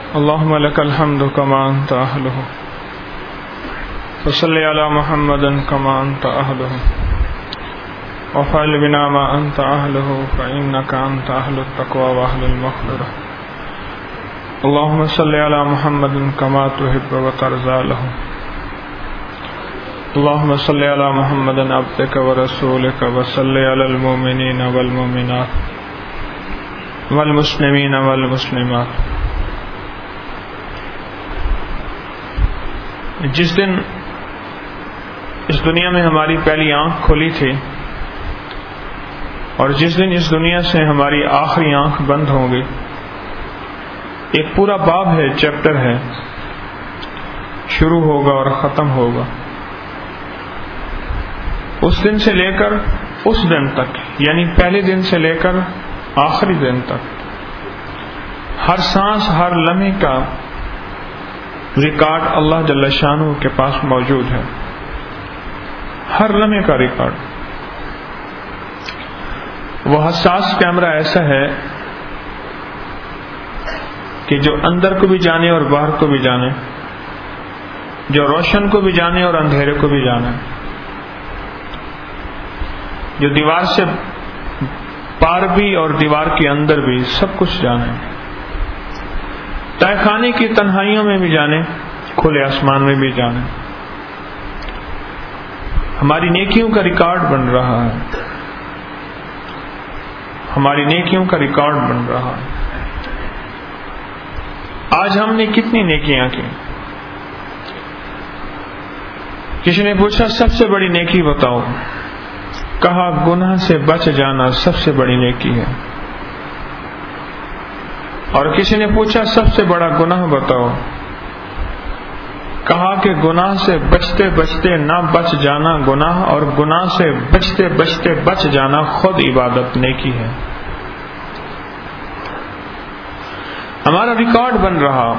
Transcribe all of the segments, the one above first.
اللهم لك الحمد كما أنت أهله فصل على محمد كما أنت أهله وفعل بنا ما أنت أهله فإنك أنت أهل التقوى وأهل المغفرة. اللهم صل على محمد كما تحب وترضى له. اللهم صل على محمد عبدك ورسولك وصل على المؤمنين والمؤمنات والمسلمين والمسلمات. جس دن اس دنیا میں ہماری پہلی آنکھ کھلی تھی اور جس دن اس دنیا سے ہماری آخری آنکھ بند ہوگی، ایک پورا باب ہے، چیپٹر ہے، شروع ہوگا اور ختم ہوگا. اس دن سے لے کر اس دن تک، یعنی پہلے دن سے لے کر آخری دن تک، ہر سانس ہر لمحے کا ریکارڈ اللہ جل شانہ کے پاس موجود ہے. ہر لمحے کا ریکارڈ. وہ حساس کیمرہ ایسا ہے کہ جو اندر کو بھی جانے اور باہر کو بھی جانے، جو روشن کو بھی جانے اور اندھیرے کو بھی جانے، جو دیوار سے پار بھی اور دیوار کے اندر بھی سب کچھ جانے، تہہ خانے کی تنہائیوں میں بھی جانے، کھلے آسمان میں بھی جانے. ہماری نیکیوں کا ریکارڈ بن رہا ہے، ہماری نیکیوں کا ریکارڈ بن رہا ہے. آج ہم نے کتنی نیکیاں کی؟ کسی نے پوچھا سب سے بڑی نیکی بتاؤ، کہا گناہ سے بچ جانا سب سے بڑی نیکی ہے. اور کسی نے پوچھا سب سے بڑا گناہ بتاؤ، کہا کہ گناہ سے بچتے بچتے نہ بچ جانا گناہ، اور گناہ سے بچتے بچتے بچ جانا خود عبادت نیکی ہے. ہمارا ریکارڈ بن رہا،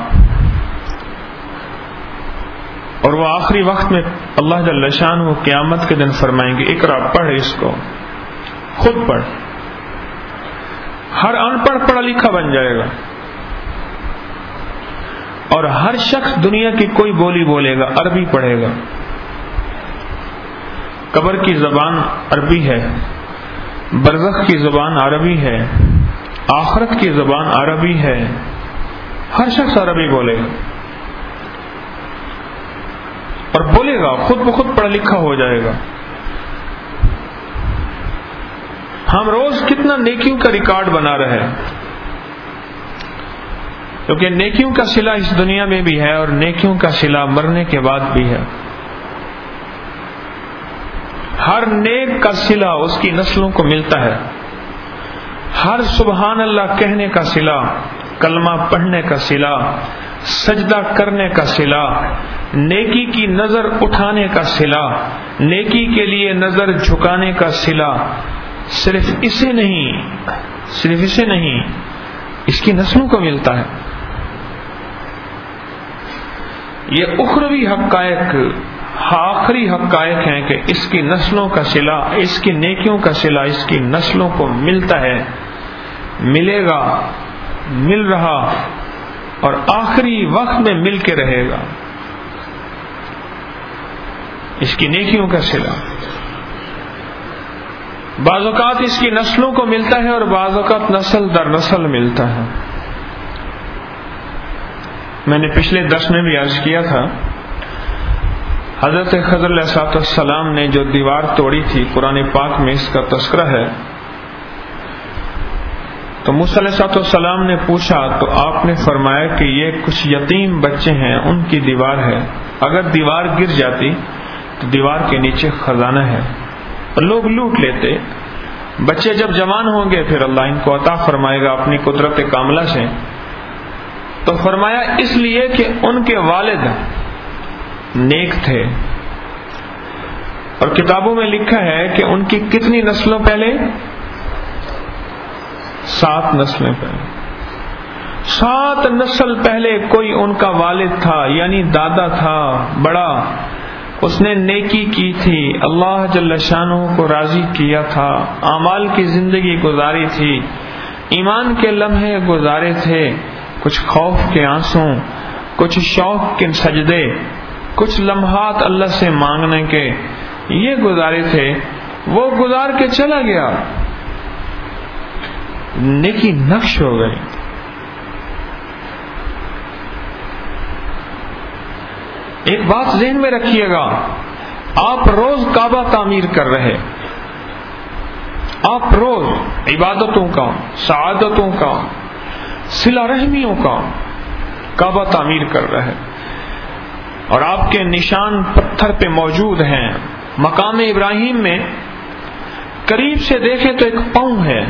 اور وہ آخری وقت میں اللہ جل شانہ قیامت کے دن فرمائیں گے اقرا، پڑھ اس کو، خود پڑھ. ہر ان پڑھ پڑھا لکھا بن جائے گا، اور ہر شخص دنیا کی کوئی بولی بولے گا، عربی پڑھے گا. قبر کی زبان عربی ہے، برزخ کی زبان عربی ہے، آخرت کی زبان عربی ہے. ہر شخص عربی بولے گا، اور بولے گا، خود بخود پڑھا لکھا ہو جائے گا. ہم روز کتنا نیکیوں کا ریکارڈ بنا رہے ہیں، کیونکہ نیکیوں کا صلہ اس دنیا میں بھی ہے اور نیکیوں کا صلہ مرنے کے بعد بھی ہے. ہر نیک کا صلہ اس کی نسلوں کو ملتا ہے. ہر سبحان اللہ کہنے کا صلہ، کلمہ پڑھنے کا صلہ، سجدہ کرنے کا صلہ، نیکی کی نظر اٹھانے کا صلہ، نیکی کے لیے نظر جھکانے کا صلہ، صرف اسے نہیں اس کی نسلوں کو ملتا ہے. یہ اخروی حقائق، آخری حقائق ہیں کہ اس کی نسلوں کا صلہ، اس کی نیکیوں کا صلہ اس کی نسلوں کو ملتا ہے، ملے گا، مل رہا، اور آخری وقت میں مل کے رہے گا. اس کی نیکیوں کا صلہ بعض اوقات اس کی نسلوں کو ملتا ہے اور بعض اوقات نسل در نسل ملتا ہے. میں نے پچھلے درس میں بھی عرض کیا تھا، حضرت خضر علیہ السلام نے جو دیوار توڑی تھی، قرآن پاک میں اس کا تذکرہ ہے. تو موسیٰ علیہ السلام نے پوچھا تو آپ نے فرمایا کہ یہ کچھ یتیم بچے ہیں، ان کی دیوار ہے، اگر دیوار گر جاتی تو دیوار کے نیچے خزانہ ہے، لوگ لوٹ لیتے. بچے جب جوان ہوں گے پھر اللہ ان کو عطا فرمائے گا اپنی قدرت کاملہ سے. تو فرمایا اس لیے کہ ان کے والد نیک تھے، اور کتابوں میں لکھا ہے کہ ان کی کتنی نسلوں پہلے؟ 7 نسلیں پہلے. 7 نسل پہلے کوئی ان کا والد تھا، یعنی دادا تھا بڑا، اس نے نیکی کی تھی، اللہ جل شانہ کو راضی کیا تھا، اعمال کی زندگی گزاری تھی، ایمان کے لمحے گزارے تھے، کچھ خوف کے آنسو، کچھ شوق کے سجدے، کچھ لمحات اللہ سے مانگنے کے، یہ گزارے تھے، وہ گزار کے چلا گیا، نیکی نقش ہو گئی۔ ایک بات ذہن میں رکھیے گا، آپ روز کعبہ تعمیر کر رہے، آپ روز عبادتوں کا، سعادتوں کا، صلہ رحمیوں کا کعبہ تعمیر کر رہے، اور آپ کے نشان پتھر پہ موجود ہیں۔ مقام ابراہیم میں قریب سے دیکھیں تو ایک پاؤں ہے،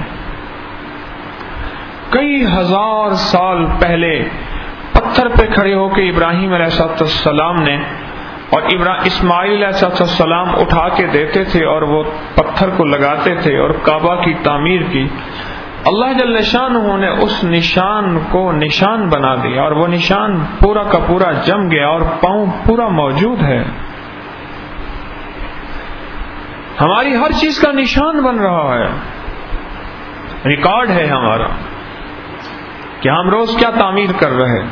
کئی ہزار سال پہلے پتھر پہ کھڑے ہو کے ابراہیم علیہ السلام نے اور اسماعیل علیہ السلام اٹھا کے دیتے تھے اور وہ پتھر کو لگاتے تھے اور کعبہ کی تعمیر کی۔ اللہ جل شانہ نے اس نشان کو نشان بنا دیا اور وہ نشان پورا کا پورا جم گیا اور پاؤں پورا موجود ہے۔ ہماری ہر چیز کا نشان بن رہا ہے، ریکارڈ ہے ہمارا کہ ہم روز کیا تعمیر کر رہے۔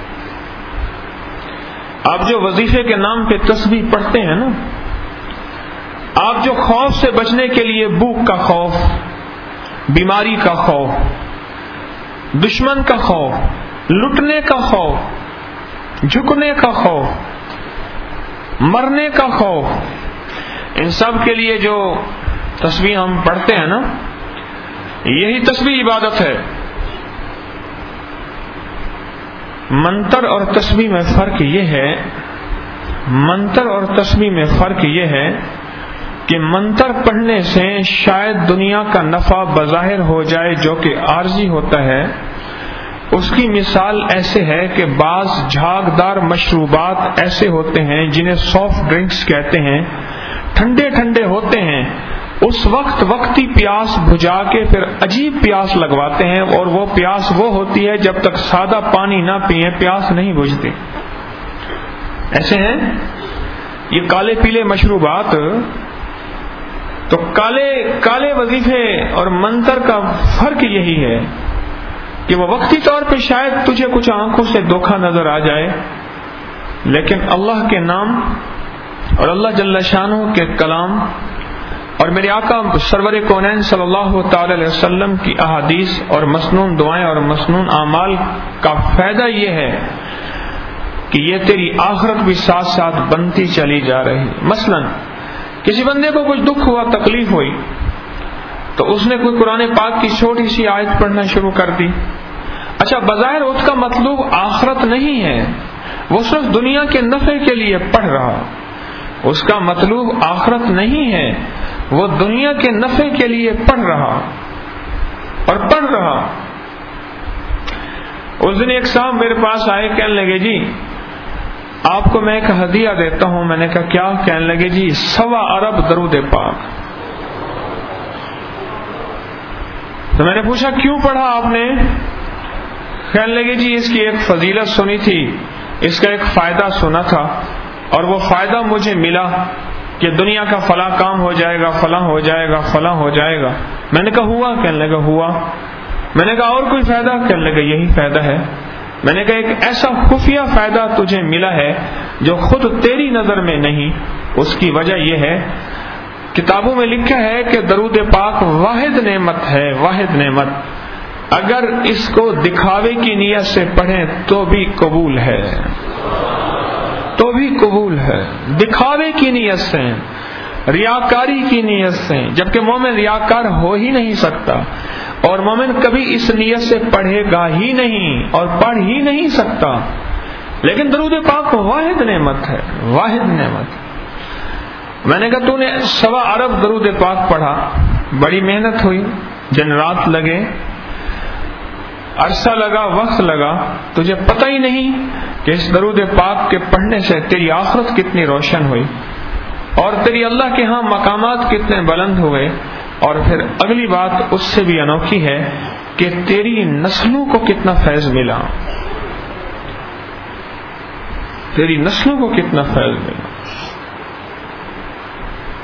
آپ جو وظیفے کے نام پہ تسبیح پڑھتے ہیں نا، آپ جو خوف سے بچنے کے لیے بھوک کا خوف، بیماری کا خوف، دشمن کا خوف، لٹنے کا خوف، جھکنے کا خوف، مرنے کا خوف، ان سب کے لیے جو تسبیح ہم پڑھتے ہیں نا، یہی تسبیح عبادت ہے۔ منتر اور تسبیح میں فرق یہ ہے، منتر اور تسبیح میں فرق یہ ہے کہ منتر پڑھنے سے شاید دنیا کا نفع بظاہر ہو جائے جو کہ عارضی ہوتا ہے۔ اس کی مثال ایسے ہے کہ بعض جھاگدار مشروبات ایسے ہوتے ہیں جنہیں سافٹ ڈرنکس کہتے ہیں، ٹھنڈے ٹھنڈے ہوتے ہیں، اس وقت وقتی پیاس بجھا کے پھر عجیب پیاس لگواتے ہیں، اور وہ پیاس وہ ہوتی ہے جب تک سادہ پانی نہ پیئیں پیاس نہیں بجھتی۔ ایسے ہیں یہ کالے پیلے مشروبات۔ تو کالے وظیفے اور منتر کا فرق یہی ہے کہ وہ وقتی طور پہ شاید تجھے کچھ آنکھوں سے دھوکہ نظر آ جائے، لیکن اللہ کے نام اور اللہ جل شانہ کے کلام اور میرے آقا سرور کونین صلی اللہ تعالی علیہ وسلم کی احادیث اور مسنون دعائیں اور مسنون اعمال کا فائدہ یہ ہے کہ یہ تیری آخرت بھی ساتھ ساتھ بنتی چلی جا رہی۔ مثلا کسی بندے کو کچھ دکھ ہوا، تکلیف ہوئی، تو اس نے کوئی قرآن پاک کی چھوٹی سی آیت پڑھنا شروع کر دی۔ اچھا، بظاہر اس کا مطلوب آخرت نہیں ہے، وہ صرف دنیا کے نفع کے لیے پڑھ رہا، اس کا مطلوب آخرت نہیں ہے، وہ دنیا کے نفع کے لیے پڑھ رہا اور پڑھ رہا۔ اس دن ایک صاحب میرے پاس آئے، کہنے لگے جی آپ کو میں ایک ہدیہ دیتا ہوں۔ میں نے کہا کیا؟ کہنے لگے جی 1.25 ارب درود پاک۔ تو میں نے پوچھا کیوں پڑھا آپ نے؟ کہنے لگے جی اس کی ایک فضیلت سنی تھی، اس کا ایک فائدہ سنا تھا، اور وہ فائدہ مجھے ملا کہ دنیا کا فلاں کام ہو جائے گا، فلاں ہو جائے گا، فلاں ہو جائے گا۔ میں نے کہا ہوا؟ کہنے لگا ہوا۔ میں نے کہا اور کوئی فائدہ؟ کہنے لگا یہی فائدہ ہے۔ میں نے کہا ایک ایسا خفیہ فائدہ تجھے ملا ہے جو خود تیری نظر میں نہیں۔ اس کی وجہ یہ ہے، کتابوں میں لکھا ہے کہ درود پاک واحد نعمت ہے، واحد نعمت، اگر اس کو دکھاوے کی نیت سے پڑھیں تو بھی قبول ہے، تو بھی قبول ہے، دکھاوے کی نیت سے، ریاکاری کی نیت سے، جبکہ مومن ریاکار ہو ہی نہیں سکتا، اور مومن کبھی اس نیت سے پڑھے گا ہی نہیں اور پڑھ ہی نہیں سکتا۔ لیکن درود پاک واحد نعمت ہے، واحد نعمت۔ میں نے کہا تو نے 1.25 ارب درود پاک پڑھا، بڑی محنت ہوئی، دن رات لگے، عرصہ لگا، وقت لگا، تجھے پتہ ہی نہیں کہ اس درود پاک کے پڑھنے سے تیری آخرت کتنی روشن ہوئی اور تیری اللہ کے ہاں مقامات کتنے بلند ہوئے۔ اور پھر اگلی بات اس سے بھی انوکھی ہے کہ تیری نسلوں کو کتنا فیض ملا، تیری نسلوں کو کتنا فیض ملا۔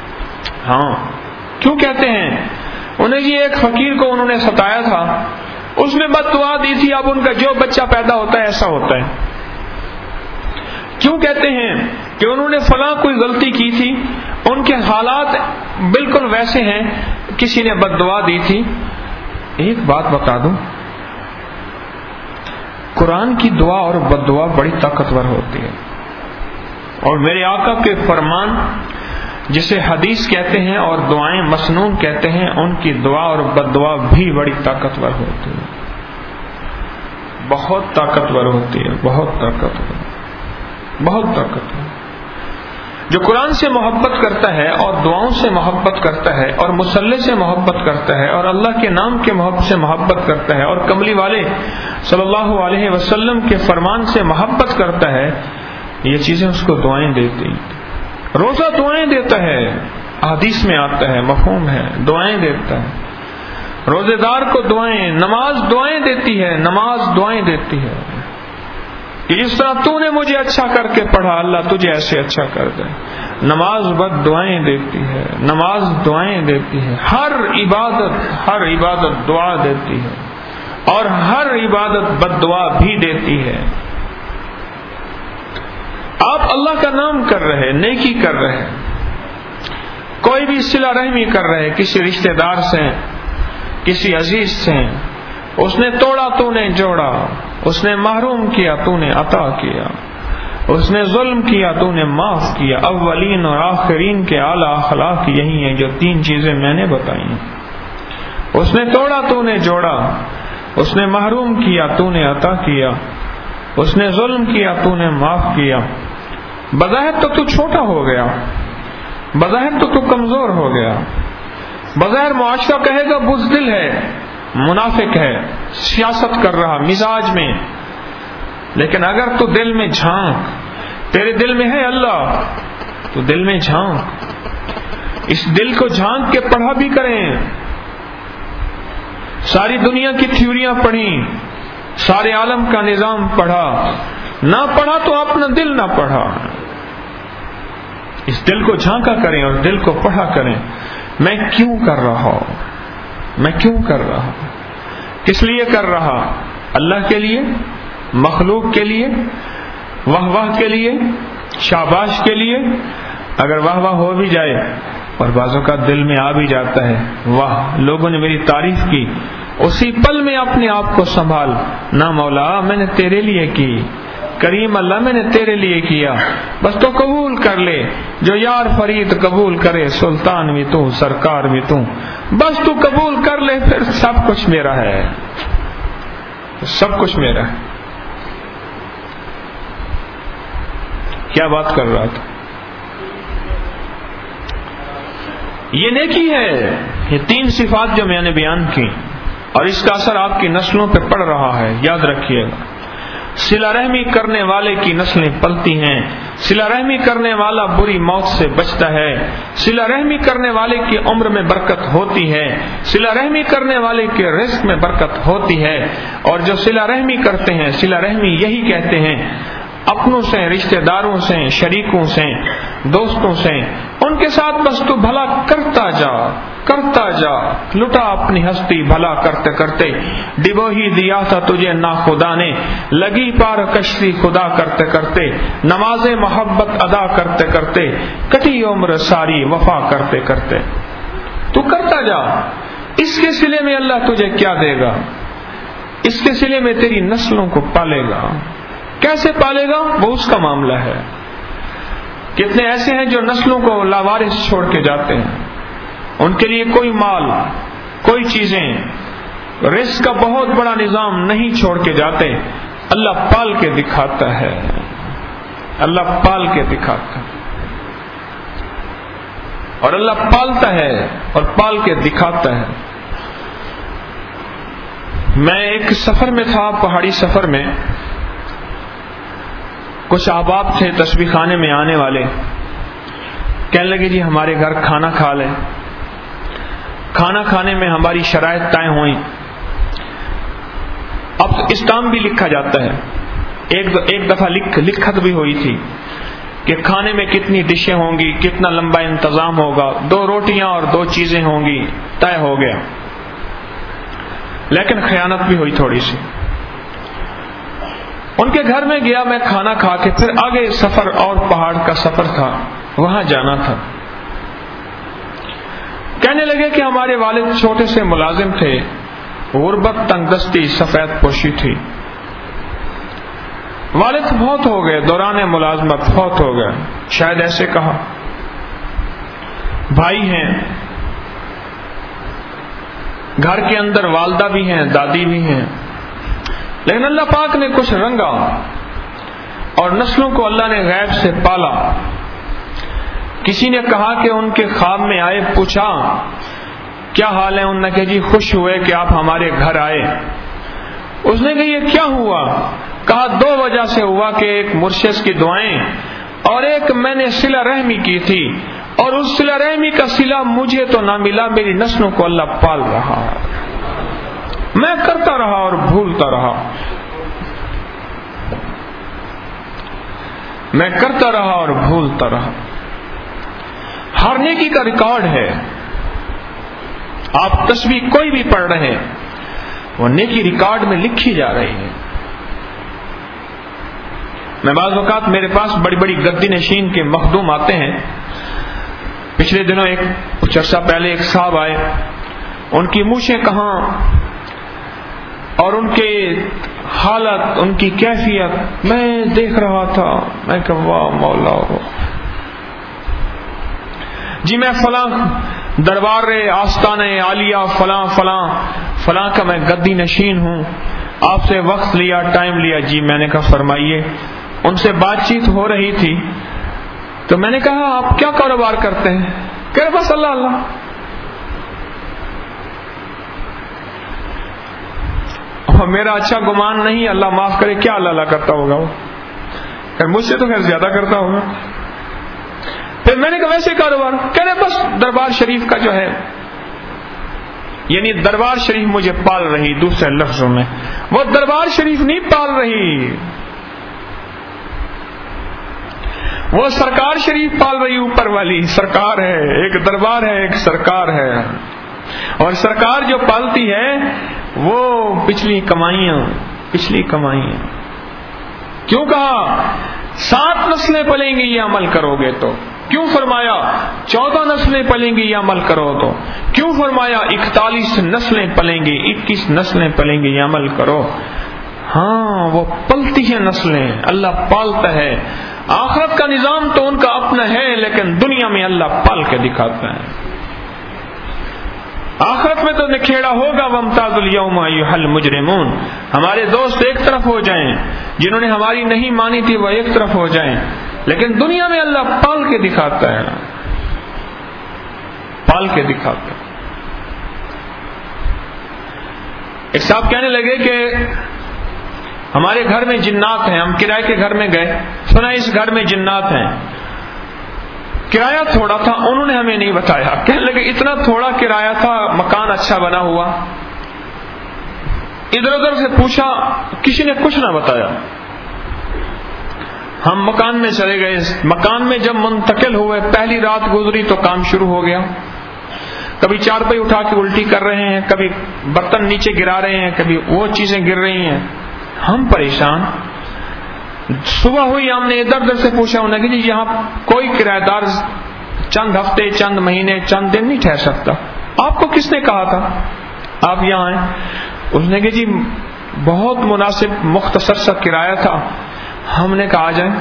ہاں، کیوں کہتے ہیں انہیں جی ایک فقیر کو انہوں نے ستایا تھا، اس نے بد دعا دی تھی، اب ان کا جو بچہ پیدا ہوتا ہے ایسا ہوتا ہے. کیوں کہتے ہیں کہ انہوں نے فلاں کوئی غلطی کی تھی، ان کے حالات بالکل ویسے ہیں، کسی نے بد دعا دی تھی. ایک بات بتا دوں، قرآن کی دعا اور بد دعا بڑی طاقتور ہوتی ہے، اور میرے آقا کے فرمان جسے حدیث کہتے ہیں اور دعائیں مسنون کہتے ہیں، ان کی دعا اور بد دعا بھی بڑی طاقتور ہوتی ہے، بہت طاقتور ہوتی ہے، بہت طاقتور، بہت طاقتور. جو قرآن سے محبت کرتا ہے اور دعاؤں سے محبت کرتا ہے اور مصلی سے محبت کرتا ہے اور اللہ کے نام کے سے محبت کرتا ہے اور کملی والے صلی اللہ علیہ وسلم کے فرمان سے محبت کرتا ہے، یہ چیزیں اس کو دعائیں دیتی. روزہ دعائیں دیتا ہے، حدیث میں آتا ہے، مفہوم ہے، دعائیں دیتا ہے. روزے دار کو دعائیں، نماز دعائیں دیتی ہے، نماز دعائیں دیتی ہے کہ جس طرح تو نے مجھے اچھا کر کے پڑھا، اللہ تجھے ایسے اچھا کر دے. نماز بد دعائیں دیتی ہے، نماز دعائیں دیتی ہے. ہر عبادت دعا دیتی ہے، اور ہر عبادت بد دعا بھی دیتی ہے. آپ اللہ کا نام کر رہے، نیکی کر رہے، کوئی بھی صلہ رحمی کر رہے کسی رشتہ دار سے، کسی عزیز سے، اس نے توڑا تو نے جوڑا، اس نے محروم کیا تو نے عطا کیا، اس نے ظلم کیا تو نے معاف کیا. اولین اور آخرین کے اعلی اخلاق یہی ہیں جو تین چیزیں میں نے بتائی ہیں. اس نے توڑا تو نے جوڑا، اس نے محروم کیا تو نے عطا کیا، اس نے ظلم کیا تو نے معاف کیا. بظاہر تو چھوٹا ہو گیا، بظاہر تو کمزور ہو گیا، بظاہر معاشرہ کہے گا بزدل ہے، منافق ہے، سیاست کر رہا مزاج میں. لیکن اگر تو دل میں جھانک، تیرے دل میں ہے اللہ، تو دل میں جھانک، اس دل کو جھانک کے پڑھا بھی کریں. ساری دنیا کی تھیوریاں پڑھیں، سارے عالم کا نظام پڑھا، نہ پڑھا تو اپنا دل نہ پڑھا. اس دل کو جھانکا کریں اور دل کو پڑھا کریں. میں کیوں کر رہا ہوں، میں کیوں کر رہا، کس لیے کر رہا؟ اللہ کے لیے، مخلوق کے لیے، واہ واہ کے لیے، شاباش کے لیے. اگر واہ واہ ہو بھی جائے اور بعضوں کا دل میں آ بھی جاتا ہے، واہ لوگوں نے میری تعریف کی، اسی پل میں اپنے آپ کو سنبھال. نہ مولا میں نے تیرے لیے کی، کریم اللہ میں نے تیرے لیے کیا، بس تو قبول کر لے. جو یار فرید قبول کرے، سلطان بھی تو، سرکار بھی تو، بس تو قبول کر لے، پھر سب کچھ میرا ہے، سب کچھ میرا ہے. کیا بات کر رہا تھا؟ یہ نیکی ہے. یہ تین صفات جو میں نے بیان کی، اور اس کا اثر آپ کی نسلوں پہ پڑ رہا ہے، یاد رکھیے گا. صلہ رحمی کرنے والے کی نسلیں پلتی ہیں، صلہ رحمی کرنے والا بری موت سے بچتا ہے، صلہ رحمی کرنے والے کی عمر میں برکت ہوتی ہے، صلہ رحمی کرنے والے کے رزق میں برکت ہوتی ہے. اور جو صلہ رحمی کرتے ہیں، صلہ رحمی یہی کہتے ہیں اپنوں سے، رشتہ داروں سے، شریکوں سے، دوستوں سے، ان کے ساتھ بس تو بھلا کرتا جا، کرتا جا. لٹا اپنی ہستی بھلا کرتے کرتے، ڈبو ہی دیا تھا تجھے نا خدا نے، لگی پار کشتی خدا کرتے کرتے، نماز محبت ادا کرتے کرتے، کٹی عمر ساری وفا کرتے کرتے. تو کرتا جا. اس کے صلے میں اللہ تجھے کیا دے گا؟ اس کے صلے میں تیری نسلوں کو پالے گا. کیسے پالے گا وہ اس کا معاملہ ہے. کتنے ایسے ہیں جو نسلوں کو لاوارث چھوڑ کے جاتے ہیں، ان کے لیے کوئی مال، کوئی چیزیں، رزق کا بہت بڑا نظام نہیں چھوڑ کے جاتے. اللہ پال کے دکھاتا ہے، اللہ پال کے دکھاتا ہے، اور اللہ پالتا ہے اور پال کے دکھاتا ہے. میں ایک سفر میں تھا، پہاڑی سفر میں. کچھ احباب تھے تسبیح خانے میں آنے والے، کہنے لگے جی ہمارے گھر کھانا کھا لیں. کھانا کھانے میں ہماری شرائط طے ہوئیں. اب اسٹامپ بھی لکھا جاتا ہے، ایک دفعہ لکھت بھی ہوئی تھی کہ کھانے میں کتنی ڈشیں ہوں گی، کتنا لمبا انتظام ہوگا، 2 روٹیاں اور 2 چیزیں ہوں گی، طے ہو گیا. لیکن خیانت بھی ہوئی تھوڑی سی. ان کے گھر میں گیا میں کھانا کھا کے، پھر آگے سفر اور پہاڑ کا سفر تھا، وہاں جانا تھا. کہنے لگے کہ ہمارے والد چھوٹے سے ملازم تھے، غربت، تنگ دستی، سفید پوشی تھی. والد فوت ہو گئے، دوران ملازمت فوت ہو گئے، شاید ایسے کہا. بھائی ہیں، گھر کے اندر والدہ بھی ہیں، دادی بھی ہیں، لیکن اللہ پاک نے کچھ رنگا اور نسلوں کو اللہ نے غیب سے پالا. کسی نے کہا کہ ان کے خواب میں آئے، پوچھا کیا حال ہے؟ انہوں نے کہا جی خوش ہوئے کہ آپ ہمارے گھر آئے. اس نے کہا یہ کیا ہوا؟ کہا 2 وجہ سے ہوا کہ ایک مرشد کی دعائیں اور ایک میں نے صلہ رحمی کی تھی، اور اس صلہ رحمی کا صلہ مجھے تو نہ ملا، میری نسلوں کو اللہ پال رہا، میں کرتا رہا اور بھولتا رہا، میں کرتا رہا اور بھولتا رہا. ہر نیکی کا ریکارڈ ہے. آپ تسبیح کوئی بھی پڑھ رہے ہیں، وہ نیکی ریکارڈ میں لکھی جا رہی ہے. میں بعض اوقات میرے پاس بڑی بڑی گدی نشین کے مخدوم آتے ہیں. پچھلے دنوں کچھ عرصہ پہلے ایک صاحب آئے، ان کی مونچھیں کہاں اور ان کے حالت، ان کی کیفیت میں دیکھ رہا تھا. میں کہ واہ مولا، جی میں فلاں دربار آستانہ عالیہ فلاں فلاں فلاں کا میں گدی نشین ہوں، آپ سے وقت لیا، ٹائم لیا. جی میں نے کہا فرمائیے. ان سے بات چیت ہو رہی تھی تو میں نے کہا آپ کیا کاروبار کرتے ہیں؟ کہ بس اللہ اللہ. اور میرا اچھا گمان نہیں، اللہ معاف کرے، کیا اللہ اللہ کرتا ہوگا وہ؟ کہ مجھ سے تو خیر زیادہ کرتا ہوگا. پھر میں نے کہا ویسے کاروبار؟ کہہ رہے بس دربار شریف کا جو ہے، یعنی دربار شریف مجھے پال رہی. دوسرے لفظوں میں وہ دربار شریف نہیں پال رہی، وہ سرکار شریف پال رہی. اوپر والی سرکار ہے، ایک دربار ہے، ایک سرکار ہے. اور سرکار جو پالتی ہے وہ پچھلی کمائیاں. کیوں کہا 7 نسلیں پلیں گی یہ عمل کرو گے تو؟ کیوں فرمایا 14 نسلیں پلیں گی یہ عمل کرو تو؟ کیوں فرمایا 41 نسلیں پلیں گی، 21 نسلیں پلیں گی یہ عمل کرو؟ ہاں وہ پلتی ہیں نسلیں، اللہ پالتا ہے. آخرت کا نظام تو ان کا اپنا ہے، لیکن دنیا میں اللہ پال کے دکھاتا ہے. آخرت میں تو نکھیڑا ہوگا. وامتاز الیوم ایھا المجرمون. ہمارے دوست ایک طرف ہو جائیں، جنہوں نے ہماری نہیں مانی تھی وہ ایک طرف ہو جائیں، لیکن دنیا میں اللہ پال کے دکھاتا ہے، پال کے دکھاتا ہے. ایک صاحب کہنے لگے کہ ہمارے گھر میں جنات ہیں. ہم کرائے کے گھر میں گئے، سنا اس گھر میں جنات ہیں. کرایہ تھوڑا تھا، انہوں نے ہمیں نہیں بتایا. کہنے لگے اتنا تھوڑا کرایہ تھا، مکان اچھا بنا ہوا. ادھر ادھر سے پوچھا، کسی نے کچھ نہ بتایا. ہم مکان میں چلے گئے. مکان میں جب منتقل ہوئے، پہلی رات گزری تو کام شروع ہو گیا. کبھی چارپائی اٹھا کے الٹی کر رہے ہیں، کبھی برتن نیچے گرا رہے ہیں، کبھی وہ چیزیں گر رہی ہیں. ہم پریشان. صبح ہوئی، ہم نے ادھر ادھر سے پوچھا، انہوں نے کہا جی یہاں کوئی کرایہ دار چند ہفتے، چند مہینے، چند دن نہیں ٹھہر سکتا. آپ کو کس نے کہا تھا آپ یہاں آئیں؟ اس نے کہا جی بہت مناسب مختصر سا کرایہ تھا. ہم نے کہا آ جائیں.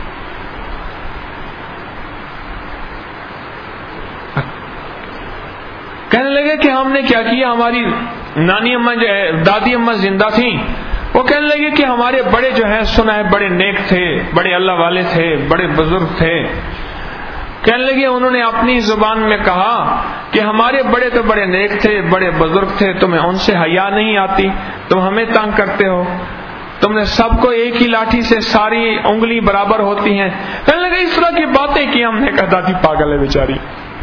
کہنے لگے کہ ہم نے کیا کیا. ہماری نانی اماں جو ہے، دادی اماں زندہ تھیں، وہ کہنے لگے کہ ہمارے بڑے جو ہیں سنا ہے بڑے نیک تھے، بڑے اللہ والے تھے، بڑے بزرگ تھے. کہنے لگے انہوں نے اپنی زبان میں کہا کہ ہمارے بڑے تو بڑے نیک تھے، بڑے بزرگ تھے، تمہیں ان سے حیا نہیں آتی، تم ہمیں تنگ کرتے ہو، تم نے سب کو ایک ہی لاٹھی سے ساری انگلی برابر ہوتی ہیں. کہنے لگے اس طرح کی باتیں کی. ہم نے کہا دادی پاگل ہے بیچاری،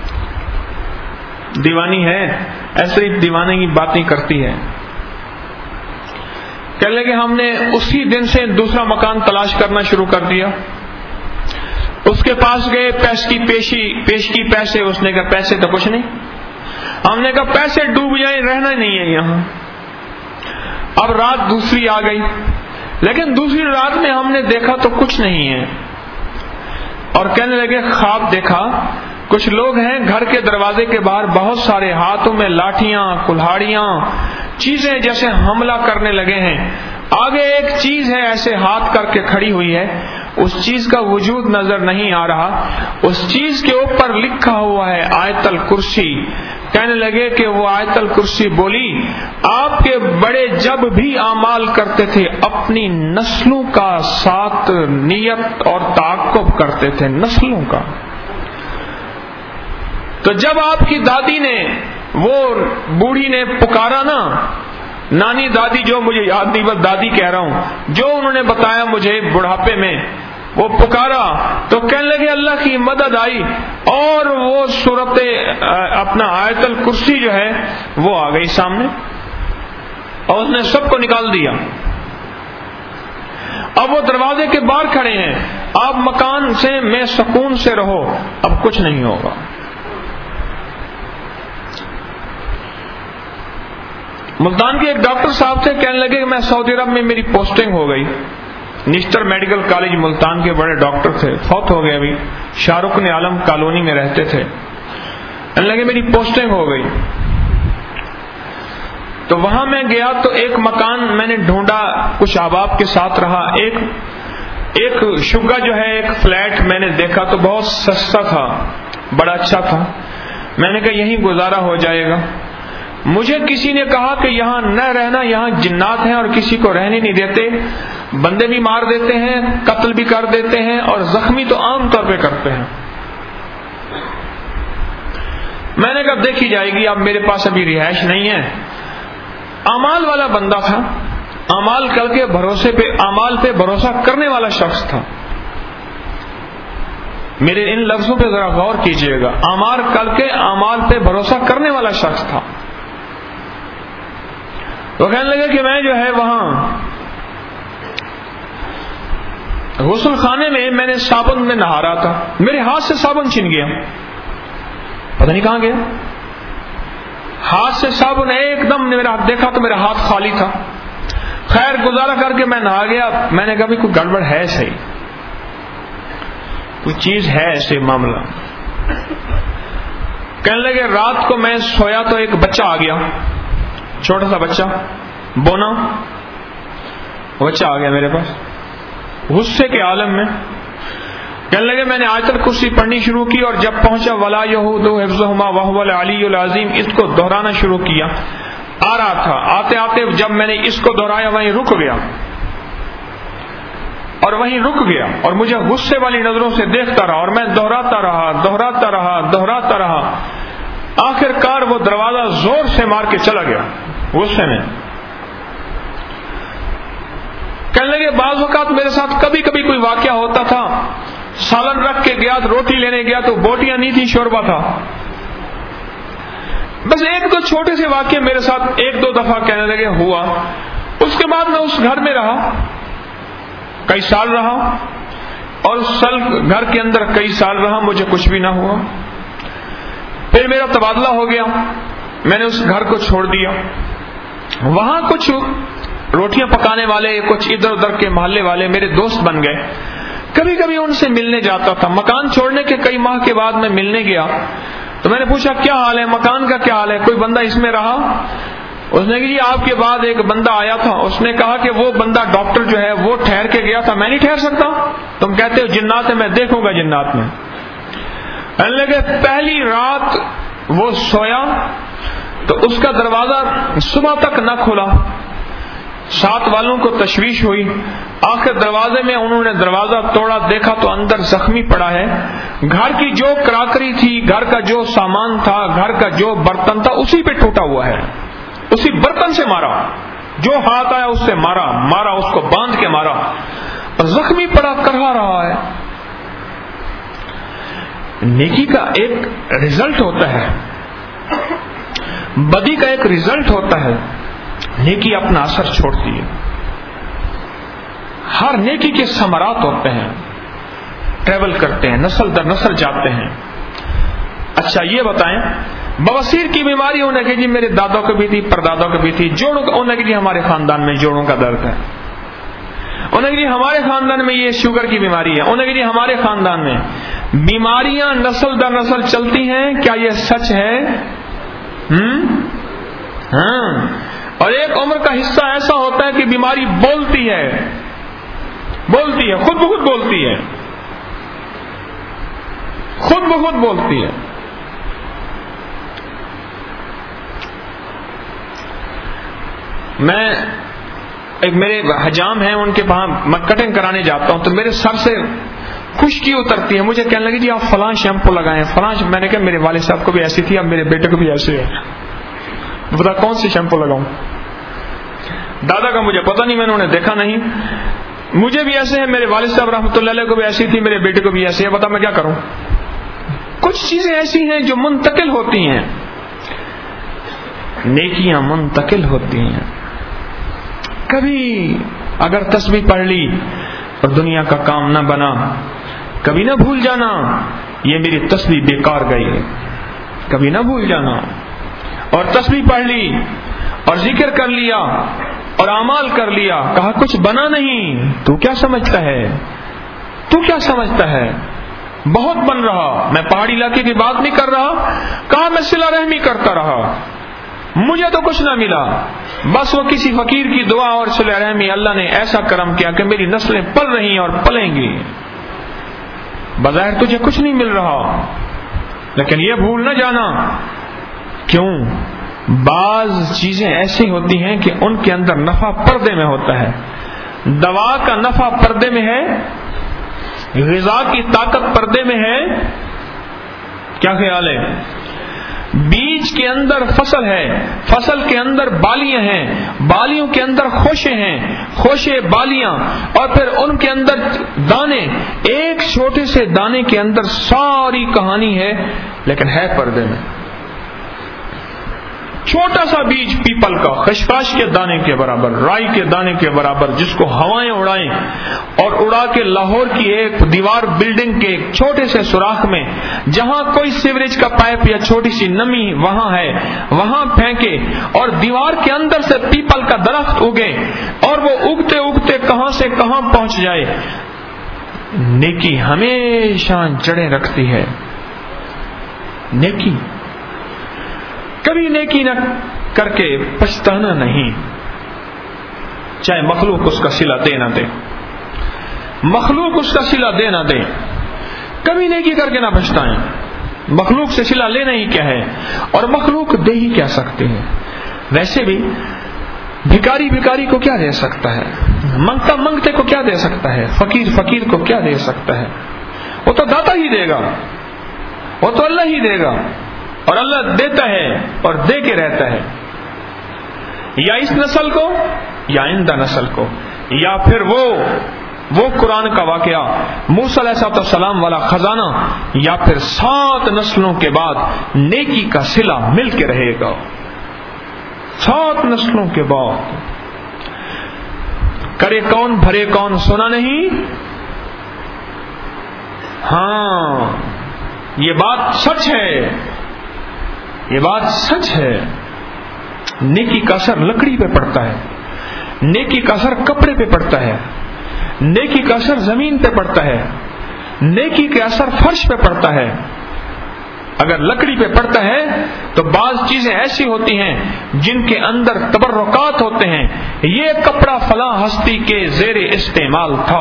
دیوانی ہے، ایسے ہی دیوانے کی باتیں کرتی ہے. کہنے لگے ہم نے اسی دن سے دوسرا مکان تلاش کرنا شروع کر دیا. اس کے پاس گئے، پیش کی پیسے. اس نے کہا پیسے تو کچھ نہیں. ہم نے کہا پیسے ڈوب جائیں، رہنا نہیں ہے یہاں. اب رات دوسری آ گئی، لیکن دوسری رات میں ہم نے دیکھا تو کچھ نہیں ہے، اور کہنے لگے خواب دیکھا، کچھ لوگ ہیں گھر کے دروازے کے باہر، بہت سارے ہاتھوں میں لاٹھیاں کلہاڑیاں چیزیں جیسے حملہ کرنے لگے ہیں، آگے ایک چیز ہے ایسے ہاتھ کر کے کھڑی ہوئی ہے، اس چیز کا وجود نظر نہیں آ رہا، اس چیز کے اوپر لکھا ہوا ہے آیت الکرسی۔ کہنے لگے کہ وہ آیت الکرسی بولی، آپ کے بڑے جب بھی اعمال کرتے تھے اپنی نسلوں کا ساتھ نیت اور تعاقب کرتے تھے، نسلوں کا۔ تو جب آپ کی دادی نے، وہ بوڑھی نے پکارا نا، نانی دادی جو مجھے یاد نہیں بس دادی کہہ رہا ہوں، جو انہوں نے بتایا مجھے بڑھاپے میں، وہ پکارا تو کہنے لگے اللہ کی مدد آئی، اور وہ سورت اپنا آیت الکرسی جو ہے وہ آ گئی سامنے، اور اس نے سب کو نکال دیا۔ اب وہ دروازے کے باہر کھڑے ہیں، آپ مکان سے میں سکون سے رہو، اب کچھ نہیں ہوگا۔ ملتان کے ایک ڈاکٹر صاحب تھے، کہنے لگے کہ میں سعودی عرب میں میری پوسٹنگ ہو گئی، نشتر میڈیکل کالج ملتان کے بڑے ڈاکٹر تھے، فوت ہو گئے ابھی، شاہ رخ عالم کالونی میں رہتے تھے، کہنے لگے میری پوسٹنگ ہو گئی۔ تو وہاں میں گیا تو ایک مکان میں نے ڈھونڈا، کچھ احباب کے ساتھ رہا، ایک شگا جو ہے ایک فلیٹ میں نے دیکھا تو بہت سستا تھا، بڑا اچھا تھا، میں نے کہا یہیں گزارا ہو جائے گا۔ مجھے کسی نے کہا کہ یہاں نہ رہنا، یہاں جنات ہیں اور کسی کو رہنے نہیں دیتے، بندے بھی مار دیتے ہیں، قتل بھی کر دیتے ہیں، اور زخمی تو عام طور پہ کرتے ہیں۔ میں نے کہا دیکھی جائے گی، اب میرے پاس ابھی رہائش نہیں ہے۔ اعمال والا بندہ تھا، اعمال کر کے اعمال پہ بھروسہ کرنے والا شخص تھا۔ میرے ان لفظوں پہ ذرا غور کیجئے گا، اعمال کر کے اعمال پہ بھروسہ کرنے والا شخص تھا۔ وہ کہنے لگے کہ میں جو ہے وہاں غسل خانے میں نے صابن میں نہا رہا تھا، میرے ہاتھ سے صابن چھن گیا، پتہ نہیں کہاں گیا، ہاتھ سے صابن ایک دم میرا دیکھا تو میرا ہاتھ خالی تھا۔ خیر گزارا کر کے میں نہا گیا، میں نے کہا بھی کوئی گڑبڑ ہے صحیح، کوئی چیز ہے ایسے معاملہ۔ کہنے لگے رات کو میں سویا تو ایک بچہ آ گیا، چھوٹا سا بچہ، بونا بچہ آ گیا میرے پاس، غصے کے عالم میں۔ کہنے لگے میں نے آیت الکرسی پڑھنی شروع کی، اور جب پہنچا ولا یہود حفظہما وہو العلی العظیم، اس کو دہرانا شروع کیا، آ رہا تھا، آتے آتے جب میں نے اس کو دہرایا وہیں رک گیا، اور وہیں رک گیا، اور مجھے غصے والی نظروں سے دیکھتا رہا، اور میں دہراتا رہا، آخر کار وہ دروازہ زور سے مار کے چلا گیا غصے میں۔ کہنے لگے بعض اوقات میرے ساتھ کبھی کبھی کوئی واقعہ ہوتا تھا، سالن رکھ کے گیا، روٹی لینے گیا تو بوٹیاں نہیں تھی، شوربہ تھا، بس ایک دو چھوٹے سے واقعے میرے ساتھ ایک دو دفعہ کہنے لگے ہوا۔ اس کے بعد میں اس گھر میں رہا، کئی سال رہا، اور اس گھر کے اندر کئی سال رہا، مجھے کچھ بھی نہ ہوا۔ پھر میرا تبادلہ ہو گیا، میں نے اس گھر کو چھوڑ دیا، وہاں کچھ روٹیاں پکانے والے، کچھ ادھر ادھر کے محلے والے میرے دوست بن گئے، کبھی کبھی ان سے ملنے جاتا تھا۔ مکان چھوڑنے کے کئی ماہ کے بعد میں ملنے گیا تو میں نے پوچھا کیا حال ہے، مکان کا کیا حال ہے، کوئی بندہ اس میں رہا؟ اس نے کہا جی آپ کے بعد ایک بندہ آیا تھا، اس نے کہا کہ وہ بندہ ڈاکٹر جو ہے وہ ٹھہر کے گیا تھا، میں نہیں ٹھہر سکتا، تم کہتے ہو جنات ہے، میں دیکھوں گا جنات میں۔ کہنے لگے پہلی رات وہ سویا تو اس کا دروازہ صبح تک نہ کھلا، ساتھ والوں کو تشویش ہوئی، آخر دروازے میں انہوں نے دروازہ توڑا، دیکھا تو اندر زخمی پڑا ہے، گھر کی جو کراکری تھی، گھر کا جو سامان تھا، گھر کا جو برتن تھا اسی پہ ٹوٹا ہوا ہے، اسی برتن سے مارا، جو ہاتھ آیا اس سے مارا، اس کو باندھ کے مارا، اور زخمی پڑا کرا رہا ہے۔ نیکی کا ایک رزلٹ ہوتا ہے، بدی کا ایک رزلٹ ہوتا ہے، نیکی اپنا اثر چھوڑتی ہے، ہر نیکی کے ثمرات ہوتے ہیں، ٹریول کرتے ہیں، نسل در نسل جاتے ہیں۔ اچھا یہ بتائیں بواسیر کی بیماری انہیں کہ جی میرے دادوں کو بھی تھی، پردادوں کو بھی تھی، جوڑوں کو، انہیں کہ جی ہمارے خاندان میں جوڑوں کا درد ہے، انہیں کہ جی ہمارے خاندان میں یہ شوگر کی بیماری ہے، انہیں کہ جی ہمارے خاندان میں بیماریاں نسل در نسل چلتی ہیں. کیا یہ سچ ہے؟ ہاں. اور ایک عمر کا حصہ ایسا ہوتا ہے کہ بیماری بولتی ہے، خود بخود بولتی ہے، خود بخود بولتی ہے. میں ایک میرے حجام ہیں، ان کے وہاں میں کٹنگ کرانے جاتا ہوں تو میرے سر سے خشکی اترتی ہے. مجھے کہنے لگی جی آپ فلاں شیمپو لگائیں، فلاں. میں نے کہا میرے والد صاحب کو بھی ایسی تھی، اب میرے بیٹے کو بھی ایسی ہے، بتا کون سی شیمپو لگاؤں. دادا کا مجھے پتہ نہیں، میں نے انہیں دیکھا نہیں. مجھے بھی ایسے ہے، میرے والد صاحب رحمۃ اللہ علیہ کو بھی ایسی تھی، میرے بیٹے کو بھی ایسی ہے. بتا میں کیا کروں. کچھ چیزیں ایسی ہیں جو منتقل ہوتی ہیں، نیکیاں منتقل ہوتی ہیں. کبھی اگر تسبیح پڑھ لی اور دنیا کا کام نہ بنا، کبھی نہ بھول جانا یہ میری تسبیح بیکار گئی ہے، کبھی نہ بھول جانا. اور تسبیح پڑھ لی اور ذکر کر لیا اور اعمال کر لیا، کہا کچھ بنا نہیں. تو کیا سمجھتا ہے، تو کیا سمجھتا ہے بہت بن رہا. میں پہاڑی علاقے کی بات نہیں کر رہا، کہا میں صلہ رحمی کرتا رہا، مجھے تو کچھ نہ ملا، بس وہ کسی فقیر کی دعا اور صلہ رحمی، اللہ نے ایسا کرم کیا کہ میری نسلیں پل رہی ہیں اور پلیں گی. بظاہر تجھے کچھ نہیں مل رہا، لیکن یہ بھول نہ جانا. کیوں؟ بعض چیزیں ایسی ہوتی ہیں کہ ان کے اندر نفع پردے میں ہوتا ہے. دوا کا نفع پردے میں ہے، غذا کی طاقت پردے میں ہے. کیا خیال ہے؟ بیج کے اندر فصل ہے، فصل کے اندر بالیاں ہیں، بالیوں کے اندر خوشے ہیں، خوشے بالیاں، اور پھر ان کے اندر دانے. ایک چھوٹے سے دانے کے اندر ساری کہانی ہے، لیکن ہے پردے میں. چھوٹا سا بیج پیپل کا خشخاش کے دانے کے برابر، رائی کے دانے کے برابر، جس کو ہوائیں اڑائیں اور اڑا کے لاہور کی ایک دیوار بلڈنگ کے ایک چھوٹے سے سوراخ میں جہاں کوئی سیوریج کا پائپ یا چھوٹی سی نمی وہاں ہے وہاں پھینکے اور دیوار کے اندر سے پیپل کا درخت اگے اور وہ اگتے اگتے کہاں سے کہاں پہنچ جائے. نیکی ہمیشہ جڑیں رکھتی ہے. نیکی کبھی نیکی نہ کر کے پچھتانا نہیں، چاہے مخلوق اس کا صلہ دے نہ دے، مخلوق اس کا صلہ دے نہ دے. کبھی نیکی کر کے نہ پچھتائیں. مخلوق سے صلہ لینا ہی کیا ہے، اور مخلوق دے ہی کیا سکتے ہیں. ویسے بھی بھکاری کو کیا دے سکتا ہے، منگتا منگتے کو کیا دے سکتا ہے، فقیر کو کیا دے سکتا ہے. وہ تو داتا ہی دے گا، وہ تو اللہ ہی دے گا، اور اللہ دیتا ہے اور دے کے رہتا ہے. یا اس نسل کو یا آئندہ نسل کو، یا پھر وہ قرآن کا واقعہ موسیٰ علیہ السلام والا خزانہ، یا پھر 7 نسلوں کے بعد نیکی کا صلہ مل کے رہے گا. 7 نسلوں کے بعد. کرے کون بھرے کون سنا نہیں. ہاں یہ بات سچ ہے، یہ بات سچ ہے. نیکی کا اثر لکڑی پہ پڑتا ہے، نیکی کا اثر کپڑے پہ پڑتا ہے، نیکی کا اثر زمین پہ پڑتا ہے، نیکی کا اثر فرش پہ پڑتا ہے. اگر لکڑی پہ پڑتا ہے تو بعض چیزیں ایسی ہوتی ہیں جن کے اندر تبرکات ہوتے ہیں. یہ کپڑا فلاں ہستی کے زیر استعمال تھا.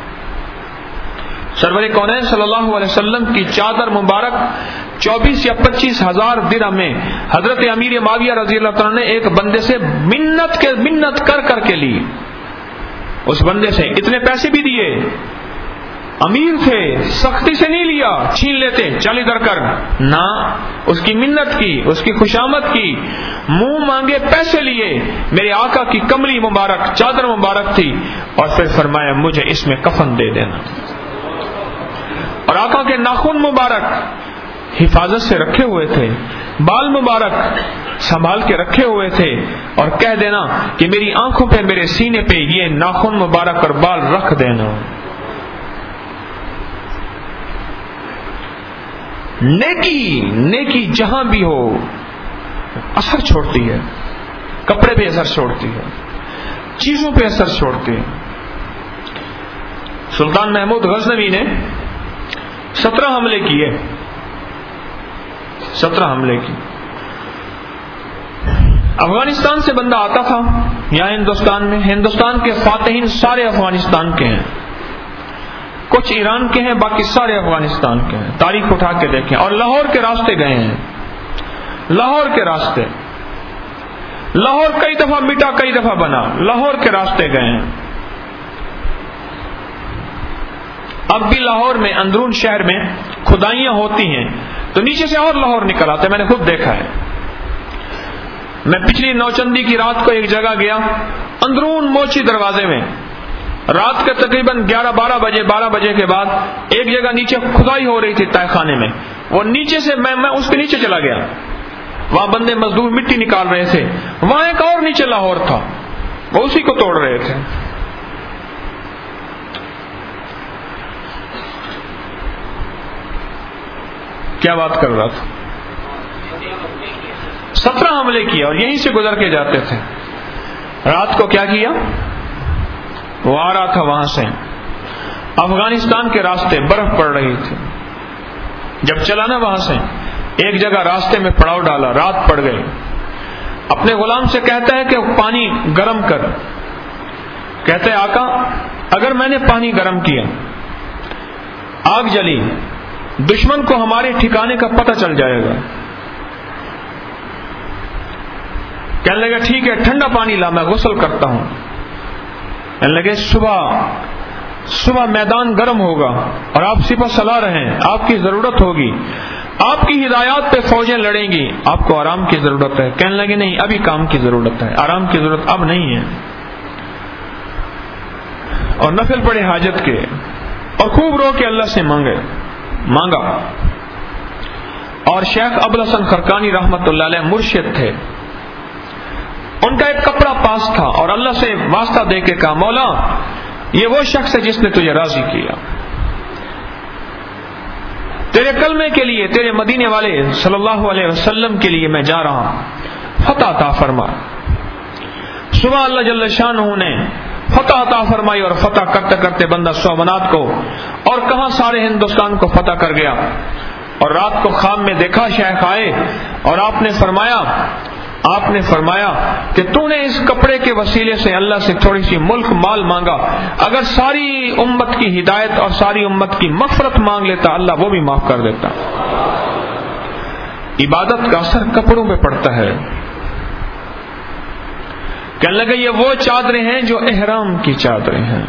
سرور کونین صلی اللہ علیہ وسلم کی چادر مبارک 24 یا 25 ہزار درہم میں حضرت امیر معاویہ رضی اللہ عنہ نے ایک بندے سے منت کر کے لی. اس بندے سے اتنے پیسے بھی دیے، امیر تھے، سختی سے نہیں لیا، چھین لیتے چل ادھر کر، نہ اس کی منت کی، اس کی خوشامد کی، منہ مانگے پیسے لیے. میرے آقا کی کملی مبارک چادر مبارک تھی، اور پھر فرمایا مجھے اس میں کفن دے دینا. اور آقا کے ناخن مبارک حفاظت سے رکھے ہوئے تھے، بال مبارک سنبھال کے رکھے ہوئے تھے، اور کہہ دینا کہ میری آنکھوں پہ میرے سینے پہ یہ ناخن مبارک اور بال رکھ دینا. نیکی جہاں بھی ہو اثر چھوڑتی ہے، کپڑے پہ اثر چھوڑتی ہے، چیزوں پہ اثر چھوڑتی ہے۔ سلطان محمود غزنوی نے 17 حملے کیے، 17 حملے کی۔ افغانستان سے بندہ آتا تھا یہاں ہندوستان میں، ہندوستان کے فاتحین سارے افغانستان کے ہیں، کچھ ایران کے ہیں، باقی سارے افغانستان کے ہیں۔ تاریخ اٹھا کے دیکھیں، اور لاہور کے راستے گئے ہیں، لاہور کے راستے، لاہور کئی دفعہ مٹا کئی دفعہ بنا، لاہور کے راستے گئے ہیں۔ اب بھی لاہور میں اندرون شہر میں کھدائیاں ہوتی ہیں تو نیچے سے اور لاہور نکل آتے، میں نے خود دیکھا ہے۔ میں پچھلی نوچندی کی رات کو ایک جگہ گیا، اندرون موچی دروازے میں، رات کے تقریباً 12 بجے کے بعد ایک جگہ نیچے کھدائی ہو رہی تھی تہہ خانے میں، وہ نیچے سے میں اس کے نیچے چلا گیا، وہاں بندے مزدور مٹی نکال رہے تھے، وہاں ایک اور نیچے لاہور تھا، وہ اسی کو توڑ رہے تھے۔ کیا بات کر رہا تھا؟ 17 حملے کیے اور یہیں سے گزر کے جاتے تھے۔ رات کو کیا کیا؟ وہ آ رہا تھا وہاں سے، افغانستان کے راستے برف پڑ رہی تھی، جب چلا نا وہاں سے ایک جگہ راستے میں پڑاؤ ڈالا، رات پڑ گئی، اپنے غلام سے کہتا ہے کہ پانی گرم کر، کہتے آقا اگر میں نے پانی گرم کیا، آگ جلی، دشمن کو ہمارے ٹھکانے کا پتہ چل جائے گا۔ کہنے لگا ٹھیک ہے ٹھنڈا پانی لا، میں غسل کرتا ہوں۔ کہنے لگے صبح میدان گرم ہوگا اور آپ سپہ سالار ہیں، آپ کی ضرورت ہوگی، آپ کی ہدایات پہ فوجیں لڑیں گی، آپ کو آرام کی ضرورت ہے۔ کہنے لگے نہیں ابھی کام کی ضرورت ہے، آرام کی ضرورت اب نہیں ہے۔ اور نفل پڑے حاجت کے اور خوب رو کے اللہ سے مانگا۔ اور شیخ ابوالحسن خرقانی رحمت اللہ علیہ مرشد تھے، ان کا ایک کپڑا پاس تھا اور اللہ سے واسطہ دے کے کہا مولا یہ وہ شخص ہے جس نے تجھے راضی کیا، تیرے کلمے کے لیے، تیرے مدینے والے صلی اللہ علیہ وسلم کے لیے میں جا رہا ہوں، فتح عطا فرما۔ صبح اللہ جل شانہ نے فتح عطا فرمائی اور فتح کرتے کرتے بندہ سومنات کو اور کہاں سارے ہندوستان کو فتح کر گیا۔ اور رات کو خواب میں دیکھا شیخ آئے اور آپ نے فرمایا کہ تو نے اس کپڑے کے وسیلے سے اللہ سے تھوڑی سی ملک مال مانگا، اگر ساری امت کی ہدایت اور ساری امت کی مغفرت مانگ لیتا اللہ وہ بھی معاف کر دیتا۔ عبادت کا اثر کپڑوں پہ پڑتا ہے۔ کہنے لگے یہ وہ چادریں ہیں جو احرام کی چادریں ہیں،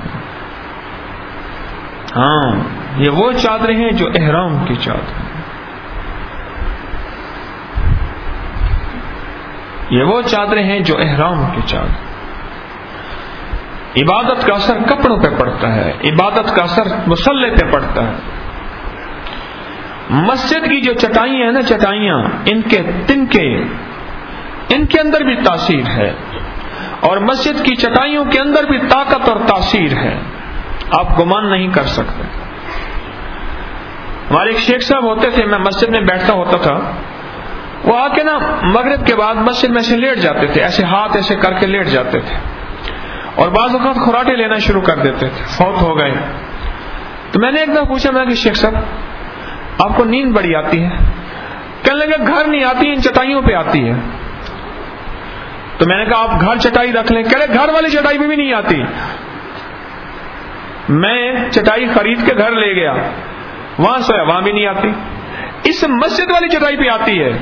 ہاں یہ وہ چادریں ہیں جو احرام کی چادریں، یہ وہ چادریں ہیں جو احرام کی چادر۔ عبادت کا اثر کپڑوں پہ پڑتا ہے، عبادت کا اثر مصلی پہ پڑتا ہے۔ مسجد کی جو چٹائیاں ہیں نا، چٹائیاں، ان کے تنکے، ان کے اندر بھی تاثیر ہے، اور مسجد کی چٹائیوں کے اندر بھی طاقت اور تاثیر ہے، آپ گمان نہیں کر سکتے۔ ہمارے ایک شیخ صاحب ہوتے تھے، میں مسجد میں بیٹھتا ہوتا تھا، وہ آ کے نا مغرب کے بعد مسجد میں سے لیٹ جاتے تھے، ایسے ہاتھ ایسے کر کے لیٹ جاتے تھے، اور بعض اوقات کھراٹے لینا شروع کر دیتے تھے، فوت ہو گئے۔ تو میں نے ایک دفعہ پوچھا، میں کہ شیخ صاحب آپ کو نیند بڑی آتی ہے؟ کہنے لگے گھر نہیں آتی، ان چٹائیوں پہ آتی ہے۔ تو میں نے کہا آپ گھر چٹائی رکھ لیں، کہہ رہے گھر والی چٹائی پہ بھی نہیں آتی۔ میں چٹائی خرید کے گھر لے گیا، وہاں سویا، وہاں بھی نہیں آتی، اس مسجد والی چٹائی پہ آتی ہے۔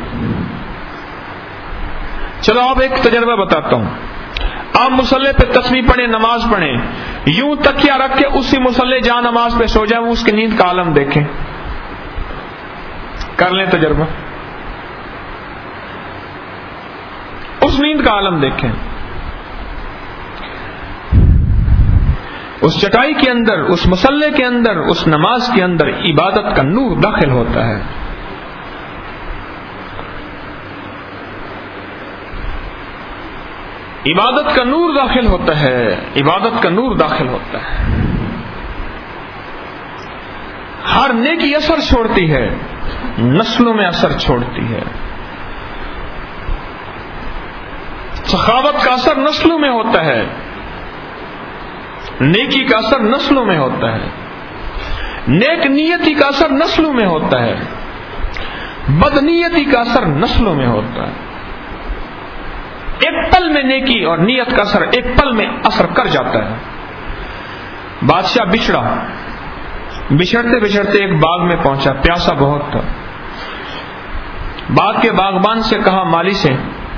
چلو آپ ایک تجربہ بتاتا ہوں، آپ مصلی پہ تسبیح پڑھیں، نماز پڑھیں، یوں تکیہ رکھ کے اسی مصلی جہاں نماز پہ سو جائیں، اس کی نیند کا عالم دیکھیں، کر لیں تجربہ، اس نیند کا عالم دیکھیں۔ اس چٹائی کے اندر، اس مصلی کے اندر، اس نماز کے اندر عبادت کا نور داخل ہوتا ہے۔ عبادت کا نور داخل ہوتا ہے، عبادت کا نور داخل ہوتا ہے۔ ہر نیکی اثر چھوڑتی ہے، نسلوں میں اثر چھوڑتی ہے. سخاوت کا اثر نسلوں میں ہوتا ہے، نیکی کا اثر نسلوں میں ہوتا ہے، نیک نیتی کا اثر نسلوں میں ہوتا ہے، بدنیتی کا اثر نسلوں میں ہوتا ہے. ایک پل میں نیکی اور نیت کا اثر ایک پل میں اثر کر جاتا ہے. بادشاہ بچھڑا، بچھڑتے بچھڑتے ایک باغ میں پہنچا، پیاسا بہت تھا. باغ کے باغبان سے کہا، مالی سے،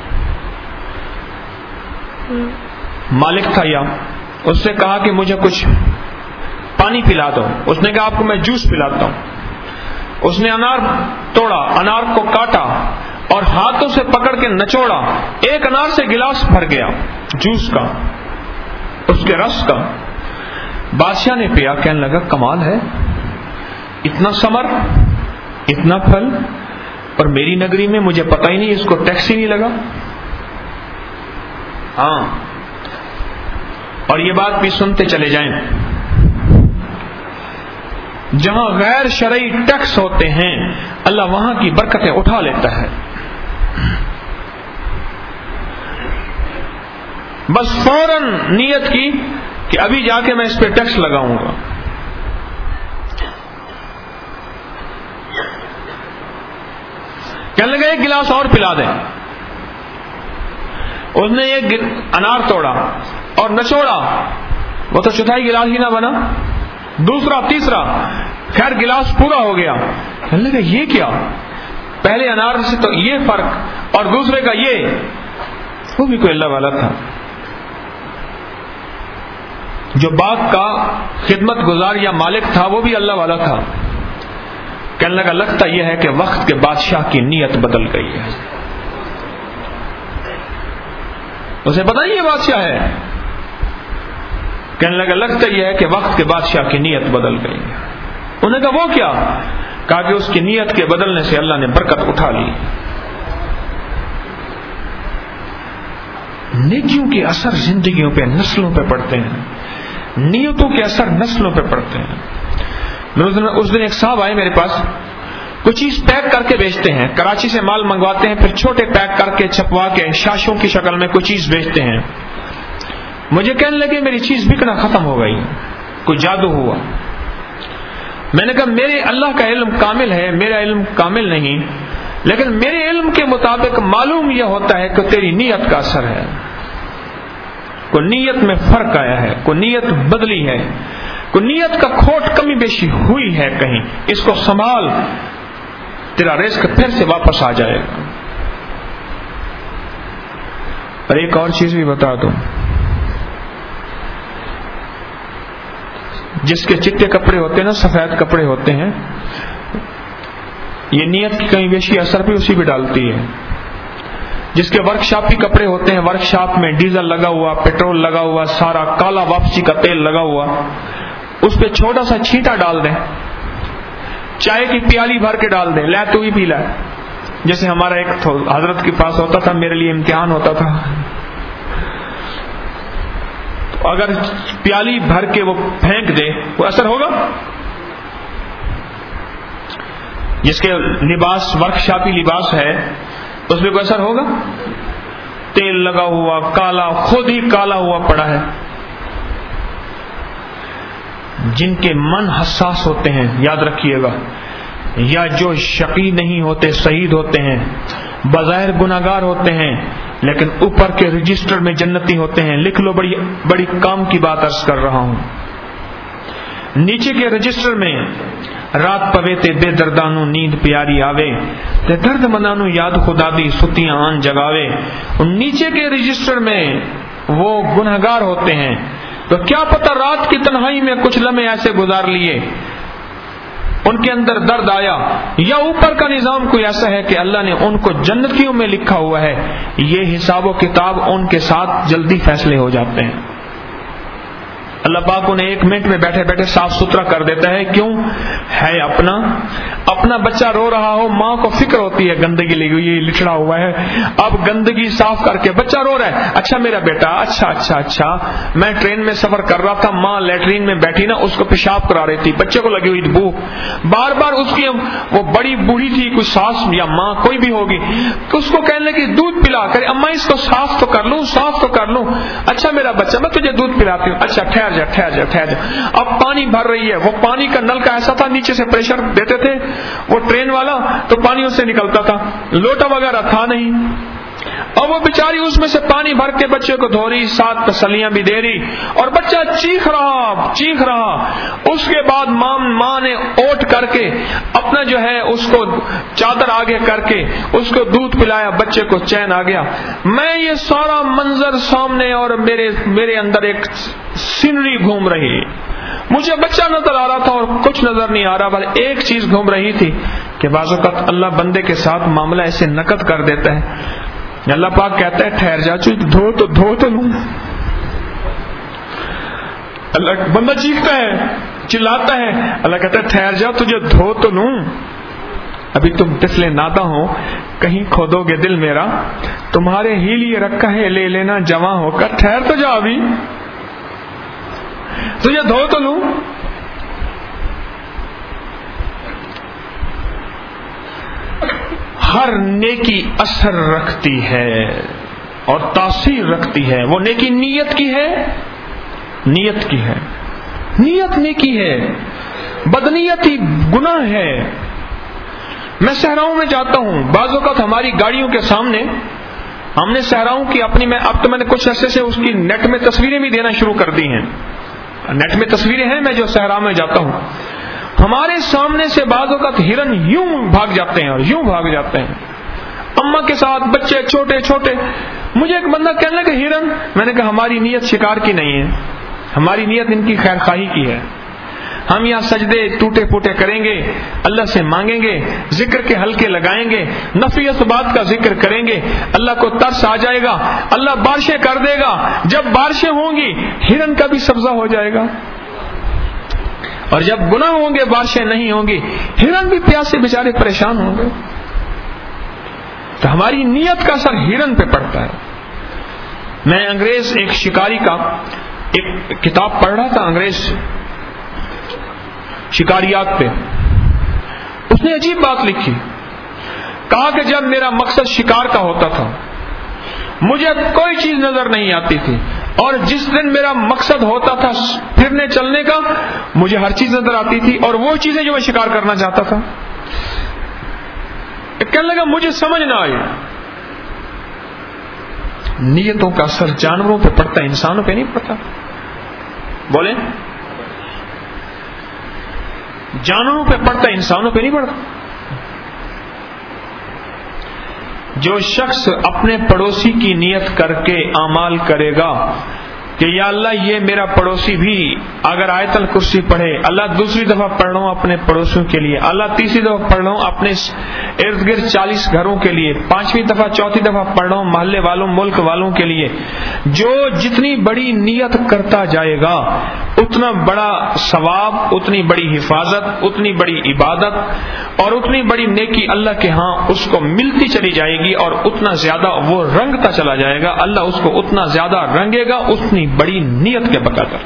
مالک تھا یا، اس سے کہا کہ مجھے کچھ پانی پلا دو. اس نے کہا آپ کو میں جوس پلاتا ہوں. اس نے انار توڑا، انار کو کاٹا اور ہاتھوں سے پکڑ کے نچوڑا. ایک انار سے گلاس بھر گیا جوس کا، اس کے رس کا. بادشاہ نے پیا، کہنے لگا کمال ہے، اتنا ثمر، اتنا پھل، اور میری نگری میں مجھے پتہ ہی نہیں، اس کو ٹیکس ہی نہیں لگا. ہاں، اور یہ بات بھی سنتے چلے جائیں، جہاں غیر شرعی ٹیکس ہوتے ہیں اللہ وہاں کی برکتیں اٹھا لیتا ہے. بس فوراً نیت کی کہ ابھی جا کے میں اس پہ ٹیکس لگاؤں گا. کہنے لگا ایک گلاس اور پلا دیں. اس نے ایک انار توڑا اور نچوڑا، وہ تو چوتھائی گلاس ہی نہ بنا، دوسرا، تیسرا، خیر گلاس پورا ہو گیا. کہنے لگا یہ کیا، پہلے انار سے تو یہ فرق اور دوسرے کا یہ. وہ بھی کوئی اللہ والا تھا، جو باغ کا خدمت گزار یا مالک تھا وہ بھی اللہ والا تھا. کہنے لگا لگتا یہ ہے کہ وقت کے بادشاہ کی نیت بدل گئی ہے. اسے پتہ نہیں یہ بادشاہ ہے. کہنے لگا لگتا یہ ہے کہ وقت کے بادشاہ کی نیت بدل گئی ہے. انہوں نے کہا وہ کیا؟ کہا کہ اس کی نیت کے بدلنے سے اللہ نے برکت اٹھا لی. نیکیوں کے اثر زندگیوں پہ، نسلوں پہ پڑتے ہیں، نیتوں کے اثر نسلوں پہ پڑتے ہیں. اس دن ایک صاحب آئے میرے پاس، کچھ چیز پیک کر کے بیچتے ہیں، کراچی سے مال منگواتے ہیں، پھر چھوٹے پیک کر کے چھپوا کے شاشوں کی شکل میں کوئی چیز بیچتے ہیں. مجھے کہنے لگے میری چیز بکنا ختم ہو گئی، کوئی جادو ہوا. میں نے کہا میرے اللہ کا علم کامل ہے، میرا علم کامل نہیں، لیکن میرے علم کے مطابق معلوم یہ ہوتا ہے کہ تیری نیت کا اثر ہے. کوئی نیت میں فرق آیا ہے، کوئی نیت بدلی ہے، کوئی نیت کا کھوٹ کمی بیشی ہوئی ہے کہیں. اس کو سنبھال، تیرا رزق پھر سے واپس آ جائے گا. اور ایک اور چیز بھی بتا دوں، جس کے چٹے کپڑے ہوتے ہیں نا، سفید کپڑے ہوتے ہیں، یہ نیت کی کہیں بیشی اثر بھی اسی پہ ڈالتی ہے. جس کے ورک شاپی کپڑے ہوتے ہیں، ورک شاپ میں ڈیزل لگا ہوا، پیٹرول لگا ہوا، سارا کالا واپسی کا تیل لگا ہوا، اس پہ چھوٹا سا چھینٹا ڈال دیں، چائے کی پیالی بھر کے ڈال دیں، لے تو ہی پی لے. جیسے ہمارا ایک حضرت کے پاس ہوتا تھا، میرے لیے امتحان ہوتا تھا، اگر پیالی بھر کے وہ پھینک دے وہ اثر ہوگا؟ جس کے لباس ورک شاپی لباس ہے اس میں کوئی اثر ہوگا؟ تیل لگا ہوا، کالا، خود ہی کالا ہوا پڑا ہے. جن کے من حساس ہوتے ہیں، یاد رکھیے گا، یا جو شقی نہیں ہوتے، شہید ہوتے ہیں، بظاہر گناہگار ہوتے ہیں لیکن اوپر کے رجسٹر میں جنتی ہوتے ہیں. لکھ لو، بڑی بڑی کام کی بات عرض کر رہا ہوں. نیچے کے رجسٹر میں رات پوے تے بے دردانو نیند پیاری آوے تے درد منانو یاد خدا دی ستیاں آن جگاوے. ان نیچے کے رجسٹر میں وہ گنہگار ہوتے ہیں، تو کیا پتہ رات کی تنہائی میں کچھ لمحے ایسے گزار لیے ان کے اندر درد آیا، یا اوپر کا نظام کوئی ایسا ہے کہ اللہ نے ان کو جنتیوں میں لکھا ہوا ہے. یہ حساب و کتاب ان کے ساتھ جلدی فیصلے ہو جاتے ہیں. اللہ پاک انہیں 1 منٹ میں بیٹھے بیٹھے صاف ستھرا کر دیتا ہے. کیوں ہے؟ اپنا بچہ رو رہا ہو، ماں کو فکر ہوتی ہے گندگی لگی ہوئی، یہ لچڑا ہوا ہے، اب گندگی صاف کر کے بچہ رو رہا ہے. اچھا میرا بیٹا، اچھا میں ٹرین میں سفر کر رہا تھا، ماں لیٹرین میں بیٹھی نا، اس کو پیشاب کرا رہی تھی، بچے کو لگی ہوئی بھوک، بار بار اس کی، وہ بڑی بوڑھی تھی، کوئی ساس یا ماں کوئی بھی ہوگی، تو اس کو کہنے لگی دودھ پلا کر، اماں اس کو صاف تو کر لوں. اچھا میرا بچہ، میں تجھے دودھ پلاتی ہوں. اچھا ٹھہر جا. اب پانی بھر رہی ہے، وہ پانی کا نل کا ایسا تھا، نیچے سے پریشر دیتے تھے وہ ٹرین والا، تو پانی اس سے نکلتا تھا، لوٹا وغیرہ تھا نہیں. اور وہ بیچاری اس میں سے پانی بھر کے بچے کو دھو رہی، 7 تسلیاں بھی دے رہی، اور بچہ چیخ رہا. اس کے بعد ماں نے اوٹ کر کے اپنا جو ہے اس کو چادر آگے کر کے اس کو دودھ پلایا، بچے کو چین آ گیا. میں یہ سارا منظر سامنے، اور میرے اندر ایک سینری گھوم رہی، مجھے بچہ نظر آ رہا تھا اور کچھ نظر نہیں آ رہا، بس ایک چیز گھوم رہی تھی کہ بعض اوقات اللہ بندے کے ساتھ معاملہ ایسے نقد کر دیتا ہے. اللہ پاک کہتا ہے ٹھہر جا، دھو تو لوں. اللہ بندہ چیختا ہے، چلاتا ہے، اللہ کہتا ہے ٹھہر جا، تجھے دھو تو لوں. ابھی تم طفل ناداں ہو، کہیں کھودو گے دل میرا، تمہارے ہی لیے رکھا ہے لے لینا جواں ہو کر. ٹھہر تو جا، ابھی تجھے دھو تو لوں. ہر نیکی اثر رکھتی ہے اور تاثیر رکھتی ہے. وہ نیکی نیت کی ہے، نیت نیکی ہے، بدنیتی گناہ ہے. میں صحراؤں میں جاتا ہوں، بعض اوقات ہماری گاڑیوں کے سامنے، ہم نے صحراؤں کی اپنی، اب تو میں نے کچھ عرصے سے اس کی نیٹ میں تصویریں بھی دینا شروع کر دی ہیں. نیٹ میں تصویریں ہیں، میں جو صحرا میں جاتا ہوں، ہمارے سامنے سے بعض اوقات ہرن یوں بھاگ جاتے ہیں، اماں کے ساتھ بچے چھوٹے. مجھے ایک بندہ کہنے لگا ہرن، میں نے کہا ہماری نیت شکار کی نہیں ہے، ہماری نیت ان کی خیر خواہی کی ہے. ہم یہاں سجدے ٹوٹے پھوٹے کریں گے، اللہ سے مانگیں گے، ذکر کے حلقے لگائیں گے، نفی اثبات کا ذکر کریں گے، اللہ کو ترس آ جائے گا، اللہ بارشیں کر دے گا. جب بارشیں ہوں گی ہرن کا بھی سبزہ ہو جائے گا، اور جب گناہ ہوں گے بارشیں نہیں ہوں گی، ہرن بھی پیاس سے بیچارے پریشان ہوں گے. تو ہماری نیت کا اثر ہرن پہ پڑتا ہے. میں انگریز ایک شکاری کا ایک کتاب پڑھ رہا تھا، انگریز شکاریات پہ. اس نے عجیب بات لکھی، کہا کہ جب میرا مقصد شکار کا ہوتا تھا مجھے کوئی چیز نظر نہیں آتی تھی، اور جس دن میرا مقصد ہوتا تھا پھرنے چلنے کا مجھے ہر چیز نظر آتی تھی، اور وہ چیزیں جو میں شکار کرنا چاہتا تھا. کہنے لگا مجھے سمجھ نہ آئی. نیتوں کا اثر جانوروں پہ پڑتا ہے، انسانوں پہ نہیں پڑتا. بولیں، جانوروں پہ پڑتا ہے، انسانوں پہ نہیں پڑتا. جو شخص اپنے پڑوسی کی نیت کر کے اعمال کرے گا کہ یا اللہ یہ میرا پڑوسی بھی اگر آیت الکرسی پڑھے، اللہ دوسری دفعہ پڑھ رہا ہوں اپنے پڑوسیوں کے لیے، اللہ تیسری دفعہ پڑھ رہا ہوں اپنے ارد گرد 40 گھروں کے لیے، 5ویں دفعہ 4تھی دفعہ پڑھ رہا ہوں محلے والوں ملک والوں کے لیے. جو جتنی بڑی نیت کرتا جائے گا اتنا بڑا ثواب، اتنی بڑی حفاظت، اتنی بڑی عبادت اور اتنی بڑی نیکی اللہ کے ہاں اس کو ملتی چلی جائے گی، اور اتنا زیادہ وہ رنگتا چلا جائے گا. اللہ اس کو اتنا زیادہ رنگے گا اتنی بڑی نیت کے بقدر.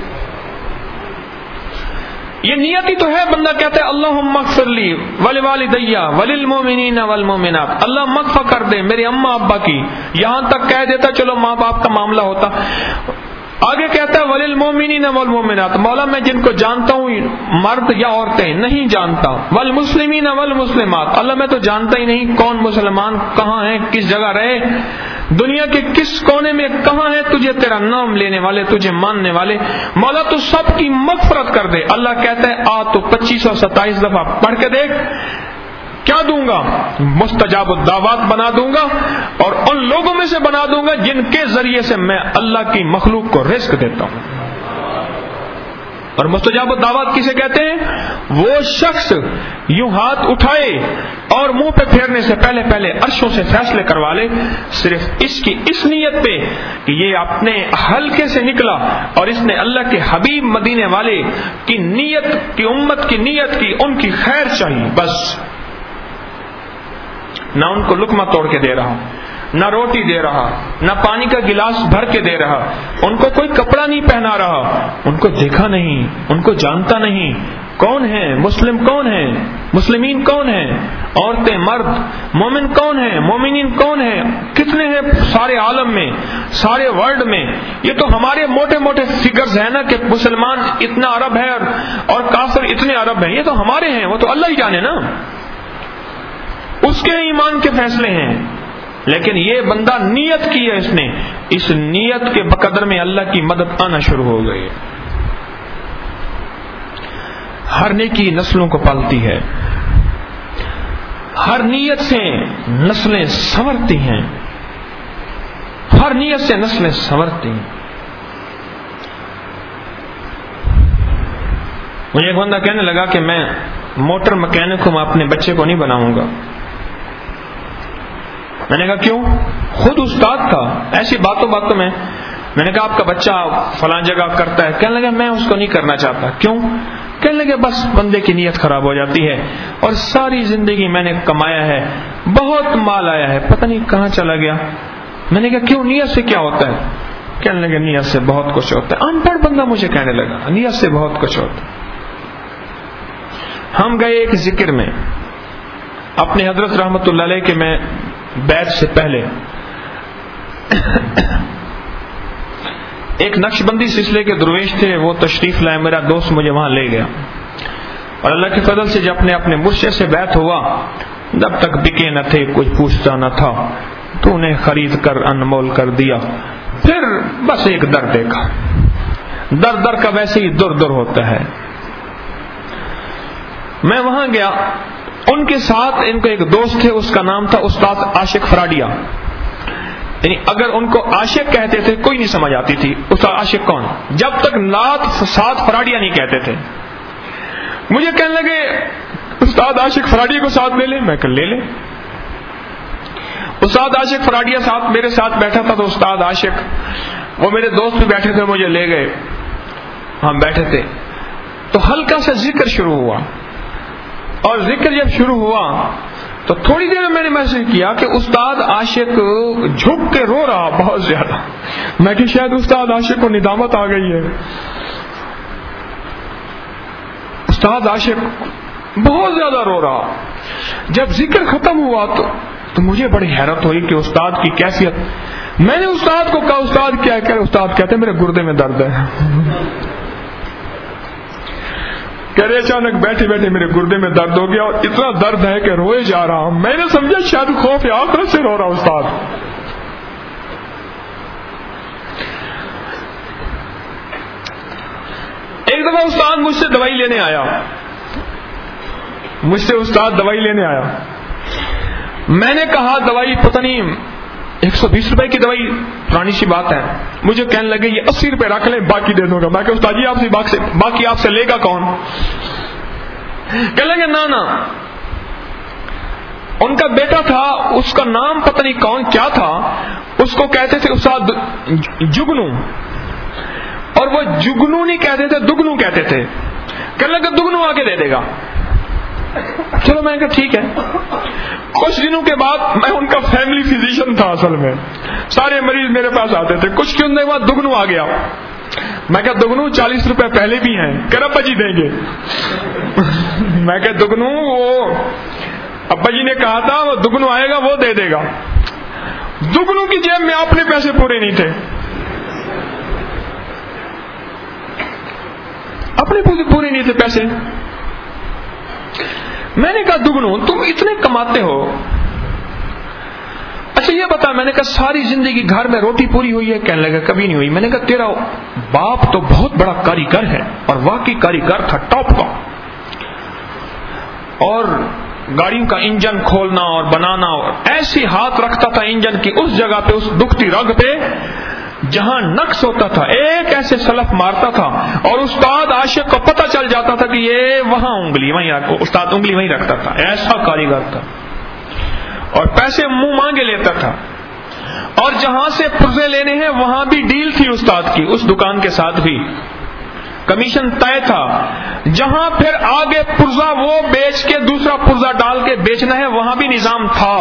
یہ نیت ہی تو ہے. بندہ کہتا ہے اللہم اغفر لی ولوالدی وللمؤمنین والمؤمنات، اللہ مغفرت کر دے میرے اماں ابا کی، یہاں تک کہہ دیتا چلو ماں باپ کا معاملہ ہوتا. آگے کہتا ہے وللمؤمنین والمؤمنات، مولا میں جن کو جانتا ہوں مرد یا عورتیں نہیں جانتا، والمسلمین والمسلمات، اللہ میں تو جانتا ہی نہیں کون مسلمان کہاں ہیں، کس جگہ رہے، دنیا کے کس کونے میں کہاں ہے، تجھے تیرا نام لینے والے، تجھے ماننے والے، مولا تو سب کی مغفرت کر دے. اللہ کہتا ہے آ تو 2527 دفعہ پڑھ کے دیکھ، کیا دوں گا؟ مستجاب الدعوات بنا دوں گا، اور ان لوگوں میں سے بنا دوں گا جن کے ذریعے سے میں اللہ کی مخلوق کو رزق دیتا ہوں. اور مستجاب الدعوات کسے کہتے ہیں؟ وہ شخص یوں ہاتھ اٹھائے اور منہ پہ پھیرنے سے پہلے عرشوں سے فیصلے کروا لے، صرف اس نیت پہ کہ یہ اپنے حلقے سے نکلا اور اس نے اللہ کے حبیب مدینے والے کی نیت کی، امت کی نیت کی، ان کی خیر چاہیے بس. نہ ان کو لقمہ توڑ کے دے رہا، نہ روٹی دے رہا، نہ پانی کا گلاس بھر کے دے رہا، ان کو کوئی کپڑا نہیں پہنا رہا، ان کو دیکھا نہیں، ان کو جانتا نہیں کون ہیں مسلم، کون ہیں مسلمین، کون ہیں عورتیں مرد، مومن کون ہیں، مومنین کون ہیں، کتنے ہیں سارے عالم میں، سارے ورلڈ میں. یہ تو ہمارے موٹے موٹے فگرز ہیں نا کہ مسلمان اتنا ارب ہے اور کافر اتنے ارب ہیں، یہ تو ہمارے ہیں، وہ تو اللہ ہی جانے نا، اس کے ایمان کے فیصلے ہیں. لیکن یہ بندہ نیت کی ہے، اس نے، اس نیت کے بقدر میں اللہ کی مدد آنا شروع ہو گئی. ہر نیکی نسلوں کو پالتی ہے، ہر نیت سے نسلیں سنورتی ہیں، ہر نیت سے نسلیں سنورتی ہیں. مجھے ایک بندہ کہنے لگا کہ میں موٹر مکینک ہوں، میں اپنے بچے کو نہیں بناؤں گا. میں نے کہا کیوں؟ خود استاد تھا، ایسی باتوں میں نے کہا آپ کا بچہ فلاں جگہ کرتا ہے، کہنے لگا میں اس کو نہیں کرنا چاہتا. کیوں؟ کہنے لگے بس بندے کی نیت خراب ہو جاتی ہے، اور ساری زندگی میں نے کمایا ہے، بہت مال آیا ہے، پتہ نہیں کہاں چلا گیا. میں نے کہا کیوں، نیت سے کیا ہوتا ہے؟ کہنے لگے نیت سے بہت کچھ ہوتا ہے. ان پڑھ بندہ مجھے کہنے لگا نیت سے بہت کچھ ہوتا ہے. ہم گئے ایک ذکر میں، اپنے حضرت رحمت اللہ علیہ کے میں بیعت سے پہلے ایک نقش بندی سلسلے کے درویش تھے، وہ تشریف لائے، میرا دوست مجھے وہاں لے گیا، اور اللہ کے فضل سے جب اپنے مرشد سے بیعت ہوا، جب تک بکے نہ تھے، کچھ پوچھتا نہ تھا، تو انہیں خرید کر انمول کر دیا. پھر بس ایک در دیکھا، در کا ویسے ہی در ہوتا ہے. میں وہاں گیا، ان کے ساتھ ان کا ایک دوست تھے، اس کا نام تھا استاد عاشق فراڈیا. یعنی اگر ان کو عاشق کہتے تھے کوئی نہیں سمجھ آتی تھی استاد عاشق کون، جب تک نعت ساتھ فراڈیا نہیں کہتے تھے. مجھے کہنے لگے استاد عاشق فراڈیا کو ساتھ لے لیں. میں کہ لے لیں. استاد عاشق فراڈیا ساتھ میرے ساتھ بیٹھا تھا، تو استاد عاشق وہ میرے دوست بھی بیٹھے تھے، مجھے لے گئے، ہم بیٹھے تھے، تو ہلکا سا ذکر شروع ہوا. اور ذکر جب شروع ہوا تو تھوڑی دیر میں نے محسوس کیا کہ استاد عاشق جھک کے رو رہا بہت زیادہ. میں کہ شاید استاد عاشق کو ندامت آ گئی ہے. استاد عاشق بہت زیادہ رو رہا. جب ذکر ختم ہوا تو مجھے بڑی حیرت ہوئی کہ استاد کی کیفیت. میں نے استاد کو کہا استاد کیا کہ استاد کہتے میرے گردے میں درد ہے. کہہ رہے اچانک بیٹھے بیٹھے میرے گردے میں درد ہو گیا، اور اتنا درد ہے کہ روئے جا رہا ہوں. میں نے سمجھا شاید خوف آخرت سے رو رہا استاد. ایک دفعہ استاد مجھ سے دوائی لینے آیا، مجھ سے استاد دوائی لینے آیا. میں نے کہا دوائی پتہ نہیں 120 روپے کی دوائی، پرانی سی بات ہے. مجھے کہنے لگے یہ 80 روپے رکھ لیں، باقی دے دوں گا. میں کہ استاد جی آپ سے باقی آپ سے لے گا کون؟ کہنے لگے نا ان کا بیٹا تھا، اس کا نام پتہ نہیں کون کیا تھا، اس کو کہتے تھے استاد جگنو، اور وہ جگنو نہیں کہتے تھے، دگنو کہتے تھے. کہنے لگے دگنو آ کے دے دے گا. چلو میں نے کہا ٹھیک ہے. کچھ دنوں کے بعد میں ان کا فیملی فزیشین تھا، اصل میں سارے مریض میرے پاس آتے تھے. کچھ دنوں کے بعد دگنو آ گیا. میں کہا دگنو 40 روپے پہلے بھی ہیں، کہ ابا جی دیں گے. میں کہا دگنو وہ ابا جی نے کہا تھا وہ دگنو آئے گا وہ دے دے گا. دگنو کی جیب میں اپنے پیسے پورے نہیں تھے، اپنے پورے نہیں تھے پیسے. میں نے کہا دگنو تم اتنے کماتے ہو، اچھا یہ بتا. میں نے کہا ساری زندگی گھر میں روٹی پوری ہوئی ہے؟ کہنے لگا کبھی نہیں ہوئی. میں نے کہا تیرا باپ تو بہت بڑا کاریگر ہے، اور واقعی کاریگر تھا ٹاپ کا، اور گاڑیوں کا انجن کھولنا اور بنانا، ایسی ہاتھ رکھتا تھا انجن کی اس جگہ پہ، اس دکھتی رگ پہ جہاں نقص ہوتا تھا ایک ایسے سلف مارتا تھا اور استاد عاشق کو پتہ چل جاتا تھا کہ یہ وہاں انگلی وہیں استاد انگلی وہیں رکھتا تھا. ایسا کاریگر تھا اور پیسے منہ مانگے لیتا تھا. اور جہاں سے پرزے لینے ہیں وہاں بھی ڈیل تھی استاد کی, اس دکان کے ساتھ بھی کمیشن طے تھا. جہاں پھر آگے پرزا وہ بیچ کے دوسرا پرزا ڈال کے بیچنا ہے وہاں بھی نظام تھا.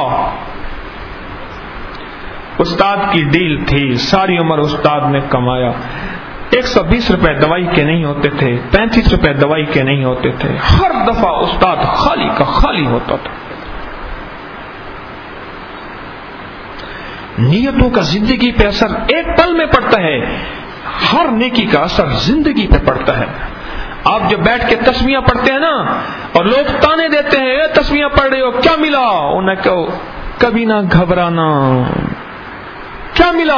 استاد کی ڈیل تھی. ساری عمر استاد نے کمایا. 120 روپے دوائی کے نہیں ہوتے تھے, 35 روپے دوائی کے نہیں ہوتے تھے. ہر دفعہ استاد خالی کا خالی ہوتا تھا. نیتوں کا زندگی پہ اثر ایک پل میں پڑتا ہے, ہر نیکی کا اثر زندگی پہ پڑتا ہے. آپ جب بیٹھ کے تسمیاں پڑھتے ہیں نا اور لوگ تانے دیتے ہیں اے تسمیاں پڑھ رہے ہو کیا ملا, انہیں کہو کبھی نہ گھبرانا. کیا ملا؟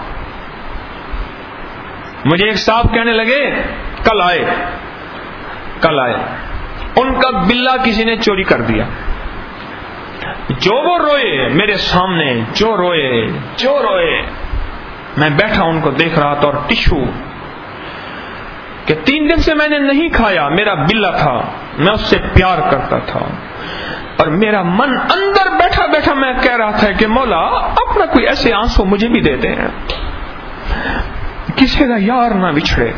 مجھے ایک صاحب کہنے لگے کل آئے ان کا بلا کسی نے چوری کر دیا. جو وہ روئے میرے سامنے, جو روئے میں بیٹھا ان کو دیکھ رہا تھا. اور ٹشو کہ 3 دن سے میں نے نہیں کھایا, میرا بلا تھا, میں اس سے پیار کرتا تھا. اور میرا من اندر بیٹھا بیٹھا میں کہہ رہا تھا کہ مولا اپنا کوئی ایسے آنسو مجھے بھی دے دیں, کسی کا یار نہ بچھڑے.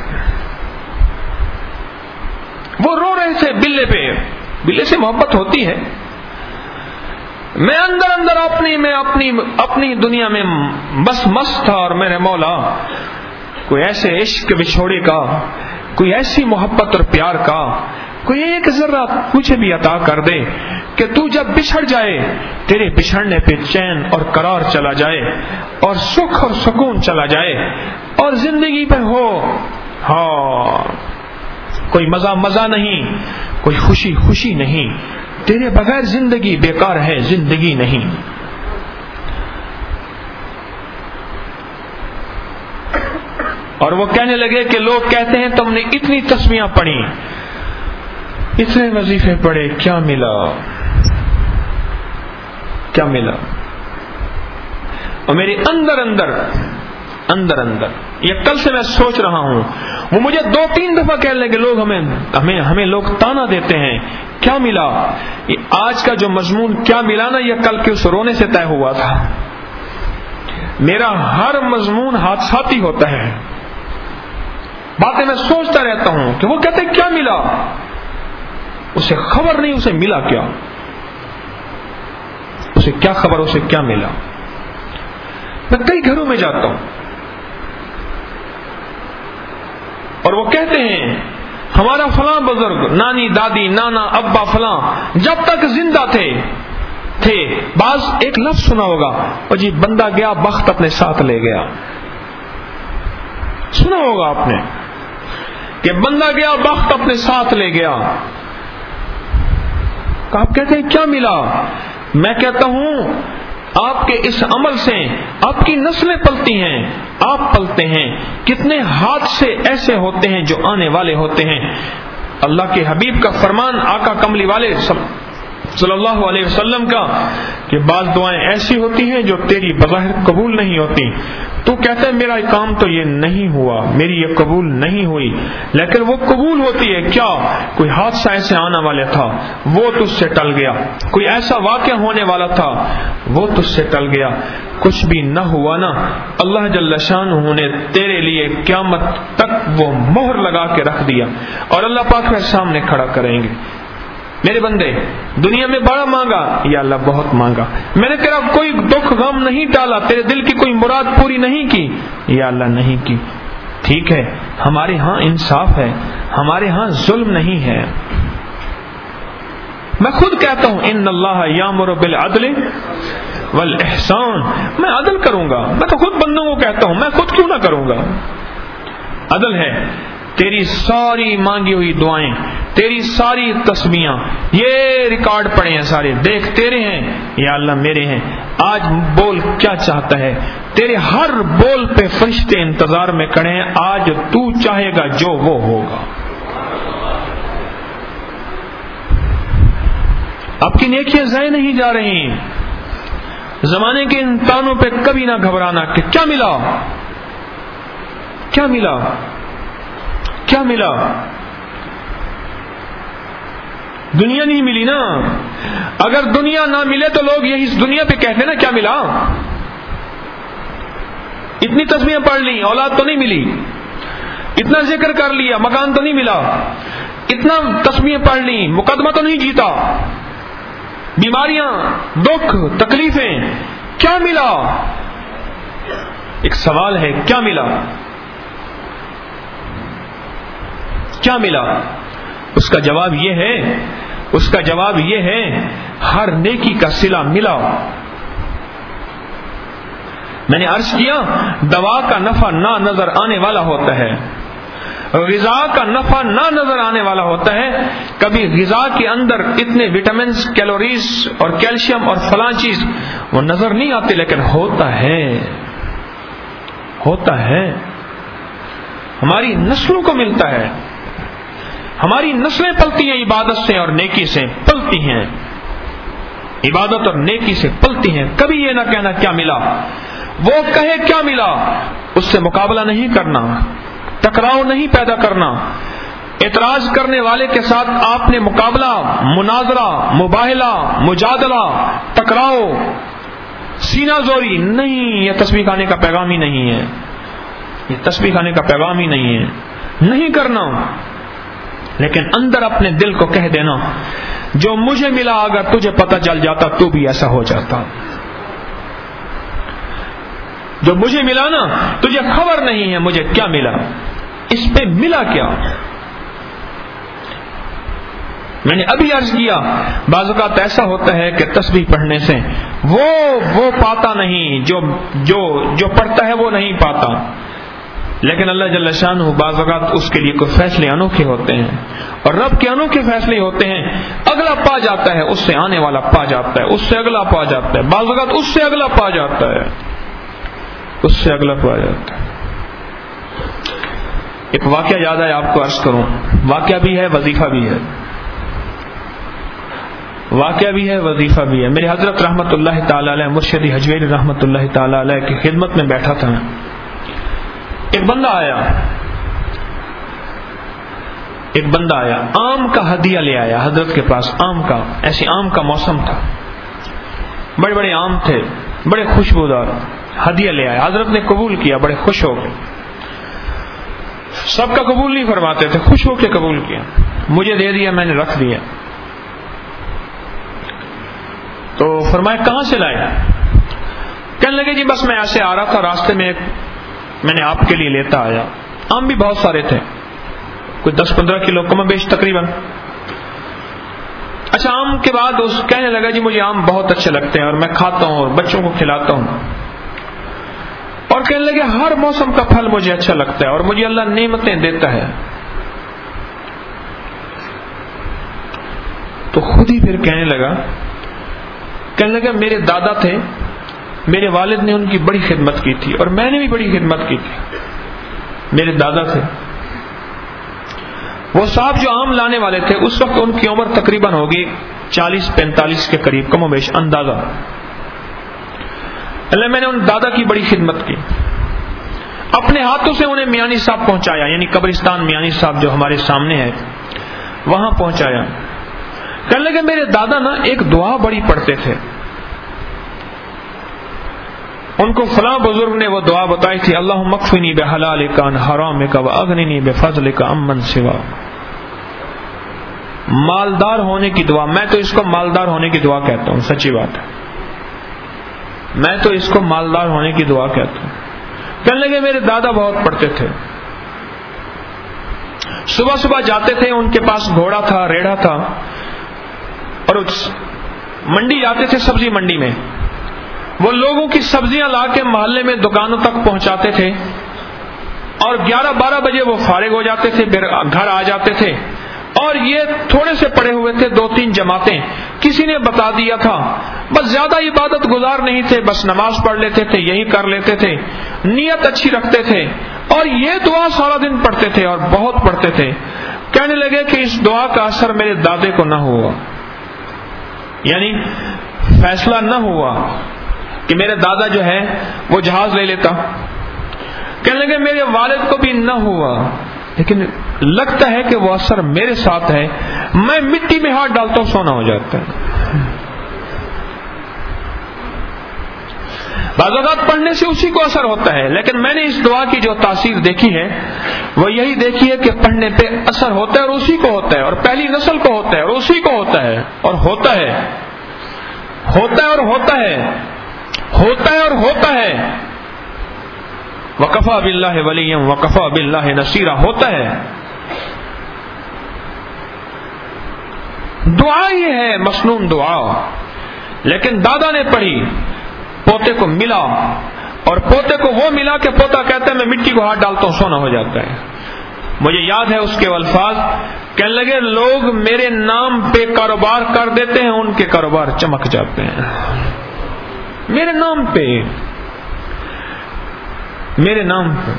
وہ رو رہے تھے بلے پہ, بلے سے محبت ہوتی ہے. میں اندر اپنی دنیا میں بس مست تھا. اور میرے مولا کوئی ایسے عشق بچھوڑے کا, کوئی ایسی محبت اور پیار کا کوئی ایک ذرہ مجھے بھی عطا کر دے کہ تو جب بچھڑ جائے تیرے بچھڑنے پہ چین اور قرار چلا جائے اور سکھ اور سکون چلا جائے اور زندگی پہ ہو کوئی مزہ نہیں, کوئی خوشی نہیں. تیرے بغیر زندگی بیکار ہے, زندگی نہیں. اور وہ کہنے لگے کہ لوگ کہتے ہیں تم نے اتنی تسمیاں پڑھی, اتنے وظیفے پڑھے, کیا ملا؟ اور میرے اندر یہ کل سے میں سوچ رہا ہوں, وہ مجھے 2-3 دفعہ کہنے لگے لوگ ہمیں لوگ تانا دیتے ہیں کیا ملا. یہ آج کا جو مضمون کیا ملا نا, یہ کل کے اس رونے سے طے ہوا تھا. میرا ہر مضمون حادثاتی ہوتا ہے. باتیں میں سوچتا رہتا ہوں کہ وہ کہتے ہیں کیا ملا, اسے خبر نہیں اسے ملا کیا, اسے کیا خبر اسے کیا ملا. میں کئی گھروں میں جاتا ہوں اور وہ کہتے ہیں ہمارا فلاں بزرگ, نانی دادی نانا ابا فلاں جب تک زندہ تھے بعض ایک لفظ سنا ہوگا, اور جی بندہ گیا بخت اپنے ساتھ لے گیا. سنا ہوگا آپ نے کہ بندہ گیا بخت اپنے ساتھ لے گیا. آپ کہتے ہیں کیا ملا؟ میں کہتا ہوں آپ کے اس عمل سے آپ کی نسلیں پلتی ہیں, آپ پلتے ہیں. کتنے حادثے ایسے ہوتے ہیں جو آنے والے ہوتے ہیں. اللہ کے حبیب کا فرمان آقا کملی والے صلی اللہ علیہ وسلم کا کہ بعض دعائیں ایسی ہوتی ہیں جو تیری بظاہر قبول نہیں ہوتی. تو کہتا ہے میرا کام تو یہ نہیں ہوا, میری یہ قبول نہیں ہوئی, لیکن وہ قبول ہوتی ہے. کیا؟ کوئی حادثہ ایسے آنا والا تھا وہ تجھ سے ٹل گیا, کوئی ایسا واقعہ ہونے والا تھا وہ تجھ سے ٹل گیا. کچھ بھی نہ ہوا نا, اللہ جل شانہ نے تیرے لیے قیامت تک وہ مہر لگا کے رکھ دیا اور اللہ پاک کے سامنے کھڑا کریں گے. میرے بندے دنیا میں بڑا مانگا, یا اللہ بہت مانگا, میں نے تیرا کوئی دکھ غم نہیں ڈالا, تیرے دل کی کوئی مراد پوری نہیں کی, یا اللہ نہیں کی. ٹھیک ہے, ہمارے ہاں انصاف ہے, ہمارے ہاں ظلم نہیں ہے. میں خود کہتا ہوں ان اللہ یامر بالعدل والاحسان, میں عدل کروں گا. میں تو خود بندوں کو کہتا ہوں, میں خود کیوں نہ کروں گا. عدل ہے. تیری ساری مانگی ہوئی دعائیں, تیری ساری تسبیحاں, یہ ریکارڈ پڑے ہیں سارے, دیکھ تیرے ہیں یا اللہ میرے ہیں. آج بول کیا چاہتا ہے, تیرے ہر بول پہ فرشتے انتظار میں کھڑے ہیں. آج تو چاہے گا جو وہ ہوگا. آپ کی نیکیاں ضائع نہیں جا رہی. زمانے کے ان تانوں پہ کبھی نہ گھبرانا کہ کیا ملا. کیا ملا؟ کیا ملا؟ دنیا نہیں ملی نا. اگر دنیا نہ ملے تو لوگ یہی اس دنیا پہ کہتے نا کیا ملا؟ اتنی تسبیحیں پڑھ لی، اولاد تو نہیں ملی. اتنا ذکر کر لیا، مکان تو نہیں ملا. اتنا تسبیحیں پڑھ لی، مقدمہ تو نہیں جیتا. بیماریاں، دکھ، تکلیفیں، کیا ملا؟ ایک سوال ہے، کیا ملا؟ کیا ملا؟ اس کا جواب یہ ہے ہر نیکی کا صلہ ملا. میں نے عرض کیا دوا کا نفع نہ نظر آنے والا ہوتا ہے، غذا کا نفع نہ نظر آنے والا ہوتا ہے. کبھی غذا کے اندر اتنے وٹامنز، کیلوریز اور کیلشیم اور فلاں چیز وہ نظر نہیں آتے، لیکن ہوتا ہے. ہماری نسلوں کو ملتا ہے. ہماری نسلیں پلتی ہیں عبادت سے اور نیکی سے، پلتی ہیں عبادت اور نیکی سے پلتی ہیں. کبھی یہ نہ کہنا کیا ملا. وہ کہے کیا ملا، اس سے مقابلہ نہیں کرنا، ٹکراؤ نہیں پیدا کرنا. اعتراض کرنے والے کے ساتھ آپ نے مقابلہ، مناظرہ، مباہلہ، مجادلہ، ٹکراؤ، سینہ زوری نہیں. یہ تسبیح کھانے کا پیغام ہی نہیں ہے. یہ تسبیح کھانے کا پیغام ہی نہیں ہے. نہیں کرنا، لیکن اندر اپنے دل کو کہہ دینا جو مجھے ملا اگر تجھے پتہ چل جاتا تو بھی ایسا ہو جاتا. جو مجھے ملا نا، تجھے خبر نہیں ہے مجھے کیا ملا. اس پہ ملا کیا؟ میں نے ابھی عرض کیا بعض اوقات ایسا ہوتا ہے کہ تسبیح پڑھنے سے وہ پاتا نہیں، جو پڑھتا ہے وہ نہیں پاتا. لیکن اللہ جل شانہ بعض اوقات اس کے لیے کوئی فیصلے انوکھے ہوتے ہیں، اور رب کے انوکھے فیصلے ہوتے ہیں. اگلا پا جاتا ہے، اس سے آنے والا پا جاتا ہے، اس سے اگلا پا جاتا ہے، بعض اوقات اس سے اگلا پا جاتا ہے، اس سے اگلا پا جاتا ہے. ایک واقعہ یاد ہے آپ کو عرض کروں. واقعہ بھی ہے، وظیفہ بھی ہے. واقعہ بھی ہے، وظیفہ بھی ہے. میرے حضرت رحمت اللہ تعالی علیہ، مرشدی حجویری رحمت اللہ تعالی علیہ کی خدمت میں بیٹھا تھا. ایک بندہ آیا، آم کا ہدیہ لے آیا حضرت کے پاس. آم کا، ایسے آم کا موسم تھا، بڑے بڑے آم تھے، بڑے خوشبودار. ہدیہ لے آیا، حضرت نے قبول کیا، بڑے خوش ہو گئے. سب کا قبول نہیں فرماتے تھے، خوش ہو کے قبول کیا. مجھے دے دیا، میں نے رکھ دیا. تو فرمایا کہاں سے لائے؟ کہنے لگے جی بس میں ایسے آ رہا تھا، راستے میں میں نے آپ کے لیے لیتا آیا. آم بھی بہت سارے تھے، کوئی 10-15 کلو کم بیش تقریباً. اچھا، آم کے بعد اس کہنے لگا جی مجھے آم بہت اچھے لگتے ہیں اور میں کھاتا ہوں اور بچوں کو کھلاتا ہوں. اور کہنے لگے ہر موسم کا پھل مجھے اچھا لگتا ہے اور مجھے اللہ نعمتیں دیتا ہے. تو خود ہی پھر کہنے لگا میرے دادا تھے، میرے والد نے ان کی بڑی خدمت کی تھی اور میں نے بھی بڑی خدمت کی تھی. میرے دادا تھے، وہ صاحب جو آم لانے والے تھے اس وقت ان کی عمر تقریباً ہوگی 40-45 کے قریب، کم و بیش اندازہ. اللہ، میں نے ان دادا کی بڑی خدمت کی، اپنے ہاتھوں سے انہیں میانی صاحب پہنچایا، یعنی قبرستان میانی صاحب جو ہمارے سامنے ہے وہاں پہنچایا. کہنے لگے میرے دادا نا ایک دعا بڑی پڑھتے تھے. ان کو فلاں بزرگ نے وہ دعا بتائی تھی، اللہم اکفنی بحلالک عن حرامک واغننی بفضلک عمن سوا. مالدار ہونے کی دعا، میں تو اس کو مالدار ہونے کی دعا کہتا ہوں، سچی بات ہے، میں تو اس کو مالدار ہونے کی دعا کہتا ہوں. کہنے لگے میرے دادا بہت پڑھتے تھے، صبح صبح جاتے تھے، ان کے پاس گھوڑا تھا، ریڑھا تھا، اور منڈی جاتے تھے، سبزی منڈی میں وہ لوگوں کی سبزیاں لا کے محلے میں دکانوں تک پہنچاتے تھے، اور 11-12 بجے وہ فارغ ہو جاتے تھے، پھر گھر آ جاتے تھے. اور یہ تھوڑے سے پڑے ہوئے تھے، 2-3 جماعتیں کسی نے بتا دیا تھا، بس زیادہ عبادت گزار نہیں تھے، بس نماز پڑھ لیتے تھے، یہی کر لیتے تھے، نیت اچھی رکھتے تھے اور یہ دعا سارا دن پڑھتے تھے اور بہت پڑھتے تھے. کہنے لگے کہ اس دعا کا اثر میرے دادے کو نہ ہوا، یعنی فیصلہ نہ ہوا کہ میرا دادا جو ہے وہ جہاز لے لیتا، کہنے لگے میرے والد کو بھی نہ ہوا، لیکن لگتا ہے کہ وہ اثر میرے ساتھ ہے، میں مٹی میں ہاتھ ڈالتا ہوں سونا ہو جاتا ہے۔ بعض اوقات پڑھنے سے اسی کو اثر ہوتا ہے، لیکن میں نے اس دعا کی جو تاثیر دیکھی ہے وہ یہی دیکھی ہے کہ پڑھنے پہ اثر ہوتا ہے اور اسی کو ہوتا ہے، اور پہلی نسل کو ہوتا ہے اور اسی کو ہوتا ہے، اور ہوتا ہے، ہوتا ہے اور ہوتا ہے، ہوتا ہے اور ہوتا ہے۔ وَكَفَى بِاللَّهِ وَلِيًّا وَكَفَى بِاللَّهِ نَصِيرًا، ہوتا ہے۔ دعا یہ ہے مسنون دعا، لیکن دادا نے پڑھی، پوتے کو ملا، اور پوتے کو وہ ملا کہ پوتا کہتا ہے میں مٹی کو ہاتھ ڈالتا ہوں سونا ہو جاتا ہے۔ مجھے یاد ہے اس کے الفاظ، کہنے لگے لوگ میرے نام پہ کاروبار کر دیتے ہیں، ان کے کاروبار چمک جاتے ہیں، میرے نام پہ، میرے نام پہ۔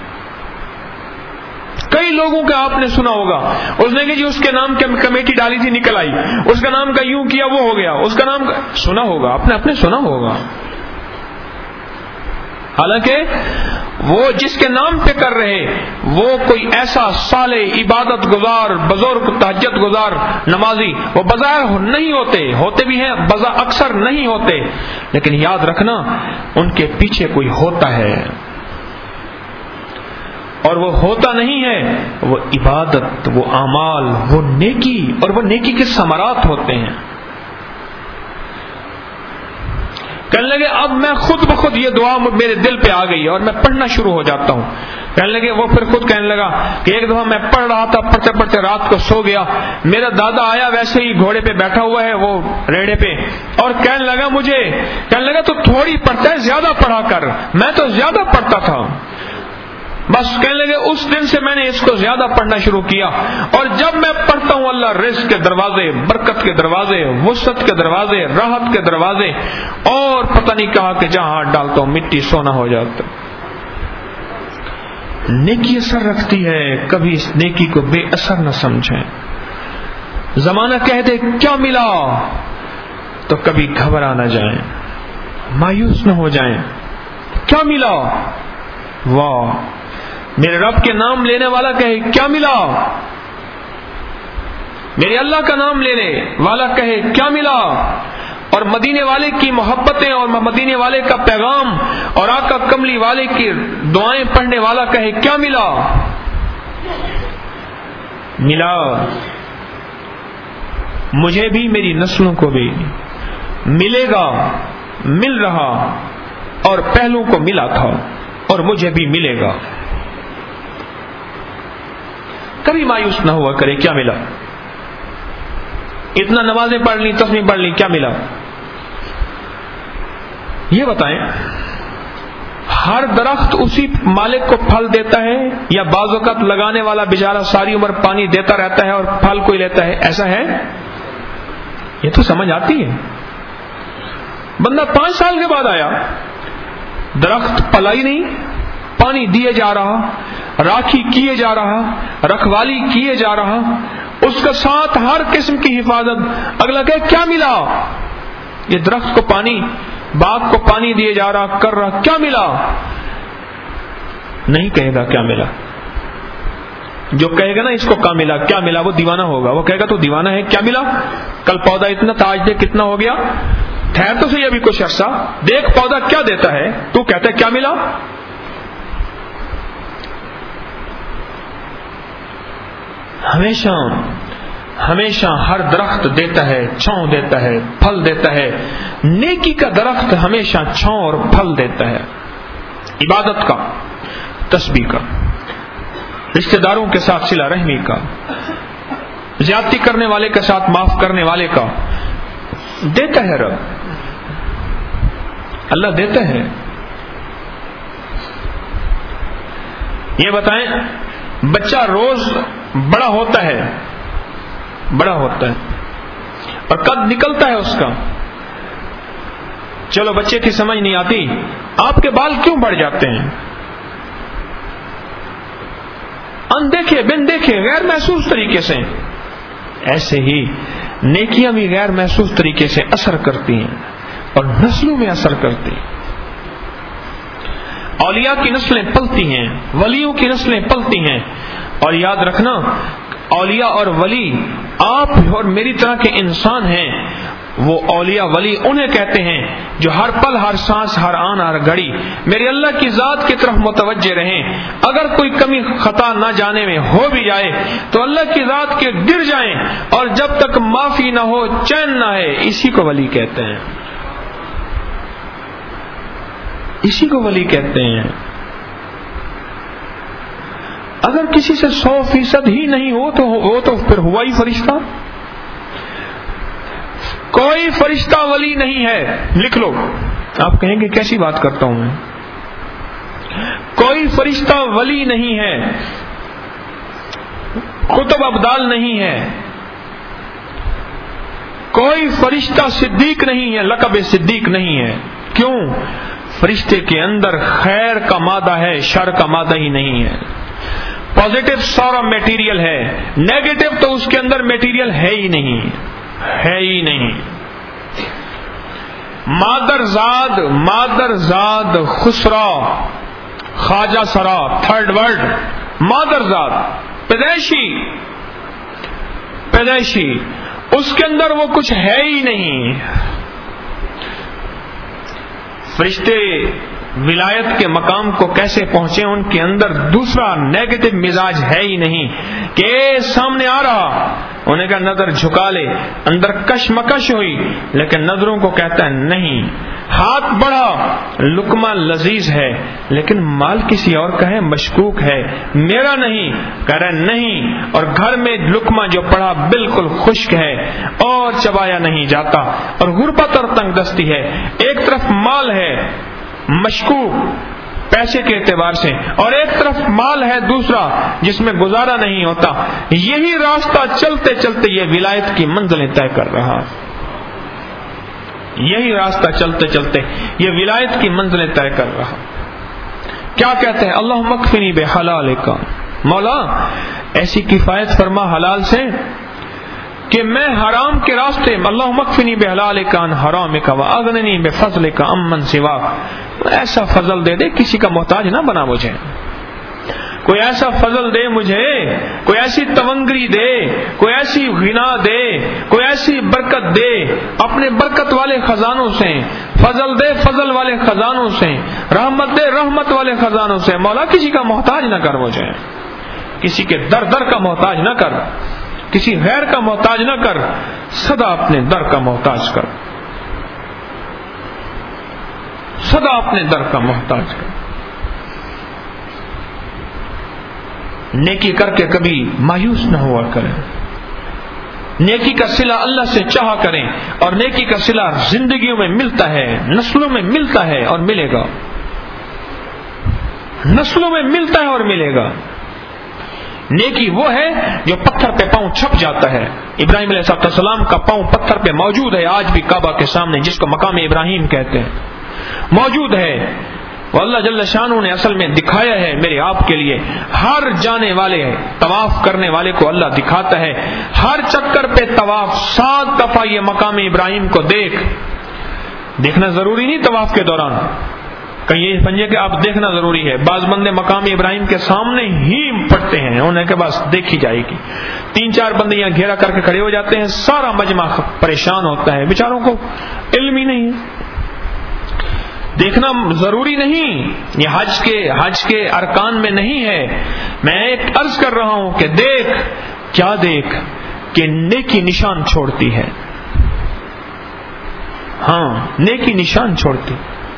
کئی لوگوں کا آپ نے سنا ہوگا، اس نے کہ جی اس کے نام کی کمیٹی ڈالی تھی نکل آئی، اس کا نام کا یوں کیا وہ ہو گیا، اس کا نام کا سنا ہوگا، آپ نے اپنے سنا ہوگا۔ حالانکہ وہ جس کے نام پہ کر رہے وہ کوئی ایسا صالح عبادت گزار بزرگ تہجد گزار نمازی وہ بظاہر نہیں ہوتے، ہوتے بھی ہیں اکثر نہیں ہوتے، لیکن یاد رکھنا ان کے پیچھے کوئی ہوتا ہے، اور وہ ہوتا نہیں ہے، وہ عبادت، وہ اعمال، وہ نیکی، اور وہ نیکی کے ثمرات ہوتے ہیں۔ کہنے لگے اب میں خود بخود یہ دعا میرے دل پہ آ گئی اور میں پڑھنا شروع ہو جاتا ہوں۔ کہنے لگے وہ پھر خود کہنے لگا کہ ایک دفعہ میں پڑھ رہا تھا، پڑھتے پڑھتے رات کو سو گیا، میرا دادا آیا ویسے ہی گھوڑے پہ بیٹھا ہوا ہے وہ ریڑے پہ، اور کہنے لگا تو تھوڑی پڑھتا ہے زیادہ پڑھا کر، میں تو زیادہ پڑھتا تھا۔ بس کہنے لگے اس دن سے میں نے اس کو زیادہ پڑھنا شروع کیا، اور جب میں پڑھتا ہوں اللہ رزق کے دروازے، برکت کے دروازے، وسعت کے دروازے، راحت کے دروازے، اور پتہ نہیں کہا کہ جہاں ہاتھ ڈالتا ہوں مٹی سونا ہو جاتا۔ نیکی اثر رکھتی ہے، کبھی اس نیکی کو بے اثر نہ سمجھیں۔ زمانہ کہہ دے کیا ملا تو کبھی گھبرا نہ جائیں، مایوس نہ ہو جائیں۔ کیا ملا؟ واہ، میرے رب کے نام لینے والا کہے کیا ملا، میرے اللہ کا نام لینے والا کہے کیا ملا، اور مدینے والے کی محبتیں اور مدینے والے کا پیغام اور آقا کملی والے کی دعائیں پڑھنے والا کہے کیا ملا، ملا مجھے بھی میری نسلوں کو بھی ملے گا، مل رہا، اور پہلوں کو ملا تھا اور مجھے بھی ملے گا۔ کبھی مایوس نہ ہوا کرے، کیا ملا؟ اتنا نمازیں پڑھ لی، تسبیح پڑھ لی، کیا ملا؟ یہ بتائیں ہر درخت اسی مالک کو پھل دیتا ہے یا بعض اوقات لگانے والا بیچارہ ساری عمر پانی دیتا رہتا ہے اور پھل کوئی لیتا ہے؟ ایسا ہے؟ یہ تو سمجھ آتی ہے۔ بندہ 5 سال کے بعد آیا، درخت پلا ہی نہیں، پانی دیے جا رہا، راکھی کیے جا رہا، رکھوالی کیے جا رہا، اس کے ساتھ ہر قسم کی حفاظت۔ اگلا کہ کیا ملا؟ یہ درخت کو پانی، باغ کو پانی دیے جا رہا، کر رہا، کیا ملا؟ نہیں کہے گا کیا ملا۔ جو کہے گا نا اس کو کیا ملا، کیا ملا، وہ دیوانہ ہوگا۔ وہ کہے گا تو دیوانہ ہے، کیا ملا؟ کل پودا اتنا تھا، آج دیکھ کتنا ہو گیا۔ ٹھہر تو صحیح ابھی کچھ عرصہ، دیکھ پودا کیا دیتا ہے، تو کہتا ہے کیا ملا۔ ہمیشہ ہر درخت دیتا ہے، چھاؤں دیتا ہے، پھل دیتا ہے۔ نیکی کا درخت ہمیشہ چھاؤں اور پھل دیتا ہے، عبادت کا، تسبیح کا، رشتہ داروں کے ساتھ صلہ رحمی کا، زیادتی کرنے والے کے ساتھ معاف کرنے والے کا، دیتا ہے رب، اللہ دیتا ہے۔ یہ بتائیں بچہ روز بڑا ہوتا ہے اور قد نکلتا ہے اس کا، چلو بچے کی سمجھ نہیں آتی، آپ کے بال کیوں بڑھ جاتے ہیں؟ اندیکھے بن دیکھے غیر محسوس طریقے سے۔ ایسے ہی نیکیاں بھی غیر محسوس طریقے سے اثر کرتی ہیں اور نسلوں میں اثر کرتی ہیں۔ اولیاء کی نسلیں پلتی ہیں، ولیوں کی نسلیں پلتی ہیں. اور یاد رکھنا اولیاء اور ولی آپ اور میری طرح کے انسان ہیں. وہ اولیاء ولی انہیں کہتے ہیں جو ہر پل، ہر سانس، ہر آن، ہر گھڑی میرے اللہ کی ذات کی طرف متوجہ رہیں. اگر کوئی کمی خطا نہ جانے میں ہو بھی جائے تو اللہ کی ذات کے گر جائیں، اور جب تک معافی نہ ہو چین نہ ہے. اسی کو ولی کہتے ہیں، اسی کو ولی کہتے ہیں. اگر کسی سے 100% ہی نہیں ہو تو وہ تو پھر ہوا ہی فرشتہ. کوئی فرشتہ ولی نہیں ہے. لکھ لو. آپ کہیں گے کیسی بات کرتا ہوں میں. کوئی فرشتہ ولی نہیں ہے، قطب ابدال نہیں ہے، کوئی فرشتہ صدیق نہیں ہے، لقب صدیق نہیں ہے. کیوں؟ فرشتے کے اندر خیر کا مادہ ہے، شر کا مادہ ہی نہیں ہے. پازیٹو سارا میٹیریل ہے، نیگیٹو تو اس کے اندر میٹیریل ہے ہی نہیں، ہے ہی نہیں. مادر زاد خسرا خواجہ سرا، تھرڈ ورڈ مادر زاد، پیدائشی اس کے اندر وہ کچھ ہے ہی نہیں. فرشتے ولایت کے مقام کو کیسے پہنچے؟ ان کے اندر دوسرا نیگیٹو مزاج ہے ہی نہیں کہ سامنے آ رہا انہیں کہا نظر جھکا لے. اندر کشمکش ہوئی لیکن نظروں کو کہتا ہے نہیں. ہاتھ بڑھا، لقمہ لذیذ ہے لیکن مال کسی اور کا ہے، مشکوک ہے، میرا نہیں. کہہ رہا نہیں. اور گھر میں لقمہ جو پڑا بالکل خشک ہے اور چبایا نہیں جاتا، اور غربت اور تنگ دستی ہے. ایک طرف مال ہے مشکوک پیسے کے اعتبار سے، اور ایک طرف مال ہے دوسرا جس میں گزارا نہیں ہوتا. یہی راستہ چلتے چلتے یہ ولایت کی منزلیں طے کر رہا. یہی راستہ چلتے چلتے یہ ولایت کی منزلیں طے کر رہا. کیا کہتے ہیں؟ اللہم اکفنی بحلالک، مولا ایسی کفایت فرما حلال سے کہ میں حرام کے راستے، اللہم اکفنی بحلالک عن حرامک واغننی بفضلک عمن سواک، ایسا فضل دے کسی کا محتاج نہ بنا مجھے. کوئی ایسا فضل دے مجھے، کوئی ایسی تونگری دے، کوئی ایسی غنا دے، کوئی ایسی برکت دے اپنے برکت والے خزانوں سے، فضل دے فضل والے خزانوں سے، رحمت دے رحمت والے خزانوں سے. مولا کسی کا محتاج نہ کر مجھے، کسی کے در در کا محتاج نہ کر، کسی غیر کا محتاج نہ کر، سدا اپنے در کا محتاج کر، سدا اپنے در کا محتاج کر. نیکی کر کے کبھی مایوس نہ ہوا کریں. نیکی کا صلہ اللہ سے چاہا کریں، اور نیکی کا صلہ زندگیوں میں ملتا ہے، نسلوں میں ملتا ہے اور ملے گا، نسلوں میں ملتا ہے اور ملے گا. نیکی وہ ہے جو پتھر پہ پاؤں چھپ جاتا ہے. ابراہیم علیہ السلام کا پاؤں پتھر پہ موجود ہے آج بھی کعبہ کے سامنے، جس کو مقام ابراہیم کہتے ہیں، موجود ہے. وہ اللہ جل شانہ نے اصل میں دکھایا ہے میرے آپ کے لیے. ہر جانے والے طواف کرنے والے کو اللہ دکھاتا ہے، ہر چکر پہ طواف 7 دفعہ یہ مقام ابراہیم کو دیکھنا ضروری نہیں. طواف کے دوران کہیں یہ سمجھے کہ آپ دیکھنا ضروری ہے. بعض بندے مقام ابراہیم کے سامنے ہی پڑتے ہیں، انہیں کے پاس دیکھی جائے گی. 3-4 بندے یہاں گھیرا کر کے کھڑے ہو جاتے ہیں، سارا مجمع پریشان ہوتا ہے، بیچاروں کو علم ہی نہیں ہے. دیکھنا ضروری نہیں، یہ حج کے ارکان میں نہیں ہے. میں ایک عرض کر رہا ہوں کہ دیکھ کہ نیکی نشان چھوڑتی ہے. ہاں نیکی نشان چھوڑتی،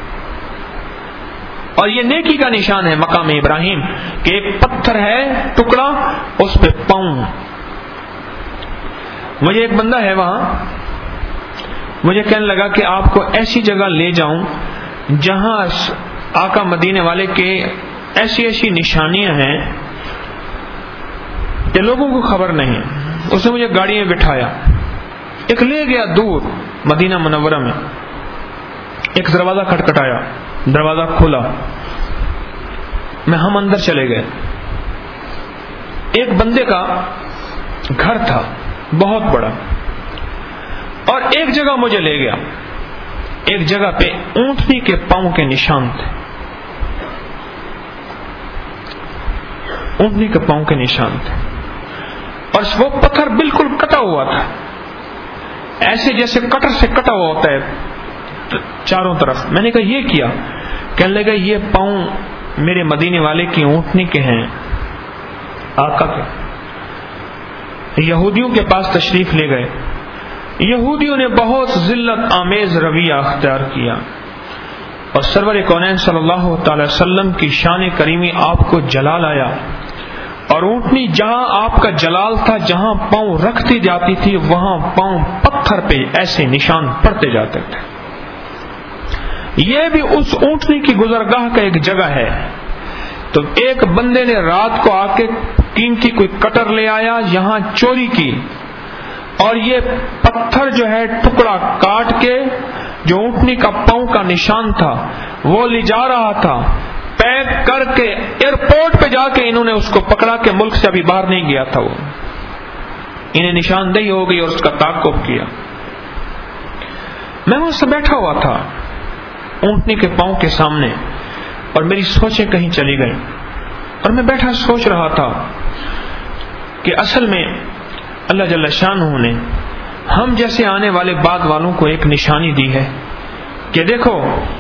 اور یہ نیکی کا نشان ہے مقام ابراہیم کہ ایک پتھر ہے ٹکڑا، اس پہ پاؤں. مجھے ایک بندہ ہے وہاں، مجھے کہنے لگا کہ آپ کو ایسی جگہ لے جاؤں جہاں آقا مدینے والے کے ایسی نشانیاں ہیں کہ لوگوں کو خبر نہیں. اس نے مجھے گاڑی میں بٹھایا، ایک لے گیا دور مدینہ منورہ میں. ایک دروازہ کھٹکھٹایا، دروازہ کھولا، ہم اندر چلے گئے. ایک بندے کا گھر تھا بہت بڑا، اور ایک جگہ مجھے لے گیا. ایک جگہ پہ اونٹنی کے پاؤں کے نشان تھے. اونٹنی کے پاؤں کے نشان تھے، اور وہ پتھر بالکل کٹا ہوا تھا، ایسے جیسے کٹر سے کٹا ہوا ہوتا ہے چاروں طرف۔ میں نے کہا یہ کیا؟ کہنے لگا یہ پاؤں میرے مدینے والے کی اونٹنی کے ہیں، آقا کے۔ یہودیوں کے پاس تشریف لے گئے، یہودیوں نے بہت ذلت آمیز رویہ اختیار کیا، اور سرور کونین صلی اللہ تعالی وسلم کی شان کریمی آپ کو جلال آیا، اور اونٹنی جہاں آپ کا جلال تھا، جہاں پاؤں رکھتی جاتی تھی وہاں پاؤں پتھر پہ ایسے نشان پڑتے جاتے تھے۔ یہ بھی اس اونٹنی کی گزرگاہ کا ایک جگہ ہے۔ تو ایک بندے نے رات کو آ کے قیمتی کوئی کٹر لے آیا، یہاں چوری کی، اور یہ پتھر جو ہے ٹکڑا کاٹ کے جو اونٹنی کا پاؤں کا نشان تھا وہ لے جا رہا تھا، پیک کر کے ایئرپورٹ پہ جا کے انہوں نے اس کو پکڑا کہ ملک سے ابھی باہر نہیں گیا تھا وہ، انہیں نشاندہی ہو گئی اور اس کا تعاقب کیا۔ میں وہاں سے بیٹھا ہوا تھا اونٹنی کے پاؤں کے سامنے، اور میری سوچیں کہیں چلی گئیں، اور میں بیٹھا سوچ رہا تھا کہ اصل میں اللہ جل شانہ نے ہم جیسے آنے والے بعد والوں کو ایک نشانی دی ہے کہ دیکھو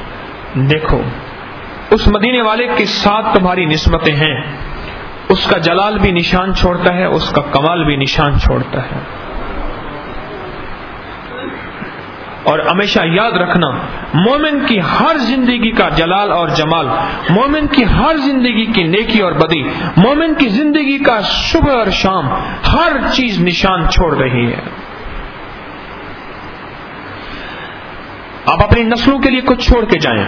اس مدینے والے کے ساتھ تمہاری نسبتیں ہیں، اس کا جلال بھی نشان چھوڑتا ہے، اس کا کمال بھی نشان چھوڑتا ہے۔ اور ہمیشہ یاد رکھنا، مومن کی ہر زندگی کا جلال اور جمال، مومن کی ہر زندگی کی نیکی اور بدی، مومن کی زندگی کا صبح اور شام، ہر چیز نشان چھوڑ رہی ہے۔ آپ اپنی نسلوں کے لیے کچھ چھوڑ کے جائیں،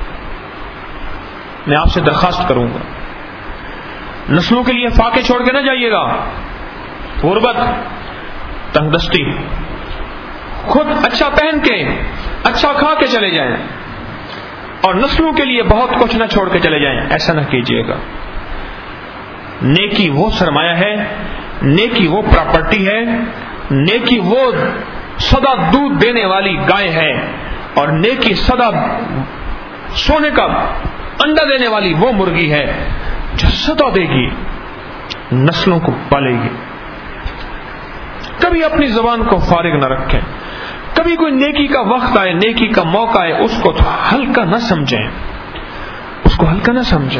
میں آپ سے درخواست کروں گا، نسلوں کے لیے فاقے چھوڑ کے نہ جائیے گا، غربت، تنگ دستی، خود اچھا پہن کے اچھا کھا کے چلے جائیں، اور نسلوں کے لیے بہت کچھ نہ چھوڑ کے چلے جائیں، ایسا نہ کیجیے گا۔ نیکی وہ سرمایہ ہے، نیکی وہ پراپرٹی ہے، نیکی وہ سدا دودھ دینے والی گائے ہے، اور نیکی سدا سونے کا انڈا دینے والی وہ مرغی ہے جو سدا دے گی، نسلوں کو پالے گی۔ کبھی اپنی زبان کو فارغ نہ رکھیں، کبھی کوئی نیکی کا وقت آئے، نیکی کا موقع آئے، اس کو ہلکا نہ سمجھیں، اس کو ہلکا نہ سمجھیں۔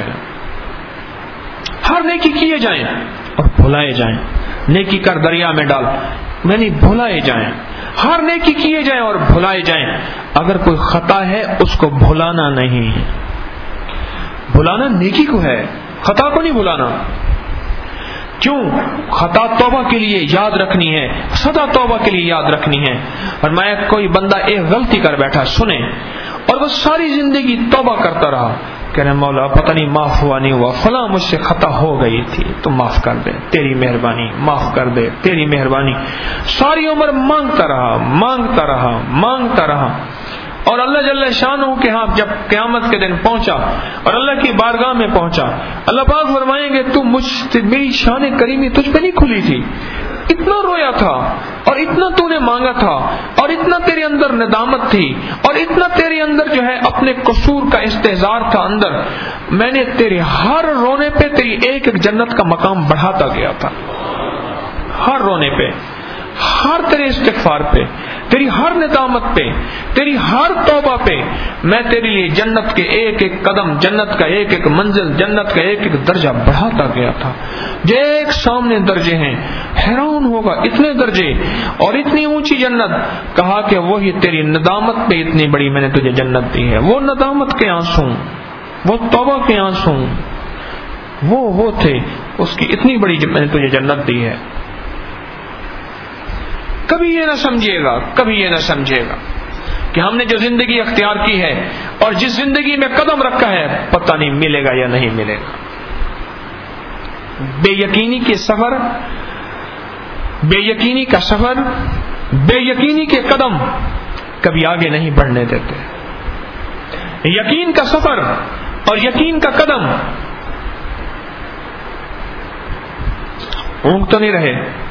ہر نیکی کیے جائیں اور بھلائے جائیں، نیکی کر دریا میں ڈال، یعنی بھلائے جائیں، ہر نیکی کیے جائیں اور بھلائے جائیں۔ اگر کوئی خطا ہے اس کو بھلانا نہیں، بھلانا نیکی کو ہے، خطا کو نہیں بھلانا۔ کیوں؟ خطا توبہ کے لیے یاد رکھنی ہے، سدا توبہ کے لیے یاد رکھنی ہے۔ اور میں کوئی بندہ ایک غلطی کر بیٹھا سنے، اور وہ ساری زندگی توبہ کرتا رہا، کہہ رہے مولا پتہ نہیں معاف ہوا نہیں ہوا، فلاں مجھ سے خطا ہو گئی تھی، تو معاف کر دے، تیری مہربانی، معاف کر دے، تیری مہربانی۔ ساری عمر مانگتا رہا مانگتا رہا مانگتا رہا، اور اللہ جل شانہ کے ہاں جب قیامت کے دن پہنچا اور اللہ کی بارگاہ میں پہنچا، اللہ پاک فرمائیں گے تو مجھ سے میری شان کریمی تجھ پہ نہیں کھلی تھی، اتنا رویا تھا اور اتنا تو نے مانگا تھا اور اتنا تیرے اندر ندامت تھی اور اتنا تیرے اندر جو ہے اپنے قصور کا استحضار تھا اندر، میں نے تیرے ہر رونے پہ تیری ایک ایک جنت کا مقام بڑھاتا گیا تھا، ہر رونے پہ، ہر تیرے استغفار پہ، تیری ہر ندامت پہ، تیری ہر توبہ پہ میں تیرے لیے جنت کے ایک ایک قدم، جنت کا ایک ایک منزل، جنت کا ایک ایک درجہ بڑھاتا گیا تھا۔ جو ایک سامنے درجے ہیں، حیران ہوگا اتنے درجے اور اتنی اونچی جنت، کہا کہ وہی تیری ندامت پہ اتنی بڑی میں نے تجھے جنت دی ہے۔ وہ ندامت کے آنسو، وہ توبہ کے آنسو، وہ تھے، اس کی اتنی بڑی میں نے تجھے جنت دی ہے۔ کبھی یہ نہ سمجھیے گا، کبھی یہ نہ سمجھے گا کہ ہم نے جو زندگی اختیار کی ہے اور جس زندگی میں قدم رکھا ہے پتہ نہیں ملے گا یا نہیں ملے گا۔ بے یقینی کے سفر، بے یقینی کا سفر، بے یقینی کے قدم کبھی آگے نہیں بڑھنے دیتے۔ یقین کا سفر اور یقین کا قدم اونگ تو نہیں رہے،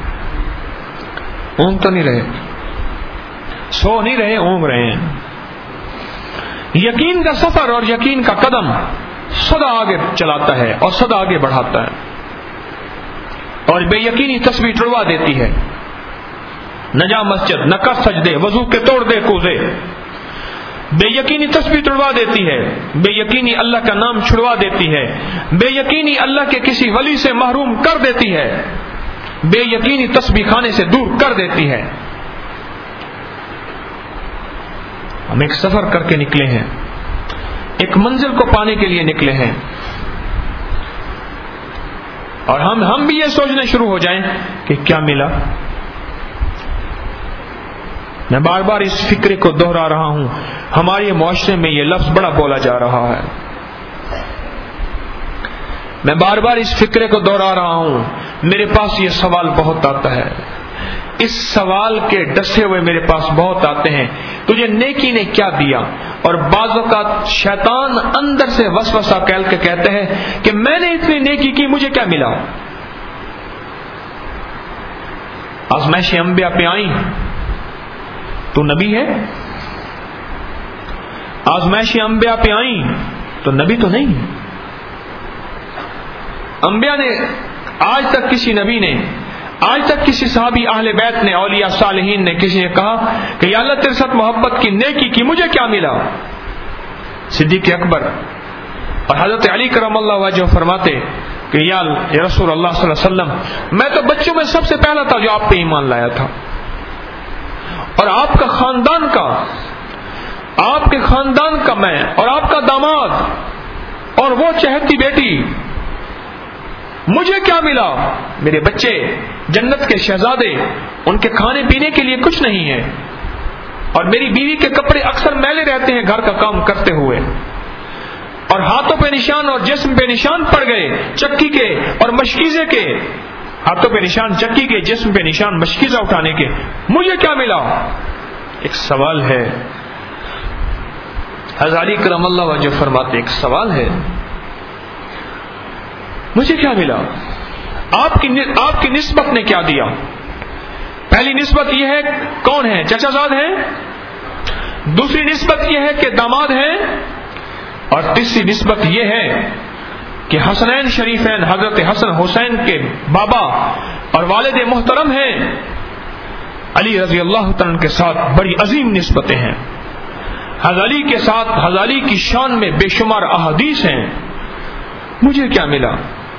اونگ تو نہیں رہے، سو نہیں رہے، اونگ رہے ہیں۔ یقین کا سفر اور یقین کا قدم سدا آگے چلاتا ہے اور سدا آگے بڑھاتا ہے۔ اور بے یقینی تسبیح ٹڑوا دیتی ہے. نہ جا مسجد، نہ کر سجدے، وضو کے توڑ دے کوزے. بے یقینی تسبیح ٹڑوا دیتی ہے، بے یقینی اللہ کا نام چھڑوا دیتی ہے، بے یقینی اللہ کے کسی ولی سے محروم کر دیتی ہے، بے یقینی تسبیح خانے سے دور کر دیتی ہے. ہم ایک سفر کر کے نکلے ہیں، ایک منزل کو پانے کے لیے نکلے ہیں، اور ہم بھی یہ سوچنے شروع ہو جائیں کہ کیا ملا. میں بار بار اس فکرے کو دوہرا رہا ہوں، ہمارے معاشرے میں یہ لفظ بڑا بولا جا رہا ہے. میں بار بار اس فکرے کو دوہرا رہا ہوں. میرے پاس یہ سوال بہت آتا ہے، اس سوال کے ڈسے ہوئے میرے پاس بہت آتے ہیں، تجھے نیکی نے کیا دیا؟ اور بعض اوقات شیطان اندر سے وسوسہ کھیل کے کہتے ہیں کہ میں نے اتنی نیکی کی، مجھے کیا ملا؟ آزمائشیں انبیاء پہ آئیں، تو نبی ہے؟ آزمائشیں انبیاء پہ آئیں تو نبی تو نہیں. انبیاء نے آج تک کسی نبی نے، آج تک کسی صحابی اہل بیت نے، اولیاء صالحین نے، کسی نے کہا کہ یا اللہ تیرے ساتھ محبت کی، نیکی کی، مجھے کیا ملا؟ صدیق اکبر اور حضرت علی کرم اللہ وجہ فرماتے کہ یا رسول اللہ صلی اللہ علیہ وسلم، میں تو بچوں میں سب سے پہلا تھا جو آپ پہ ایمان لایا تھا، اور آپ کا خاندان کا، آپ کے خاندان کا میں، اور آپ کا داماد، اور وہ چہتی بیٹی، مجھے کیا ملا؟ میرے بچے جنت کے شہزادے، ان کے کھانے پینے کے لیے کچھ نہیں ہے، اور میری بیوی کے کپڑے اکثر میلے رہتے ہیں گھر کا کام کرتے ہوئے، اور ہاتھوں پہ نشان اور جسم پہ نشان پڑ گئے چکی کے اور مشکیزے کے، ہاتھوں پہ نشان چکی کے، جسم پہ نشان مشکیزہ اٹھانے کے، مجھے کیا ملا؟ ایک سوال ہے. حضرت علی کرم اللہ وجہ فرماتے ایک سوال ہے، مجھے کیا ملا؟ آپ کی نسبت نے کیا دیا؟ پہلی نسبت یہ ہے کون ہے؟ چچا زاد ہیں. دوسری نسبت یہ ہے کہ داماد ہیں، اور تیسری نسبت یہ ہے کہ حسنین شریفین حضرت حسن حسین کے بابا اور والد محترم ہیں. علی رضی اللہ تعالیٰ کے ساتھ بڑی عظیم نسبتیں ہیں. حضرت علی کے ساتھ حضرت علی کی شان میں بے شمار احادیث ہیں. مجھے کیا ملا؟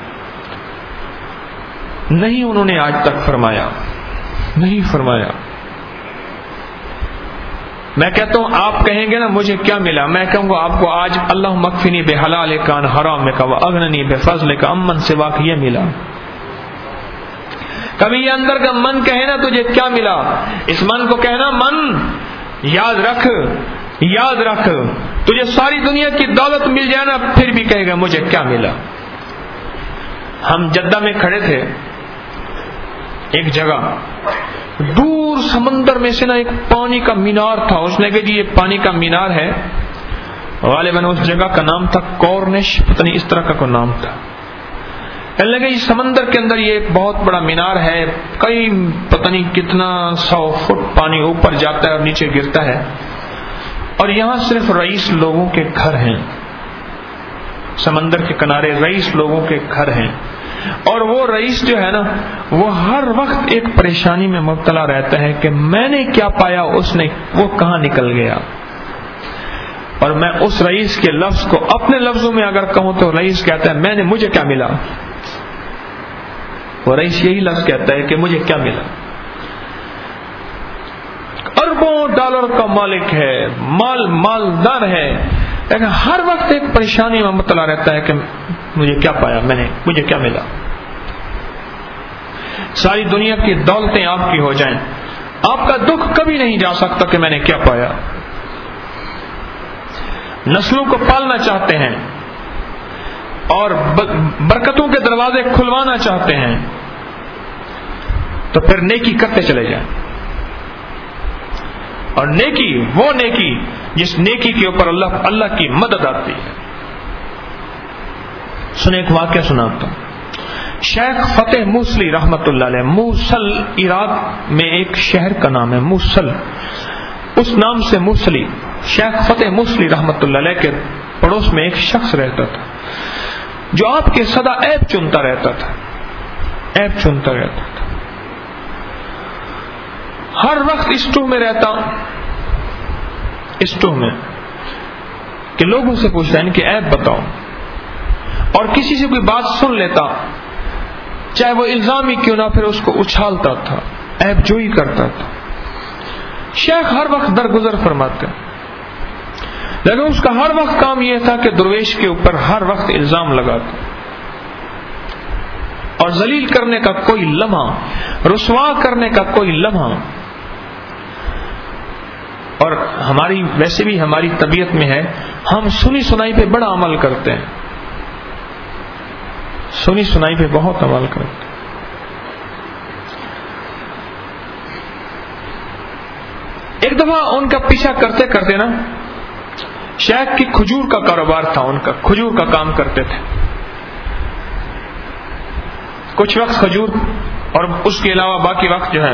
نہیں انہوں نے آج تک فرمایا، نہیں فرمایا. میں کہتا ہوں آپ کہیں گے نا مجھے کیا ملا، میں کہوں گا آپ کو آج اللہم اکفنی بحلالک عن حرامک واغننی بفضلک عمن سواک یہ ملا. کبھی یہ اندر کا من کہے نا تجھے کیا ملا، اس من کو کہنا من یاد رکھ، یاد رکھ، تجھے ساری دنیا کی دولت مل جائے نا پھر بھی کہے گا مجھے کیا ملا. ہم جدہ میں کھڑے تھے ایک جگہ، دور سمندر میں سے نا ایک پانی کا مینار تھا. اس نے کہا جی یہ پانی کا مینار ہے، غالباً اس جگہ کا نام تھا کورنش، پتہ نہیں اس طرح کا کوئی نام تھا. کہنے لگے یہ سمندر کے اندر یہ ایک بہت بڑا مینار ہے، کئی پتہ نہیں کتنا 100 فٹ پانی اوپر جاتا ہے اور نیچے گرتا ہے، اور یہاں صرف رئیس لوگوں کے گھر ہیں. سمندر کے کنارے رئیس لوگوں کے گھر ہیں، اور وہ رئیس جو ہے نا وہ ہر وقت ایک پریشانی میں مبتلا رہتا ہے کہ میں نے کیا پایا، اس نے وہ کہاں نکل گیا. اور میں اس رئیس کے لفظ کو اپنے لفظوں میں اگر کہوں تو رئیس کہتا ہے میں نے، مجھے کیا ملا. وہ رئیس یہی لفظ کہتا ہے کہ مجھے کیا ملا. اربوں ڈالر کا مالک ہے، مالدار ہے، لیکن ہر وقت ایک پریشانی میں مبتلا رہتا ہے کہ مجھے کیا پایا، مجھے کیا ملا. ساری دنیا کی دولتیں آپ کی ہو جائیں، آپ کا دکھ کبھی نہیں جا سکتا کہ میں نے کیا پایا. نسلوں کو پالنا چاہتے ہیں اور برکتوں کے دروازے کھلوانا چاہتے ہیں تو پھر نیکی کرتے چلے جائیں. اور نیکی وہ نیکی جس نیکی کے اوپر اللہ کی مدد آتی ہے. سنیں ایک واقعہ سناتا ہوں. شیخ فتح موصلی رحمت اللہ علیہ، موصل عراق میں ایک شہر کا نام ہے موصل، اس نام سے موصلی. شیخ فتح موصلی رحمت اللہ علیہ کے پڑوس میں ایک شخص رہتا تھا جو آپ کے سدا عیب چنتا رہتا تھا. عیب چنتا رہتا تھا. ہر وقت اسٹو میں رہتا، اسٹو میں کہ لوگوں سے پوچھتا ان کے عیب بتاؤ، اور کسی سے کوئی بات سن لیتا چاہے وہ الزام ہی کیوں نہ، پھر اس کو اچھالتا تھا، عیب جوئی کرتا تھا. شیخ ہر وقت درگزر فرماتے، لیکن اس کا ہر وقت کام یہ تھا کہ درویش کے اوپر ہر وقت الزام لگاتا اور ذلیل کرنے کا کوئی لمحہ، رسوا کرنے کا کوئی لمحہ. اور ہماری ویسے بھی ہماری طبیعت میں ہے، ہم سنی سنائی پہ بڑا عمل کرتے ہیں، سنی سنائی پہ بہت عمل کرتے ہیں. ایک دفعہ ان کا پیچھا کرتے کرتے نا، شیخ کی کھجور کا کاروبار تھا، ان کا کھجور کا کام کرتے تھے. کچھ وقت کھجور اور اس کے علاوہ باقی وقت جو ہے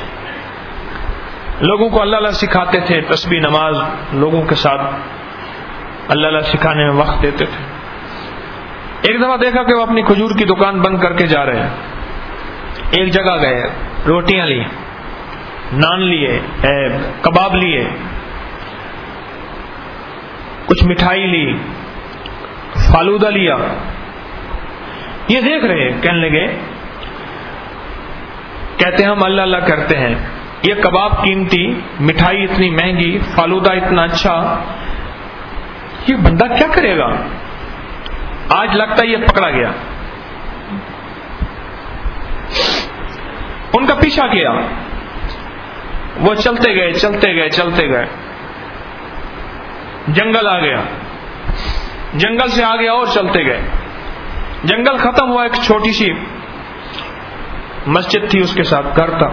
لوگوں کو اللہ اللہ سکھاتے تھے، تسبیح نماز لوگوں کے ساتھ اللہ اللہ سکھانے میں وقت دیتے تھے. ایک دفعہ دیکھا کہ وہ اپنی کھجور کی دکان بند کر کے جا رہے ہیں. ایک جگہ گئے، روٹیاں لی، نان لیے، کباب لیے، کچھ مٹھائی لی، فالودہ لیا. یہ دیکھ رہے، کہنے لگے، کہتے ہیں ہم اللہ اللہ کرتے ہیں، یہ کباب قیمتی، مٹھائی اتنی مہنگی، فالودہ اتنا اچھا، یہ بندہ کیا کرے گا؟ آج لگتا ہے یہ پکڑا گیا. ان کا پیچھا کیا، وہ چلتے گئے چلتے گئے چلتے گئے، جنگل آ گیا، جنگل سے آگے اور چلتے گئے. جنگل ختم ہوا، ایک چھوٹی سی مسجد تھی، اس کے ساتھ گھر تھا.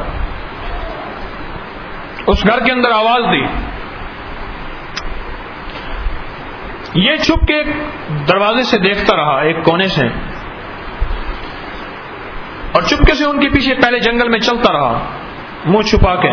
اس گھر کے اندر آواز دی. یہ چھپ کے ایک دروازے سے دیکھتا رہا، ایک کونے سے، اور چپکے سے ان کے پیچھے پہلے جنگل میں چلتا رہا منہ چھپا کے.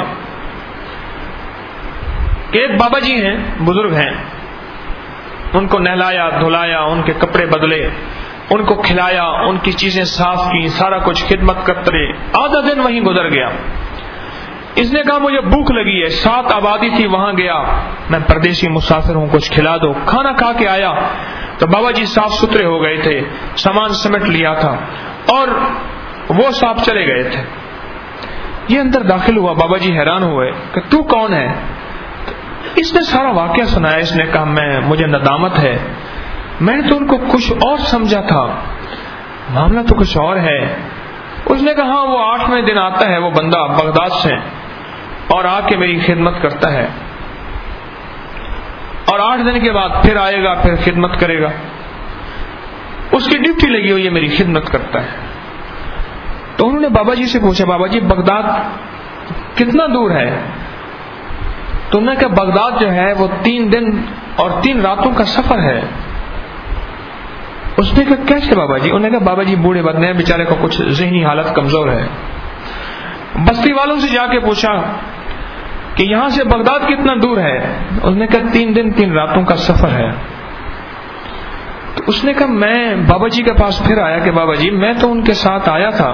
کہ ایک بابا جی ہیں، بزرگ ہیں، ان کو نہلایا دھلایا، ان کے کپڑے بدلے، ان کو کھلایا، ان کی چیزیں صاف کی، سارا کچھ خدمت کرتے رہے. آدھا دن وہیں گزر گیا. اس نے کہا مجھے بھوک لگی ہے، 7 آبادی تھی، وہاں گیا، میں پردیسی مسافر ہوں، کچھ کھلا دو. کھانا کھا کے آیا تو بابا جی صاف ستھرے ہو گئے تھے، سامان سمیٹ لیا تھا اور وہ صاحب چلے گئے تھے. یہ اندر داخل ہوا، بابا جی حیران ہوئے کہ تو کون ہے؟ اس نے سارا واقعہ سنایا. اس نے کہا مجھے ندامت ہے، میں نے تو ان کو کچھ اور سمجھا تھا، معاملہ تو کچھ اور ہے. اس نے کہا ہاں وہ 8ویں دن آتا ہے وہ بندہ بغداد سے اور آ کے میری خدمت کرتا ہے، اور 8 دن کے بعد پھر آئے گا، پھر خدمت کرے گا. اس کی ڈیوٹی لگی ہوئی ہے، میری خدمت کرتا ہے. تو انہوں نے بابا جی سے پوچھا بابا جی بغداد کتنا دور ہے؟ تو انہوں نے کہا بغداد جو ہے وہ 3 دن اور 3 راتوں کا سفر ہے. اس نے کہا کیسے بابا جی؟ انہوں نے کہا بابا جی بوڑھے بدنے ہیں، بیچارے کو کچھ ذہنی حالت کمزور ہے. بستی والوں سے جا کے پوچھا کہ یہاں سے بغداد کتنا دور ہے؟ اس نے کہا 3 دن 3 راتوں کا سفر ہے. تو اس نے کہا میں بابا جی کے پاس پھر آیا کہ بابا جی میں تو ان کے ساتھ آیا تھا،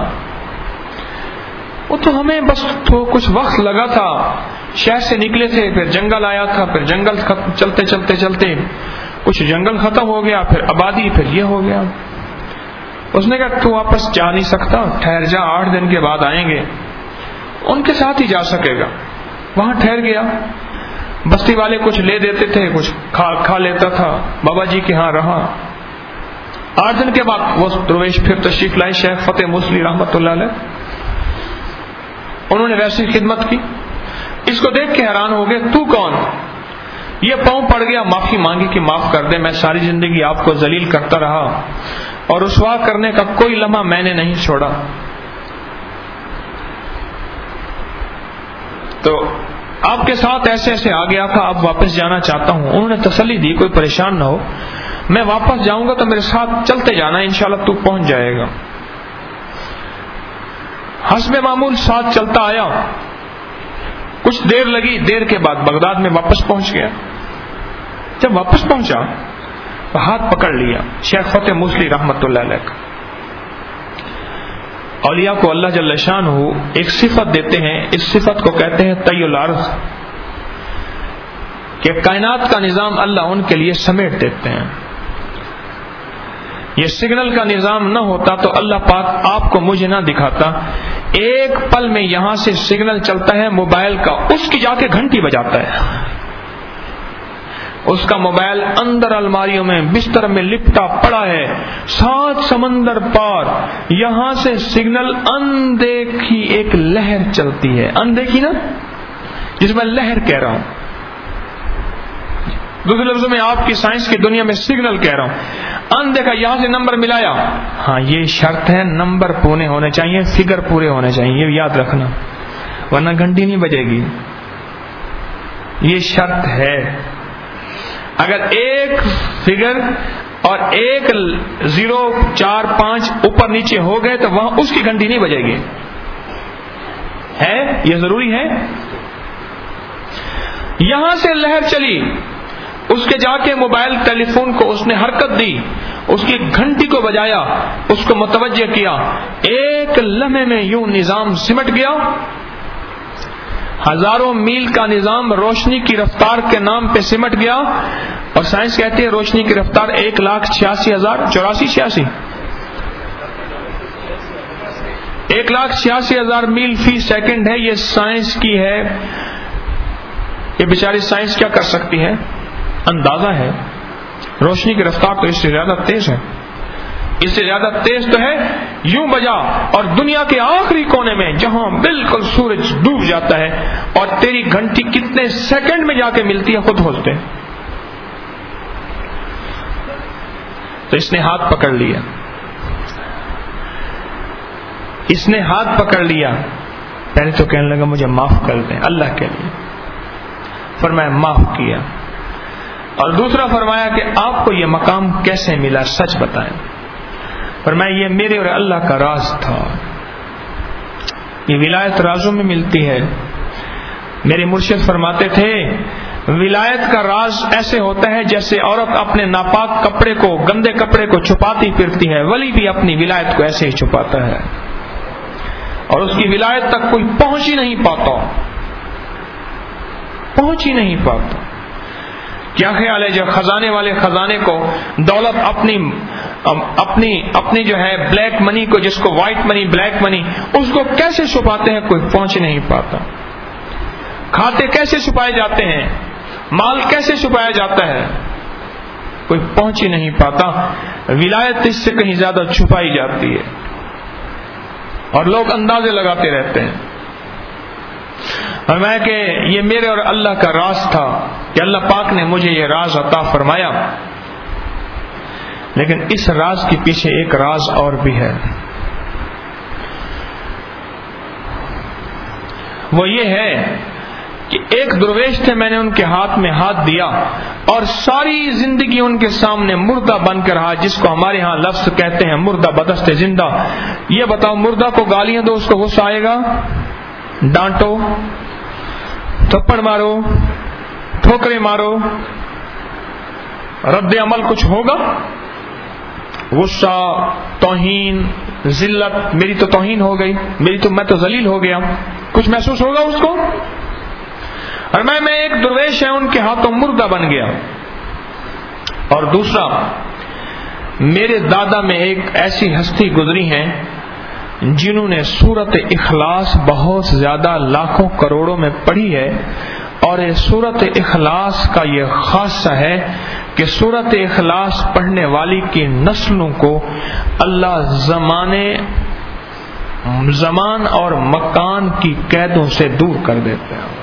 وہ تو ہمیں بس تو کچھ وقت لگا تھا، شہر سے نکلے تھے، پھر جنگل آیا تھا، پھر جنگل چلتے چلتے چلتے کچھ جنگل ختم ہو گیا، پھر آبادی، پھر یہ ہو گیا. اس نے کہا تو واپس جا نہیں سکتا، ٹھہر جا، 8 دن کے بعد آئیں گے. ان کے ساتھ ہی جا سکے گا. وہاں ٹھہر گیا. بستی والے کچھ لے دیتے تھے، کچھ کھا لیتا تھا، بابا جی کے ہاں رہا. 8 دن کے بعد وہ درویش پھر تشریف لائے، شیخ فتح موصلی رحمۃ اللہ علیہ. انہوں نے ویسی خدمت کی. اس کو دیکھ کے حیران ہو گئے تو کون؟ یہ پاؤں پڑ گیا، معافی مانگی کہ معاف کر دے، میں ساری زندگی آپ کو ذلیل کرتا رہا اور رسوا کرنے کا کوئی لمحہ میں نے نہیں چھوڑا. تو آپ کے ساتھ ایسے ایسے آ گیا تھا، اب واپس جانا چاہتا ہوں. انہوں نے تسلی دی کوئی پریشان نہ ہو، میں واپس جاؤں گا تو میرے ساتھ چلتے جانا، انشاءاللہ تو پہنچ جائے گا. حسب معمول ساتھ چلتا آیا. کچھ دیر لگی، دیر کے بعد بغداد میں واپس پہنچ گیا. جب واپس پہنچا تو ہاتھ پکڑ لیا شیخ فتح موصلی رحمۃ اللہ علیہ کا. اولیاء کو اللہ جل شانہ ایک صفت دیتے ہیں، اس صفت کو کہتے ہیں طی الارض، کہ کائنات کا نظام اللہ ان کے لیے سمیٹ دیتے ہیں۔ یہ سگنل کا نظام نہ ہوتا تو اللہ پاک آپ کو مجھے نہ دکھاتا، ایک پل میں یہاں سے سگنل چلتا ہے موبائل کا، اس کی جا کے گھنٹی بجاتا ہے، اس کا موبائل اندر الماریوں میں بستر میں لپٹا پڑا ہے، 7 سمندر پار، یہاں سے سگنل اندیکھی ایک لہر چلتی ہے، اندیکھی نا، جس میں لہر کہہ رہا ہوں، دوسرے لفظوں میں آپ کی سائنس کی دنیا میں سگنل کہہ رہا ہوں، اندیکھا، یہاں سے نمبر ملایا، ہاں یہ شرط ہے نمبر پورے ہونے چاہیے، فگر پورے ہونے چاہیے، یہ یاد رکھنا، ورنہ گھنٹی نہیں بجے گی، یہ شرط ہے۔ اگر ایک فگر اور ایک 0 4 5 اوپر نیچے ہو گئے تو وہاں اس کی گھنٹی نہیں بجے گی، ہے یہ ضروری ہے۔ یہاں سے لہر چلی، اس کے جا کے موبائل ٹیلی فون کو اس نے حرکت دی، اس کی گھنٹی کو بجایا، اس کو متوجہ کیا، ایک لمحے میں یوں نظام سمٹ گیا، ہزاروں میل کا نظام روشنی کی رفتار کے نام پہ سمٹ گیا، اور سائنس کہتی ہے روشنی کی رفتار 1,86,000 1,86,000 میل فی سیکنڈ ہے، یہ سائنس کی ہے، یہ بیچاری سائنس کیا کر سکتی ہے، اندازہ ہے، روشنی کی رفتار تو اس سے زیادہ تیز ہے، اس سے زیادہ تیز تو ہے، یوں بجا، اور دنیا کے آخری کونے میں جہاں بالکل سورج ڈوب جاتا ہے، اور تیری گھنٹی کتنے سیکنڈ میں جا کے ملتی ہے خود سوچتے ہیں۔ تو اس نے ہاتھ پکڑ لیا، اس نے ہاتھ پکڑ لیا، پہلے تو کہنے لگا مجھے معاف کر دیں اللہ کے لیے، فرمایا معاف کیا، اور دوسرا فرمایا کہ آپ کو یہ مقام کیسے ملا، سچ بتائیں، فرمایا یہ میرے اور اللہ کا راز تھا، یہ ولایت رازوں میں ملتی ہے، میرے مرشد فرماتے تھے ولایت کا راز ایسے ہوتا ہے جیسے عورت اپنے ناپاک کپڑے کو، گندے کپڑے کو چھپاتی پھرتی ہے، ولی بھی اپنی ولایت کو ایسے ہی چھپاتا ہے، اور اس کی ولایت تک کوئی پہنچ ہی نہیں پاتا، پہنچ ہی نہیں پاتا۔ کیا خیال ہے جو خزانے والے خزانے کو دولت اپنی جو ہے بلیک منی کو، جس کو وائٹ منی بلیک منی، اس کو کیسے چھپاتے ہیں، کوئی پہنچ نہیں پاتا، کھاتے کیسے چھپائے جاتے ہیں، مال کیسے چھپایا جاتا ہے، کوئی پہنچ ہی نہیں پاتا، ولایت اس سے کہیں زیادہ چھپائی جاتی ہے، اور لوگ اندازے لگاتے رہتے ہیں۔ فرمایا کہ یہ میرے اور اللہ کا راز تھا کہ اللہ پاک نے مجھے یہ راز عطا فرمایا، لیکن اس راز کے پیچھے ایک راز اور بھی ہے، وہ یہ ہے کہ ایک درویش تھے، میں نے ان کے ہاتھ میں ہاتھ دیا اور ساری زندگی ان کے سامنے مردہ بن کر رہا، جس کو ہمارے ہاں لفظ کہتے ہیں مردہ بدست زندہ۔ یہ بتاؤ مردہ کو گالیاں دو اس کو غصہ آئے گا؟ ڈانٹو، تھپڑ مارو، ٹھوکریں مارو، رد عمل کچھ ہوگا؟ غصہ، توہین، ذلت، میری تو توہین ہو گئی، میں تو ذلیل ہو گیا، کچھ محسوس ہوگا اس کو؟ اور میں ایک درویش ہے ان کے ہاتھوں مردہ بن گیا۔ اور دوسرا، میرے دادا میں ایک ایسی ہستی گزری ہیں جنہوں نے سورت اخلاص بہت زیادہ لاکھوں کروڑوں میں پڑھی ہے، اور سورت اخلاص کا یہ خاصہ ہے کہ سورت اخلاص پڑھنے والی کی نسلوں کو اللہ زمان اور مکان کی قیدوں سے دور کر دیتے ہیں۔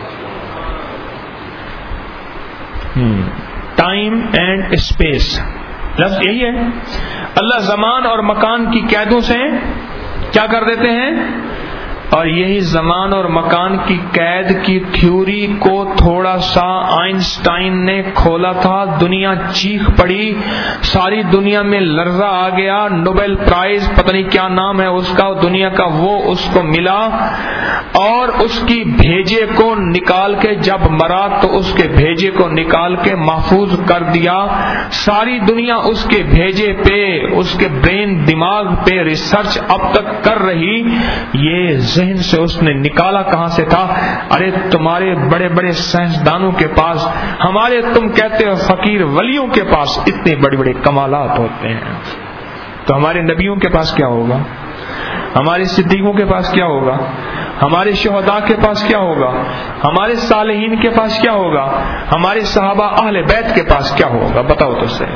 ٹائم اینڈ اسپیس لفظ یہی ہے، اللہ زمان اور مکان کی قیدوں سے کیا کر دیتے ہیں؟ اور یہی زمان اور مکان کی قید کی تھیوری کو تھوڑا سا آئنسٹائن نے کھولا تھا، دنیا چیخ پڑی، ساری دنیا میں لرزہ آ گیا، نوبل پرائز پتہ نہیں کیا نام ہے اس کا دنیا کا، وہ اس کو ملا، اور اس کی بھیجے کو نکال کے جب مرا تو اس کے بھیجے کو نکال کے محفوظ کر دیا، ساری دنیا اس کے بھیجے پہ، اس کے برین دماغ پہ ریسرچ اب تک کر رہی، یہ ذہن سے اس نے نکالا کہاں سے تھا؟ ارے تمہارے بڑے بڑے سائنسدانوں کے پاس، ہمارے تم کہتے ہو فقیر ولیوں کے پاس اتنے بڑے بڑے کمالات ہوتے ہیں، تو ہمارے نبیوں کے پاس کیا ہوگا؟ ہمارے صدیقوں کے پاس کیا ہوگا؟ ہمارے شہداء کے پاس کیا ہوگا؟ ہمارے صالحین کے پاس کیا ہوگا؟ ہمارے صحابہ اہل بیت کے پاس کیا ہوگا؟ بتاؤ تو صحیح۔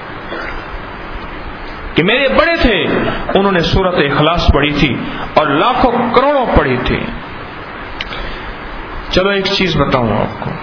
کہ میرے بڑے تھے، انہوں نے سورۃ اخلاص پڑھی تھی اور لاکھوں کروڑوں پڑھی تھی۔ چلو ایک چیز بتاؤں آپ کو،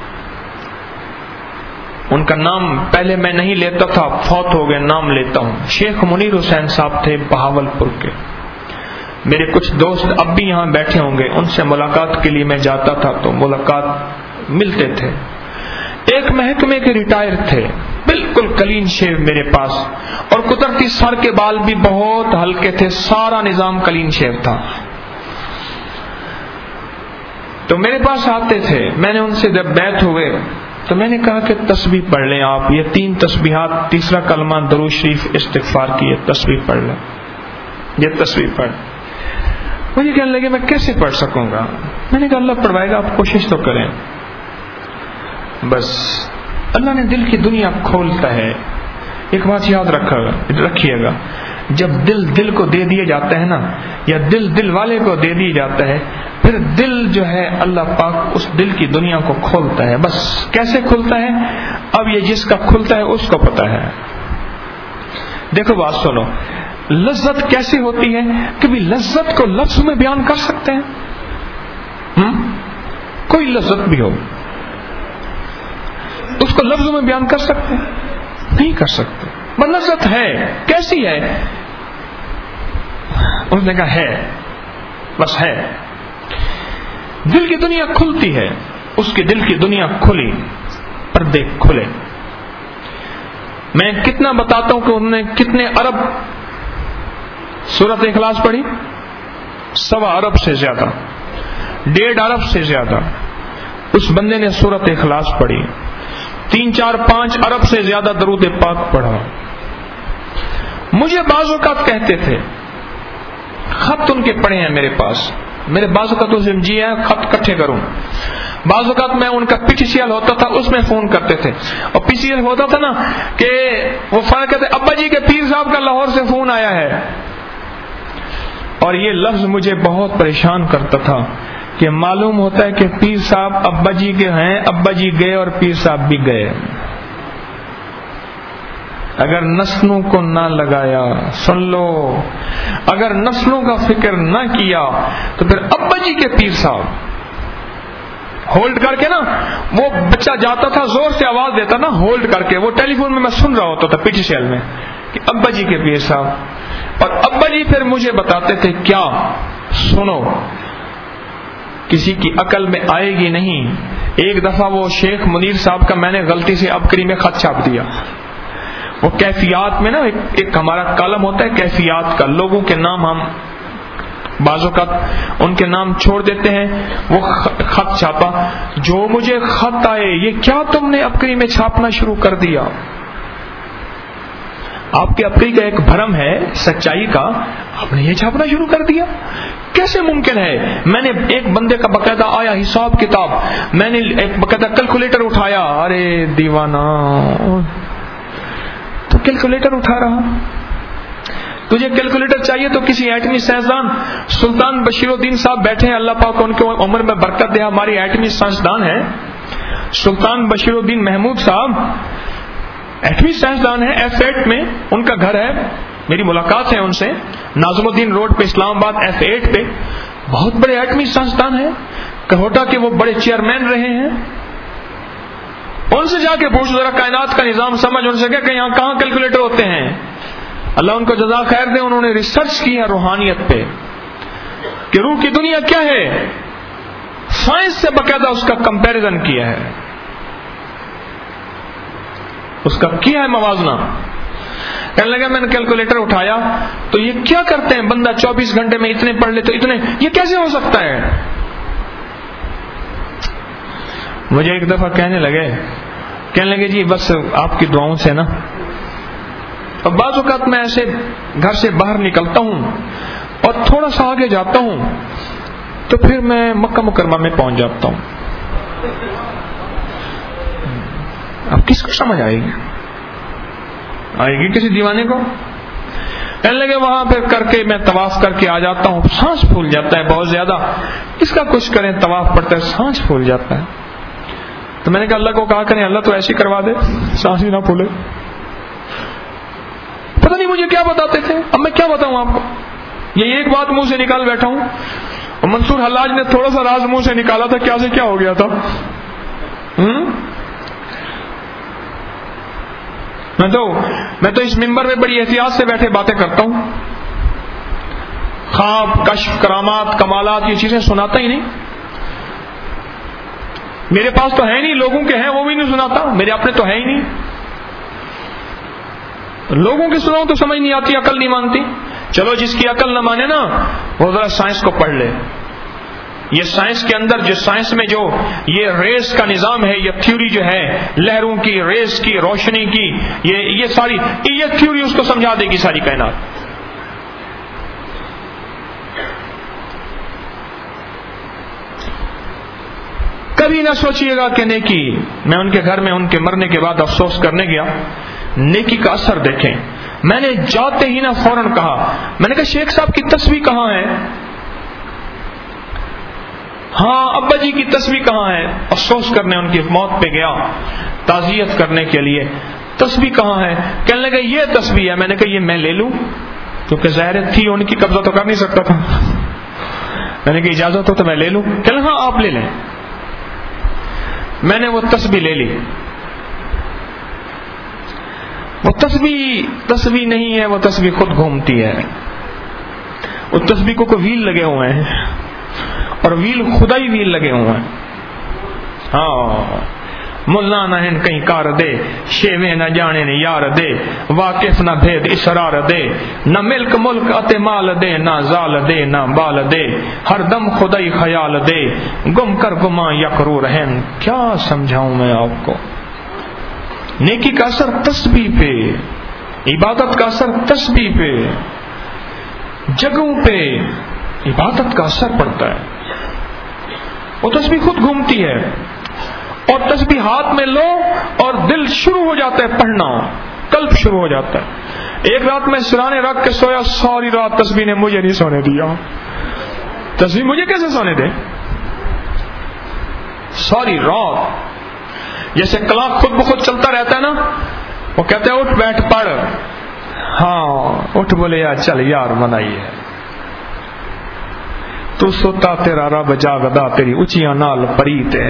ان کا نام پہلے میں نہیں لیتا تھا، فوت ہو گئے، نام لیتا ہوں۔ شیخ منیر حسین صاحب تھے بہاول پور کے، میرے کچھ دوست اب بھی یہاں بیٹھے ہوں گے، ان سے ملاقات کے لیے میں جاتا تھا تو ملاقات ملتے تھے۔ ایک محکمے کے ریٹائر تھے، بالکل کلین شیو میرے پاس، اور قدرتی سر کے بال بھی بہت ہلکے تھے، سارا نظام کلین شیو تھا۔ تو میرے پاس آتے تھے، میں نے ان سے جب بیعت ہوئے تو میں نے کہا کہ تسبیح پڑھ لیں آپ، یہ 3 تسبیحات، تیسرا کلمہ درود شریف استغفار کی، یہ تسبیح پڑھ لیں، یہ تسبیح پڑھ۔ مجھے کہنے لگے میں کیسے پڑھ سکوں گا؟ میں نے کہا اللہ پڑھوائے گا، آپ کوشش تو کریں۔ بس اللہ نے دل کی دنیا کھولتا ہے۔ ایک بات یاد رکھیے گا، جب دل کو دے دیا جاتا ہے نا، یا دل والے کو دے دیا جاتا ہے، پھر دل جو ہے اللہ پاک اس دل کی دنیا کو کھولتا ہے۔ بس کیسے کھولتا ہے؟ اب یہ جس کا کھلتا ہے اس کو پتا ہے۔ دیکھو بات سنو، لذت کیسی ہوتی ہے؟ کبھی لذت کو لفظ میں بیان کر سکتے ہیں؟ کوئی لذت بھی ہو اس کو لفظوں میں بیان کر سکتے ہیں؟ نہیں کر سکتے۔ پر لذت ہے، کیسی ہے؟ اس نے کہا ہے، بس ہے۔ دل کی دنیا کھلتی ہے، اس کے دل کی دنیا کھلی، پردے کھلے۔ میں کتنا بتاتا ہوں کہ انہوں نے کتنے ارب سورۃ اخلاص پڑھی؟ 1.25 ارب سے زیادہ، 1.5 ارب سے زیادہ اس بندے نے سورۃ اخلاص پڑھی، 3 4 5 ارب سے زیادہ درود پاک پڑھا۔ مجھے بعض اوقات کہتے تھے، خط ان کے پڑھے ہیں میرے پاس، میرے بعض اوقات تو جی ہے خط کٹھے کروں، بعض اوقات میں ان کا PTCL ہوتا تھا اس میں فون کرتے تھے، اور PTCL ہوتا تھا نا کہ وہ فون کہتے ابا جی کے پیر صاحب کا لاہور سے فون آیا ہے، اور یہ لفظ مجھے بہت پریشان کرتا تھا کہ معلوم ہوتا ہے کہ پیر صاحب ابا جی کے ہیں، ابا جی گئے اور پیر صاحب بھی گئے۔ اگر نسلوں کو نہ لگایا، سن لو، اگر نسلوں کا فکر نہ کیا تو پھر ابا جی کے پیر صاحب ہولڈ کر کے نا، وہ بچہ جاتا تھا زور سے آواز دیتا نا ہولڈ کر کے، وہ ٹیلی فون میں سن رہا ہوتا تھا PTCL میں کہ ابا جی کے پیر صاحب، اور ابا جی پھر مجھے بتاتے تھے کیا؟ سنو، کسی کی عقل میں آئے گی نہیں۔ ایک دفعہ وہ شیخ منیر صاحب کا میں نے غلطی سے ابکری میں خط چھاپ دیا۔ وہ کیفیات میں نا ایک ہمارا کالم ہوتا ہے کیفیات کا، لوگوں کے نام ہم بعض اوقات ان کے نام چھوڑ دیتے ہیں، وہ خط چھاپا، جو مجھے خط آئے، یہ کیا تم نے ابکری میں چھاپنا شروع کر دیا؟ آپ کے ابکری کا ایک بھرم ہے سچائی کا، آپ نے یہ چھاپنا شروع کر دیا، کیسے ممکن ہے؟ میں نے ایک بندے کا باقاعدہ آیا حساب کتاب، میں نے ایک باقاعدہ کیلکولیٹر اٹھایا، ارے دیوانہ تو کیلکولیٹر اٹھا رہا، تجھے کیلکولیٹر چاہیے تو کسی ایٹمی سائنسدان سلطان بشیر الدین صاحب بیٹھے ہیں، اللہ پاک ان کے عمر میں برکت دے، ہماری ایٹمی سائنسدان ہے سلطان بشیر الدین محمود صاحب، ایٹمی سائنسدان ہے، F8 میں ان کا گھر ہے، میری ملاقات ہے ان سے، ناظم الدین روڈ پہ اسلام آباد F8 پہ، بہت بڑے ایٹمی سائنسدان ہیں، کہوٹا کے وہ بڑے چیئرمین رہے ہیں، ان سے جا کے پوچھ ذرا کائنات کا نظام سمجھ، ان سے کہ یہاں کہاں کیلکولیٹر ہوتے ہیں۔ اللہ ان کو جزا خیر دے، انہوں نے ریسرچ کی ہے روحانیت پہ کہ روح کی دنیا کیا ہے، سائنس سے باقاعدہ اس کا کمپیریزن کیا ہے، اس کا کیا ہے موازنہ. کہنے لگا میں نے کیلکولیٹر اٹھایا تو یہ کیا کرتے ہیں، بندہ 24 گھنٹے میں اتنے پڑھ لے تو اتنے، یہ کیسے ہو سکتا ہے؟ مجھے ایک دفعہ کہنے لگے جی بس آپ کی دعاؤں سے نا. اور بعض اوقات میں ایسے گھر سے باہر نکلتا ہوں اور تھوڑا سا آگے جاتا ہوں تو پھر میں مکہ مکرمہ میں پہنچ جاتا ہوں. اب کس کو سمجھ آئے گی کسی دیوانے کو؟ کہنے لگے وہاں پہ کر کے میں طواف کر کے آ جاتا ہوں، سانس پھول جاتا ہے بہت زیادہ، اس کا کچھ کریں طواف پڑتا ہے سانس پھول جاتا ہے. تو میں نے کہا اللہ کو کہا کریں اللہ تو ایسی کروا دے سانس ہی نہ پھولے. پتہ نہیں مجھے کیا بتاتے تھے، اب میں کیا بتاؤں آپ کو. یہ ایک بات منہ سے نکال بیٹھا ہوں، اور منصور حلاج نے تھوڑا سا راز منہ سے نکالا تھا، کیا سے کیا ہو گیا تھا. میں تو اس ممبر میں بڑی احتیاط سے بیٹھے باتیں کرتا ہوں، خواب، کشف، کرامات، کمالات، یہ چیزیں سناتا ہی نہیں. میرے پاس تو ہے نہیں، لوگوں کے ہیں وہ بھی نہیں سناتا، میرے اپنے تو ہے ہی نہیں. لوگوں کی سناؤں تو سمجھ نہیں آتی، عقل نہیں مانتی. چلو جس کی عقل نہ مانے نا وہ ذرا سائنس کو پڑھ لے. یہ سائنس کے اندر جو سائنس میں جو یہ ریز کا نظام ہے، یہ تھیوری جو ہے لہروں کی، ریز کی، روشنی کی، یہ ساری یہ تھیوری اس کو سمجھا دے گی ساری کائنات. کبھی نہ سوچئے گا کہ نیکی، میں ان کے گھر میں ان کے مرنے کے بعد افسوس کرنے گیا، نیکی کا اثر دیکھیں. میں نے جاتے ہی نہ فوراً کہا، میں نے کہا شیخ صاحب کی تسبیح کہاں ہے؟ ہاں ابا جی کی تسبیح کہاں ہے؟ افسوس کرنے ان کی موت پہ گیا تعزیت کرنے کے لیے. تسبیح کہاں ہے؟ کہنے لگے یہ تسبیح ہے. میں نے کہا یہ میں لے لوں؟ کیونکہ ظاہر تھی ان کی، قبضہ تو کر نہیں سکتا تھا. میں نے کہا اجازت ہو تو میں لے لوں؟ کہنے ہاں آپ لے لیں. میں نے وہ تسبیح لے لی. وہ تسبیح نہیں ہے، وہ تسبیح خود گھومتی ہے. وہ تسبیح کو کوئی ویل لگے ہوئے ہیں، اور ویل خدا ہی ویل لگے ہوئے ہیں. ہاں ملا نہ ہن کہیں کار دے، شیوے نہ جانے نے یار دے، واقف نہ بھید اسرار دے، نہ ملک ملک اتے مال دے، نہ زال دے نہ بال دے، ہر دم خدائی خیال دے، گم کر گما یکرو رہن. کیا سمجھاؤں میں آپ کو؟ نیکی کا اثر تسبیح پہ، عبادت کا اثر تسبیح پہ، جگہوں پہ عبادت کا اثر پڑتا ہے. وہ تسبیح خود گھومتی ہے، اور تسبیح ہاتھ میں لو اور دل شروع ہو جاتا ہے پڑھنا، قلب شروع ہو جاتا ہے. ایک رات میں سرانے رکھ کے سویا، ساری رات تسبیح نے مجھے نہیں سونے دیا. تسبیح مجھے کیسے سونے دے؟ ساری رات جیسے کلاک خود بخود چلتا رہتا ہے نا، وہ کہتے ہیں اٹھ بیٹھ پڑھ. ہاں اٹھ بولے یار چل یار منائی ہے. تو سوتا تیرا رب جاگدا، تیری اونچیاں نال پریت ہے.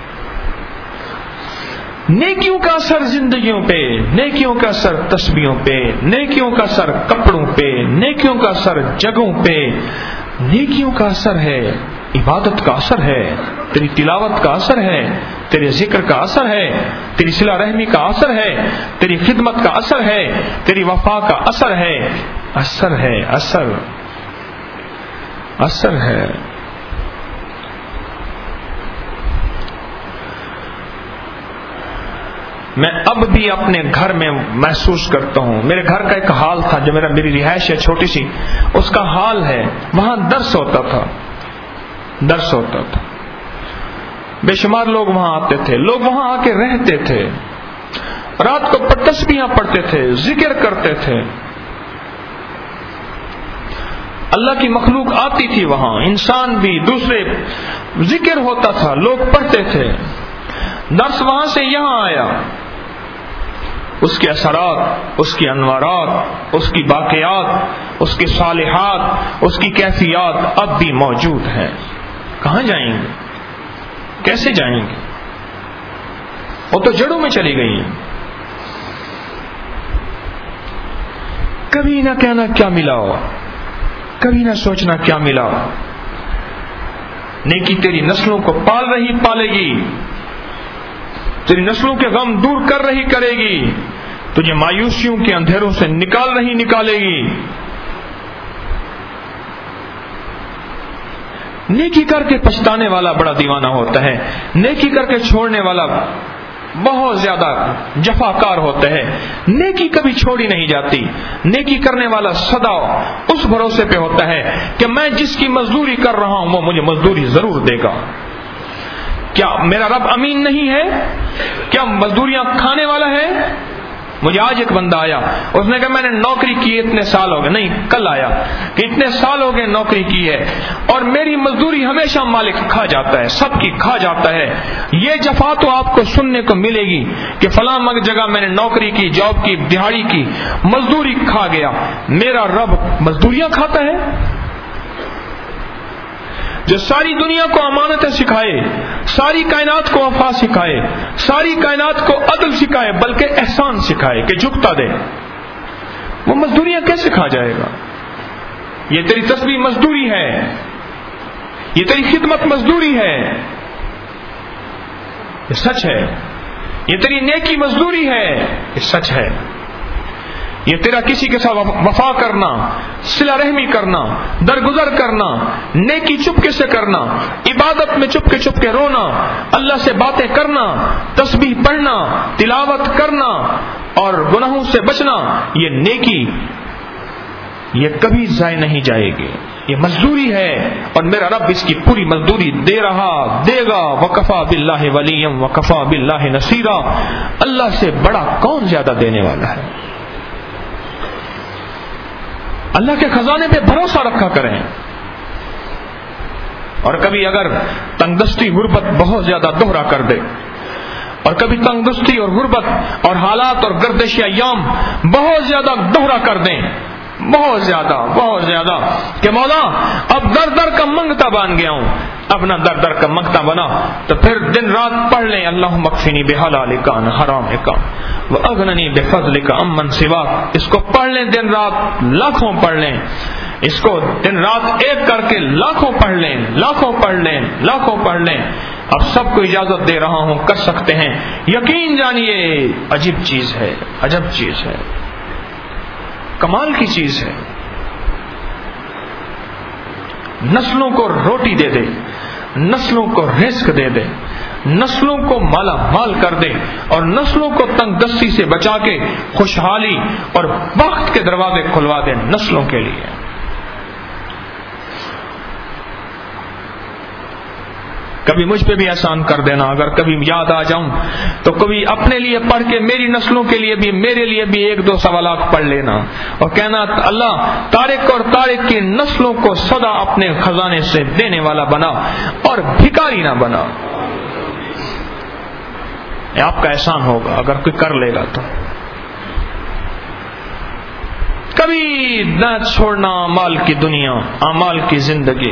نیکیوں کا اثر زندگیوں پہ، نیکیوں کا اثر تسبیحوں پہ، نیکیوں کا اثر کپڑوں پہ، نیکیوں کا اثر جگہوں پہ، نیکیوں کا اثر ہے، عبادت کا اثر ہے، تیری تلاوت کا اثر ہے، تیرے ذکر کا اثر ہے، تیری صلہ رحمی کا اثر ہے، تیری خدمت کا اثر ہے، تیری وفا کا اثر ہے. اثر ہے، اثر ہے. میں اب بھی اپنے گھر میں محسوس کرتا ہوں. میرے گھر کا ایک حال تھا، جو میری رہائش ہے چھوٹی سی، اس کا حال ہے. وہاں درس ہوتا تھا. بے شمار لوگ وہاں آتے تھے، لوگ وہاں آ کے رہتے تھے، رات کو تسبیحاں پڑھتے تھے، ذکر کرتے تھے. اللہ کی مخلوق آتی تھی وہاں، انسان بھی، دوسرے، ذکر ہوتا تھا، لوگ پڑھتے تھے. درس وہاں سے یہاں آیا. اس کے اثرات، اس کے انوارات، اس کی باقیات، اس کے صالحات، اس کی کیفیات اب بھی موجود ہیں. کہاں جائیں گے؟ کیسے جائیں گے؟ وہ تو جڑوں میں چلی گئی ہیں. کبھی نہ کہنا کیا ملا ہو، کبھی نہ سوچنا کیا ملا. نیکی تیری نسلوں کو پالے گی، تیری نسلوں کے غم دور کرے گی، تجھے مایوسیوں کے اندھیروں سے نکالے گی۔ نیکی کر کے پچھتانے والا بڑا دیوانہ ہوتا ہے، نیکی کر کے چھوڑنے والا بہت زیادہ جفاکار ہوتا ہے۔ نیکی کبھی چھوڑی نہیں جاتی، نیکی کرنے والا سدا اس بھروسے پہ ہوتا ہے کہ میں جس کی مزدوری کر رہا ہوں وہ مجھے مزدوری ضرور دے گا۔ کیا میرا رب امین نہیں ہے؟ کیا مزدوریاں کھانے والا ہے؟ مجھے آج ایک بندہ آیا، اس نے کہا میں نے نوکری کی اتنے سال ہو گئے، نہیں کل آیا کہ اتنے سال ہو گئے نوکری کی ہے اور میری مزدوری ہمیشہ مالک کھا جاتا ہے، سب کی کھا جاتا ہے۔ یہ جفا تو آپ کو سننے کو ملے گی کہ فلاں جگہ میں نے نوکری کی، جاب کی، دہاڑی کی، مزدوری کھا گیا۔ میرا رب مزدوریاں کھاتا ہے؟ جو ساری دنیا کو امانتیں سکھائے، ساری کائنات کو وفا سکھائے، ساری کائنات کو عدل سکھائے، بلکہ احسان سکھائے کہ جھکتا دے، وہ مزدوریاں کیسے کھا جائے گا؟ یہ تیری تسبیح مزدوری ہے، یہ تیری خدمت مزدوری ہے، یہ سچ ہے۔ یہ تیری نیکی مزدوری ہے، یہ سچ ہے۔ یہ تیرا کسی کے ساتھ وفا کرنا، صلہ رحمی کرنا، درگزر کرنا، نیکی چپکے سے کرنا، عبادت میں چپکے رونا، اللہ سے باتیں کرنا، تسبیح پڑھنا، تلاوت کرنا اور گناہوں سے بچنا، یہ نیکی یہ کبھی ضائع نہیں جائے گی، یہ مزدوری ہے اور میرا رب اس کی پوری مزدوری دے گا۔ وکفا باللہ ولیا وکفا باللہ نصیرا، اللہ سے بڑا کون زیادہ دینے والا ہے؟ اللہ کے خزانے پہ بھروسہ رکھا کریں۔ اور کبھی اگر تنگدستی غربت بہت زیادہ دوہرا کر دے، اور کبھی تنگدستی اور غربت اور حالات اور گردش ایام بہت زیادہ دوہرا کر دیں، بہت زیادہ کہ مولا اب در کا منگتا بن گیا ہوں، اپنا در کا منگتا بنا، تو پھر دن رات پڑھ لیں اللہم اکفنی بحلالک عن حرامک واغننی بفضلک عمن سواک۔ اس کو پڑھ لیں، دن رات لاکھوں پڑھ لیں، اس کو دن رات ایک کر کے لاکھوں پڑھ لیں۔ اب سب کو اجازت دے رہا ہوں، کر سکتے ہیں۔ یقین جانیے عجیب چیز ہے، کمال کی چیز ہے۔ نسلوں کو روٹی دے دے، نسلوں کو رزق دے دے، نسلوں کو مالا مال کر دے اور نسلوں کو تنگ دستی سے بچا کے خوشحالی اور بخت کے دروازے کھلوا دے نسلوں کے لیے۔ کبھی مجھ پہ بھی احسان کر دینا، اگر کبھی یاد آ جاؤں تو کبھی اپنے لیے پڑھ کے میری نسلوں کے لیے بھی، میرے لیے بھی 1-2 سوالات پڑھ لینا اور کہنا اللہ طارق اور طارق کی نسلوں کو سدا اپنے خزانے سے دینے والا بنا اور بھکاری نہ بنا۔ یہ آپ کا احسان ہوگا اگر کوئی کر لے گا تو۔ کبھی نہ چھوڑنا اعمال کی دنیا، اعمال کی زندگی۔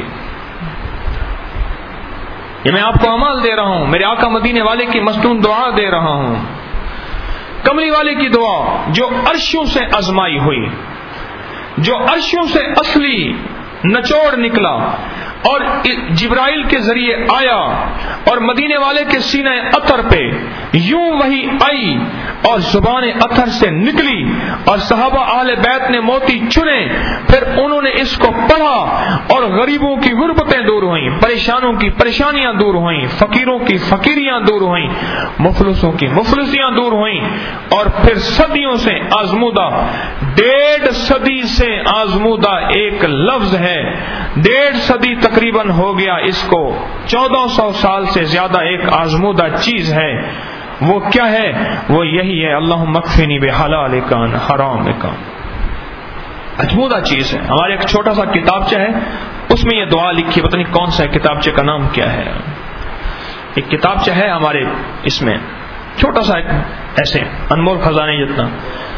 یہ میں آپ کو اعمال دے رہا ہوں، میرے آقا مدینے والے کی مصنون دعا دے رہا ہوں، کملی والے کی دعا جو عرشوں سے آزمائی ہوئی، جو عرشوں سے اصلی نچوڑ نکلا اور جبرائیل کے ذریعے آیا اور مدینے والے کے سینہ اطہر پہ یوں وہی آئی اور زبان اطہر سے نکلی اور صحابہ اہل بیت نے موتی چنے، پھر انہوں نے اس کو پڑھا اور غریبوں کی غربتیں دور ہوئیں، پریشانوں کی پریشانیاں دور ہوئیں، فقیروں کی فقیریاں دور ہوئیں، مفلسوں کی مفلسیاں دور ہوئیں، اور پھر صدیوں سے آزمودہ، 1.5 صدی سے آزمودہ ایک لفظ ہے، 1.5 صدی تقریباً ہو گیا اس کو، 1400 سال سے زیادہ ایک آزمودہ چیز ہے۔ وہ کیا ہے؟ وہ یہی ہے اللہم اکفنی بحلالک عن حرامک۔ آزمودہ چیز ہے۔ ہمارے ایک چھوٹا سا کتابچہ ہے، اس میں یہ دعا لکھی، پتہ نہیں کون سا ہے، کتابچے کا نام کیا ہے، ایک کتابچہ ہے ہمارے، اس میں چھوٹا سا ایسے انمول خزانے جتنا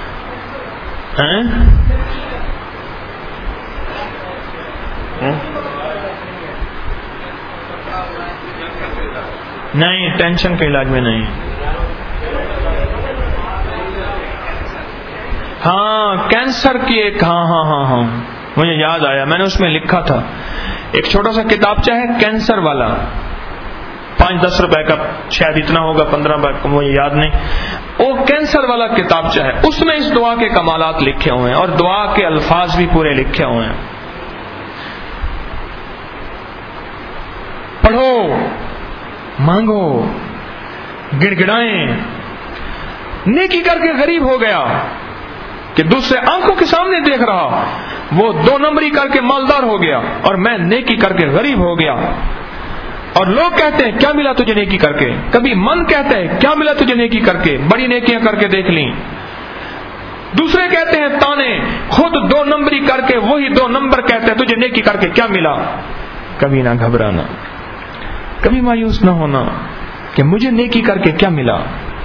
نہیں، ٹینشن کے علاج میں نہیں۔ ہاں کینسر کی ایک، ہاں مجھے یاد آیا، میں نے اس میں لکھا تھا ایک چھوٹا سا کتابچہ ہے کینسر والا، 5-10 روپے کا شاید اتنا ہوگا، 15 روپے کا مجھے یاد نہیں، وہ کینسر والا کتابچہ ہے، اس میں اس دعا کے کمالات لکھے ہوئے ہیں اور دعا کے الفاظ بھی پورے لکھے ہوئے ہیں. پڑھو، مانگو، گڑ گڑائیں. نیکی کر کے غریب ہو گیا کہ دوسرے آنکھوں کے سامنے دیکھ رہا، وہ 2 نمبری کر کے مالدار ہو گیا اور میں نیکی کر کے غریب ہو گیا. اور لوگ کہتے ہیں کیا ملا تجھے نیکی کر کے، کبھی من کہتا ہے کیا ملا تجھے نیکی کر کے، بڑی نیکیاں کر کے دیکھ لیں. دوسرے کہتے ہیں تانے، خود 2 نمبری کر کے وہی 2 نمبر کہتے ہیں تجھے نیکی کر کے کیا ملا. کبھی نہ گھبرانا، کبھی مایوس نہ ہونا کہ مجھے نیکی کر کے کیا ملا،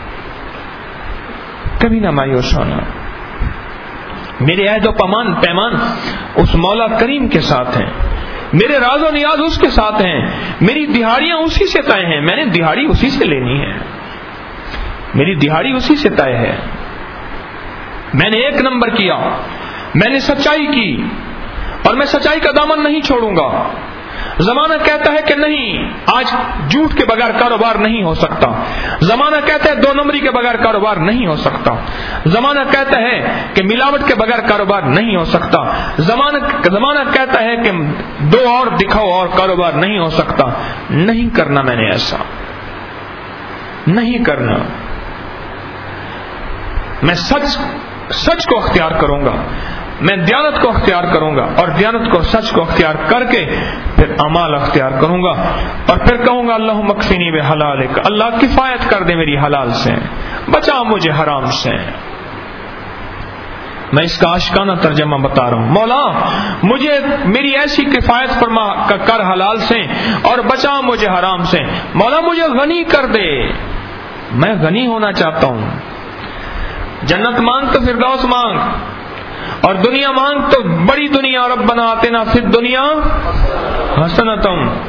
کبھی نہ مایوس ہونا. میرے عہد و پیمان اس مولا کریم کے ساتھ ہیں، میرے راز و نیاز اس کے ساتھ ہیں، میری دہاڑیاں اسی سے طے ہیں، میں نے دہاڑی اسی سے لینی ہے، میری دہاڑی اسی سے طے ہے. میں نے 1 نمبر کیا، میں نے سچائی کی اور میں سچائی کا دامن نہیں چھوڑوں گا. زمانہ کہتا ہے کہ نہیں، آج جھوٹ کے بغیر کاروبار نہیں ہو سکتا. زمانہ کہتا ہے 2 نمبری کے بغیر کاروبار نہیں ہو سکتا. زمانہ کہتا ہے کہ ملاوٹ کے بغیر کاروبار نہیں ہو سکتا. زمانہ کہتا ہے کہ 2 اور دکھاؤ اور کاروبار نہیں ہو سکتا. نہیں کرنا، میں نے ایسا نہیں کرنا. میں سچ کو اختیار کروں گا، میں دیانت کو اختیار کروں گا اور دیانت کو سچ کو اختیار کر کے پھر اعمال اختیار کروں گا اور پھر کہوں گا اللہم اکفنی بحلالک، اللہ کفایت کر دے میری حلال سے، بچا مجھے حرام سے. میں اس کا عاشقانہ ترجمہ بتا رہا ہوں. مولا مجھے میری ایسی کفایت فرما کر حلال سے اور بچا مجھے حرام سے. مولا مجھے غنی کر دے، میں غنی ہونا چاہتا ہوں. جنت مانگ تو فردوس مانگ، اور دنیا مانگ تو بڑی دنیا. ربنا آتنا فی الدنیا حسنۃ.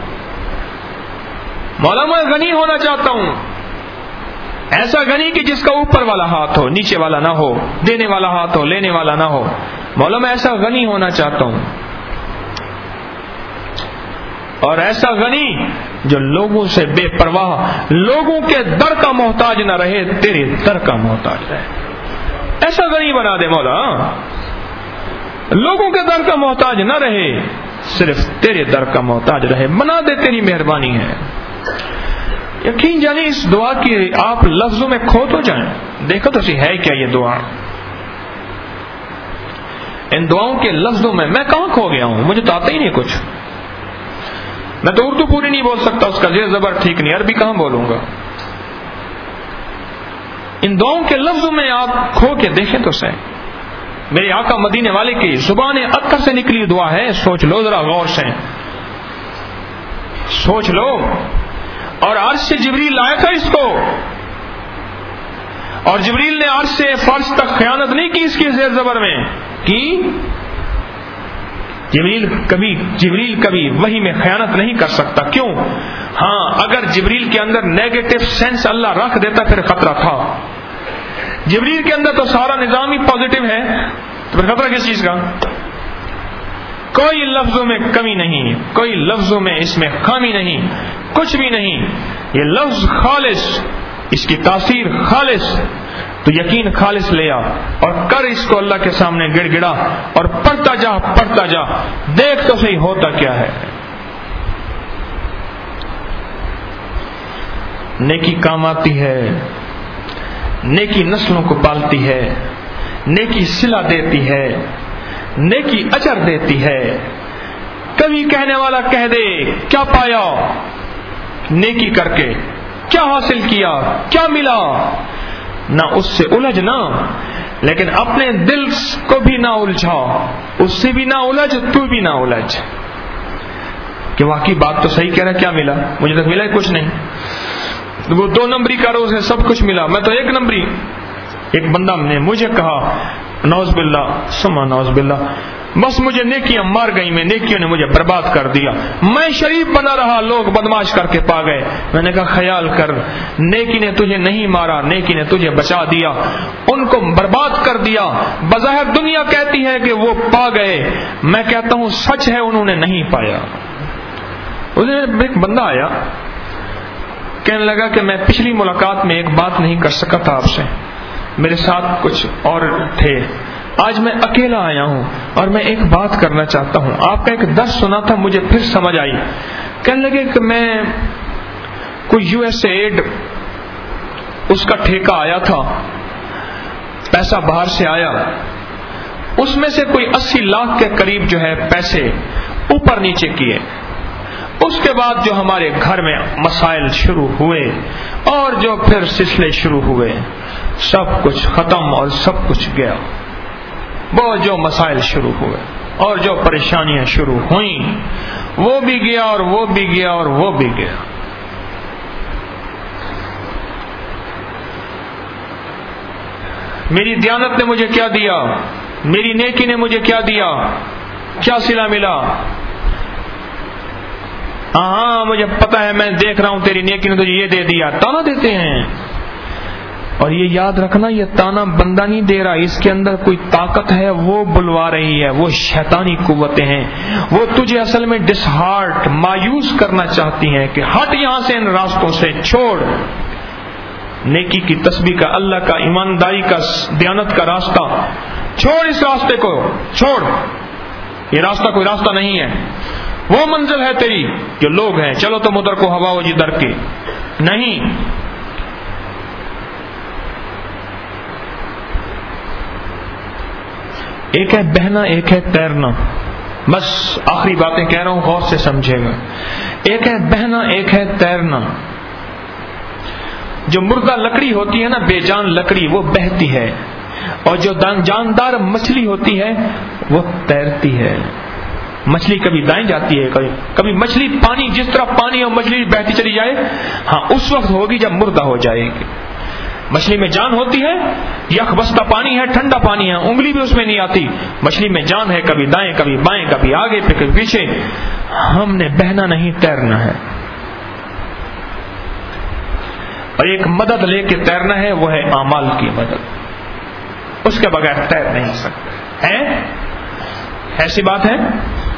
مولا میں غنی ہونا چاہتا ہوں، ایسا غنی کہ جس کا اوپر والا ہاتھ ہو نیچے والا نہ ہو، دینے والا ہاتھ ہو لینے والا نہ ہو. مولا میں ایسا غنی ہونا چاہتا ہوں، اور ایسا غنی جو لوگوں سے بے پرواہ، لوگوں کے در کا محتاج نہ رہے، تیرے در کا محتاج رہے. ایسا غنی بنا دے مولا، لوگوں کے در کا محتاج نہ رہے، صرف تیرے در کا محتاج رہے. بنا دے، تیری مہربانی ہے. یقین جانے اس دعا کی آپ لفظوں میں کھو تو جائیں. دیکھو تو سی ہے کیا یہ دعا. ان دعاؤں کے لفظوں میں کہاں کھو گیا ہوں، مجھے تو آتا ہی نہیں کچھ. میں تو اردو پوری نہیں بول سکتا، اس کا زیر زبر ٹھیک نہیں، عربی کہاں بولوں گا. ان دعاؤں کے لفظوں میں آپ کھو کے دیکھیں تو صحیح. میرے آقا مدینے والے کی زبان اطہر سے نکلی دعا ہے. سوچ لو ذرا غور سے، سوچ لو. اور عرش سے جبریل لائے تھا اس کو، اور جبریل نے عرش سے فرش تک خیانت نہیں کی اس کی زیر زبر میں کی. جبریل کبھی وحی میں خیانت نہیں کر سکتا. کیوں؟ ہاں اگر جبریل کے اندر نیگیٹو سینس اللہ رکھ دیتا پھر خطرہ تھا. جبریل کے اندر تو سارا نظام ہی پازیٹو ہے، تو پھر خطرہ کس چیز کا؟ کوئی لفظوں میں کمی نہیں، کوئی لفظوں میں اس میں خامی نہیں، کچھ بھی نہیں. یہ لفظ خالص، اس کی تاثیر خالص. تو یقین خالص لیا اور کر اس کو اللہ کے سامنے گڑ گڑا اور پڑھتا جا، دیکھ تو صحیح ہوتا کیا ہے. نیکی کام آتی ہے، نیکی نسلوں کو پالتی ہے، نیکی صلہ دیتی ہے، نیکی اجر دیتی ہے. کبھی کہنے والا کہہ دے کیا پایا نیکی کر کے، کیا حاصل کیا، کیا ملا، نہ اس سے الجھنا، لیکن اپنے دل کو بھی نہ الجھا، اس سے بھی نہ الجھ، تو بھی نہ الجھ کہ واقعی بات تو صحیح کہہ رہا ہے، کیا ملا؟ مجھے تک ملا ہی کچھ نہیں. وہ 2 نمبری کا روز ہے، سب کچھ ملا، میں تو 1 نمبری. ایک بندہ نے مجھے کہا نعوذ باللہ ثم نعوذ باللہ، بس مجھے نیکیاں مار گئی، میں نیکیوں نے مجھے برباد کر دیا، میں شریف بنا رہا، لوگ بدماش کر کے پا گئے. میں نے کہا خیال کر، نیکی نے تجھے نہیں مارا، نیکی نے تجھے بچا دیا، ان کو برباد کر دیا. بظاہر دنیا کہتی ہے کہ وہ پا گئے، میں کہتا ہوں سچ ہے انہوں نے نہیں پایا. اس دن ایک بندہ آیا، کہنے لگا کہ میں پچھلی ملاقات میں ایک بات نہیں کر سکا تھا آپ سے، میرے ساتھ کچھ اور تھے، آج میں اکیلا آیا ہوں اور میں ایک بات کرنا چاہتا ہوں، آپ کا ایک درس سنا تھا مجھے پھر سمجھ آئی۔ کہنے لگے کہ میں کوئی یو ایس ایڈ اس کا ٹھیکہ آیا تھا، پیسہ باہر سے آیا، اس میں سے کوئی 80 لاکھ کے قریب جو ہے پیسے اوپر نیچے کیے، اس کے بعد جو ہمارے گھر میں مسائل شروع ہوئے اور جو پھر سلسلے شروع ہوئے، سب کچھ ختم اور سب کچھ گیا۔ وہ جو مسائل شروع ہوئے اور جو پریشانیاں شروع ہوئیں، وہ بھی گیا اور وہ بھی گیا اور وہ بھی گیا۔ میری دیانت نے مجھے کیا دیا، میری نیکی نے مجھے کیا دیا، کیا صلہ ملا؟ ہاں مجھے پتا ہے، میں دیکھ رہا ہوں تیری نیکی نے تجھے یہ دے دیا۔ تانا دیتے ہیں، اور یہ یاد رکھنا یہ تانا بندہ نہیں دے رہا، اس کے اندر کوئی طاقت ہے وہ بلوا رہی ہے، وہ شیطانی قوتیں ہیں، وہ تجھے اصل میں ڈس ہارٹ مایوس کرنا چاہتی ہیں کہ ہٹ یہاں سے، ان راستوں سے چھوڑ، نیکی کی تسبیح کا، اللہ کا، ایمانداری کا، دیانت کا راستہ چھوڑ، اس راستے کو چھوڑ، یہ راستہ کوئی راستہ نہیں ہے، وہ منزل ہے تیری جو لوگ ہیں، چلو تم ادھر کو ہوا ہو جدھر کی نہیں۔ ایک ہے بہنا، ایک ہے تیرنا، بس آخری باتیں کہہ رہا ہوں، غور سے سمجھے گا۔ ایک ہے بہنا، ایک ہے تیرنا۔ جو مردہ لکڑی ہوتی ہے نا، بے جان لکڑی، وہ بہتی ہے، اور جو جاندار مچھلی ہوتی ہے وہ تیرتی ہے۔ مچھلی کبھی دائیں جاتی ہے، کبھی مچھلی پانی، جس طرح پانی اور مچھلی بہتی چلی جائے، ہاں اس وقت ہوگی جب مردہ ہو جائے گی۔ مچھلی میں جان ہوتی ہے، یک بستہ پانی ہے، ٹھنڈا پانی ہے، انگلی بھی اس میں نہیں آتی، مچھلی میں جان ہے، کبھی دائیں کبھی بائیں، کبھی آگے پھر کبھی پیچھے۔ ہم نے بہنا نہیں، تیرنا ہے، اور ایک مدد لے کے تیرنا ہے، وہ ہے اعمال کی مدد، اس کے بغیر تیر نہیں سکتے ہیں۔ ایسی بات ہے،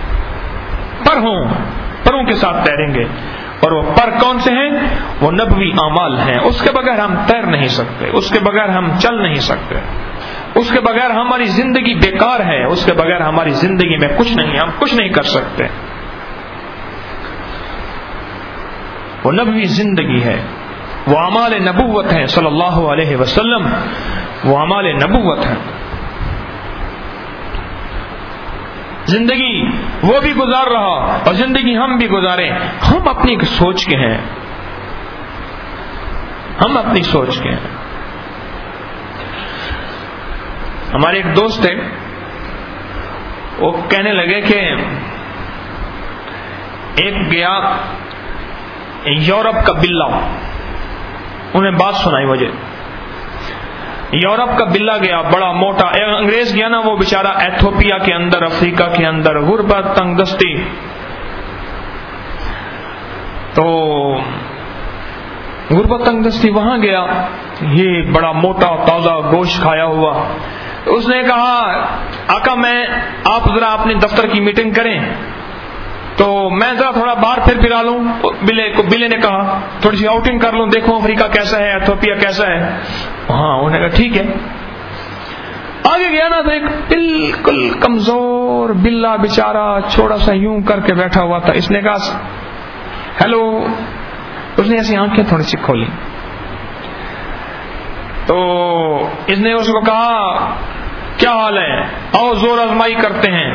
پروں کے ساتھ تیریں گے، اور وہ پر کون سے ہیں؟ وہ نبوی اعمال ہیں، اس کے بغیر ہم تیر نہیں سکتے، اس کے بغیر ہم چل نہیں سکتے، اس کے بغیر ہماری زندگی بیکار ہے، اس کے بغیر ہماری زندگی میں کچھ نہیں، ہم کچھ نہیں کر سکتے۔ وہ نبوی زندگی ہے، وہ اعمال نبوت ہیں، صلی اللہ علیہ وسلم، وہ اعمال نبوت ہیں۔ زندگی وہ بھی گزار رہا اور زندگی ہم بھی گزاریں، ہم اپنی سوچ کے ہیں، ہم اپنی سوچ کے ہیں۔ ہمارے ایک دوست تھے، وہ کہنے لگے کہ ایک گیا یورپ کا بلہ، انہیں بات سنائی مجھے، یورپ کا بلہ گیا، بڑا موٹا، انگریز گیا نا، وہ بیچارہ ایتھوپیا کے اندر، افریقہ کے اندر، غربت، تنگ دستی، تو غربت تنگ دستی وہاں گیا، یہ بڑا موٹا تازہ گوشت کھایا ہوا۔ اس نے کہا آقا آپ ذرا اپنے دفتر کی میٹنگ کریں تو میں ذرا تھوڑا باہر پھر لوں۔ بلے نے کہا تھوڑی سی آؤٹنگ کر لوں، دیکھو افریقہ کیسا ہے، ایتھوپیا کیسا ہے۔ ہاں انہوں نے کہا ٹھیک ہے۔ آگے گیا نا تو ایک بالکل کمزور بلہ بیچارہ چھوٹا سا یوں کر کے بیٹھا ہوا تھا۔ اس نے کہا ہیلو، اس نے ایسی آنکھیں تھوڑی سی کھولی تو اس نے اس کو کہا کیا حال ہے، آؤ زور آزمائی کرتے ہیں۔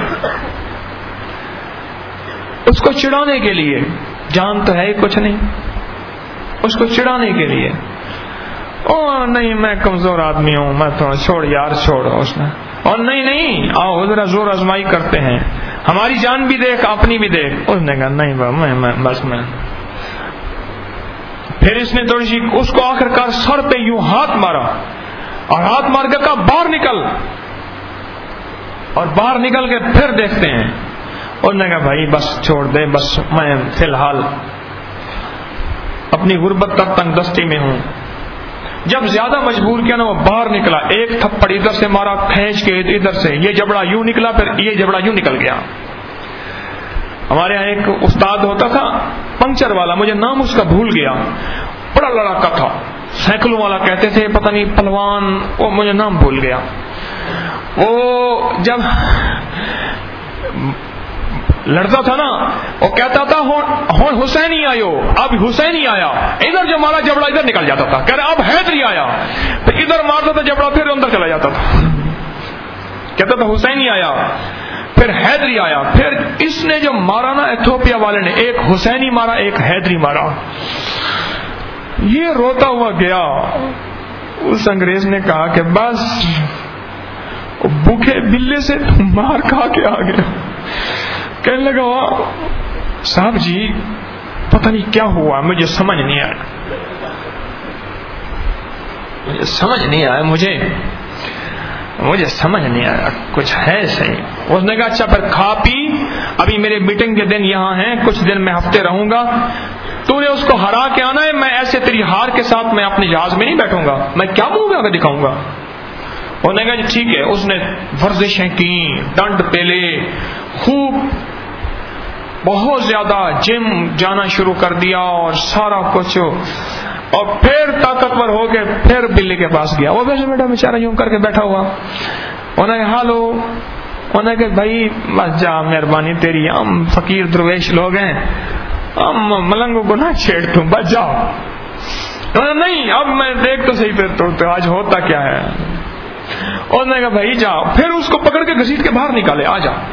اس کو چڑھانے کے لیے، جان تو ہے ہی کچھ نہیں، اس کو چڑھانے کے لیے، او نہیں میں کمزور آدمی ہوں، میں تھوڑا چھوڑ یار چھوڑ، اس نے، اور نہیں آؤ ذرا زور آزمائی کرتے ہیں، ہماری جان بھی دیکھ اپنی بھی دیکھ۔ اس نے کہا نہیں بس میں پھر اس نے تھوڑی سی اس کو آخر کار سر پہ یوں ہاتھ مارا، اور ہاتھ مار کے کہا باہر نکل، اور باہر نکل کے پھر دیکھتے ہیں۔ اور نے کہا بھائی بس چھوڑ دے، بس میں فی الحال اپنی غربت تک تنگ دستی میں ہوں۔ جب زیادہ مجبور کیا نا وہ باہر نکلا، ایک تھپڑ ادھر سے مارا کھینچ کے ادھر سے، یہ جبڑا یوں نکلا، پھر یہ جبڑا یوں نکل گیا، ہمارے یہاں ایک استاد ہوتا تھا پنکچر والا، مجھے نام اس کا بھول گیا، بڑا لڑاکا تھا، سائیکلوں والا کہتے تھے، پتہ نہیں پہلوان، وہ مجھے نام بھول گیا. وہ جب لڑتا تھا نا وہ کہتا تھا ہون حسینی آیو، اب حسینی آیا، ادھر جو مارا جبڑا ادھر نکل جاتا تھا، کہہ رہا اب حیدری آیا، پھر ادھر مارتا تھا جبڑا پھر اندر چلا جاتا تھا، کہتا تھا حسینی آیا پھر حیدری آیا. پھر اس نے جو مارا نا ایتھوپیا والے نے، ایک حسینی مارا ایک حیدری مارا. یہ روتا ہوا گیا. اس انگریز نے کہا کہ بس بھوکے بلے سے مار کھا کے آ گیا. کہنے لگا صاحب جی پتہ نہیں کیا ہوا، مجھے سمجھ نہیں آیا، مجھے سمجھ نہیں آیا، مجھے سمجھ نہیں آیا، کچھ ہے صحیح. اس نے کہا اچھا پھر کھا پی، ابھی میرے میٹنگ کے دن یہاں ہیں، کچھ دن میں ہفتے رہوں گا، تو نے اس کو ہرا کے آنا ہے، میں ایسے تیری ہار کے ساتھ میں اپنے جہاز میں نہیں بیٹھوں گا، میں کیا منہ میں دکھاؤں گا. انہوں نے کہا جی ٹھیک ہے. اس نے ورزشیں کی، ڈنڈ پیلے، خوب بہت زیادہ جم جانا شروع کر دیا اور سارا کچھ، اور پھر طاقتور ہو کے پھر بلی کے پاس گیا. وہ ویسے بیٹا بیچارہ یوں کر کے بیٹھا ہوا. انہوں نے ہالو، انہوں نے کہا بھائی بس جا، مہربانی تیری، ہم فقیر درویش لوگ ہیں، ہم ملنگوں کو نہ چھیڑ، تم بچ جاؤ. نہیں اب میں دیکھ تو صحیح پھر تو آج ہوتا کیا ہے. انہوں نے کہا بھائی جاؤ. پھر اس کو پکڑ کے گھسیٹ کے باہر نکالے، آ جا.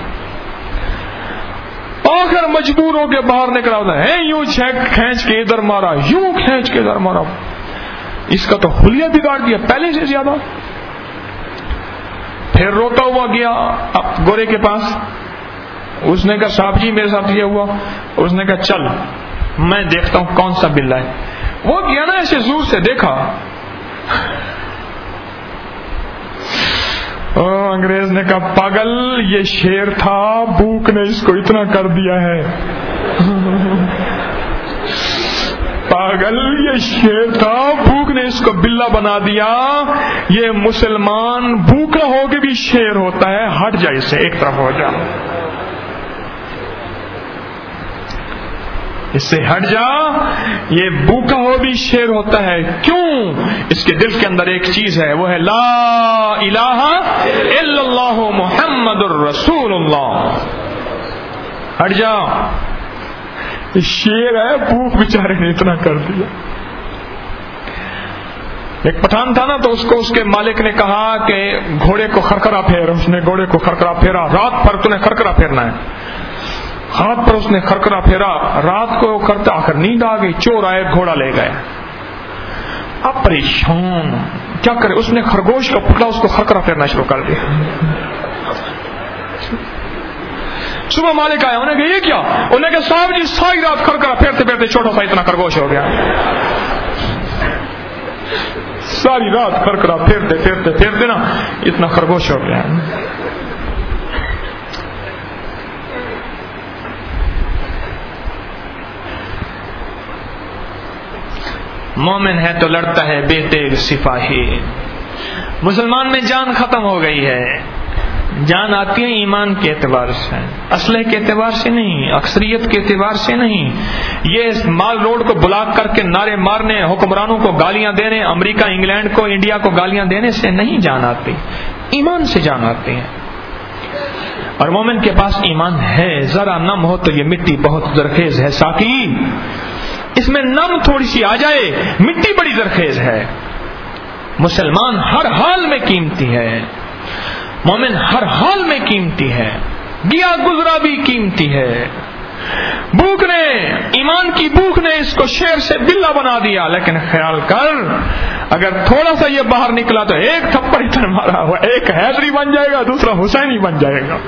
آخر مجبور ہو کے باہر نکلا ہوتا ہے، یوں کھینچ کے ادھر مارا، یوں کھینچ کے ادھر مارا. اس کا تو حلیہ بگاڑ دیا پہلے سے زیادہ. پھر روتا ہوا گیا اب گورے کے پاس. اس نے کہا صاحب جی میرے ساتھ یہ ہوا. اس نے کہا چل میں دیکھتا ہوں کون سا بلا ہے. وہ گیا نا ایسے زور سے دیکھا، انگریز نے کہا پاگل یہ شیر تھا، بھوک نے اس کو اتنا کر دیا ہے. پاگل یہ شیر تھا، بھوک نے اس کو بلا بنا دیا. یہ مسلمان بھوکا ہو کے بھی شیر ہوتا ہے، ہٹ جا، اس سے ایک طرف ہو جا، اس سے ہٹ جا. یہ بھوکا ہو بھی شیر ہوتا ہے. کیوں؟ اس کے دل کے اندر ایک چیز ہے، وہ ہے لا الہ الا اللہ محمد الرسول اللہ. ہٹ جا، یہ شیر ہے، بھوک بیچارے نے اتنا کر دیا. ایک پٹھان تھا نا، تو اس کو اس کے مالک نے کہا کہ گھوڑے کو خرخرا پھیر. اس نے گھوڑے کو خرخرا پھیرا. رات بھر تو نے خرخرا پھیرنا ہے. ہاتھ پر اس نے خرخرا پھیرا. رات کو کرتا آخر نیند آ گئی. چور آئے، گھوڑا لے گئے. اب پریشان کیا کرے. اس نے خرگوش کا پتلا اس کو خرخرا پھیرنا شروع کر دیا. صبح مالک آیا، انہوں نے کہا یہ کیا؟ انہوں نے کہا صاحب جی ساری رات خرخرا پھیرتے پھیرتے چھوٹا سا اتنا خرگوش ہو گیا. ساری رات خرخرا پھیرتے پھیرتے پھیرتے نا اتنا خرگوش ہو گیا. مومن ہے تو لڑتا ہے بے تیغ سپاہی. مسلمان میں جان ختم ہو گئی ہے. جان آتی ہے ایمان کے اعتبار سے، اسلحے کے اعتبار سے نہیں، اکثریت کے اعتبار سے نہیں. یہ مال روڈ کو بلاک کر کے نعرے مارنے، حکمرانوں کو گالیاں دینے، امریکہ انگلینڈ کو انڈیا کو گالیاں دینے سے نہیں جان آتی، ایمان سے جان آتی ہے. اور مومن کے پاس ایمان ہے. ذرا نم ہو تو یہ مٹی بہت زرخیز ہے. ساقی اس میں نم تھوڑی سی آ جائے، مٹی بڑی زرخیز ہے. مسلمان ہر حال میں قیمتی ہے، مومن ہر حال میں قیمتی ہے، گیا گزرا بھی قیمتی ہے. بھوک نے، ایمان کی بھوک نے اس کو شیر سے بلا بنا دیا. لیکن خیال کر اگر تھوڑا سا یہ باہر نکلا تو ایک تھپڑ اتنا مارا ہوا، ایک حیدری بن جائے گا، دوسرا حسینی بن جائے گا.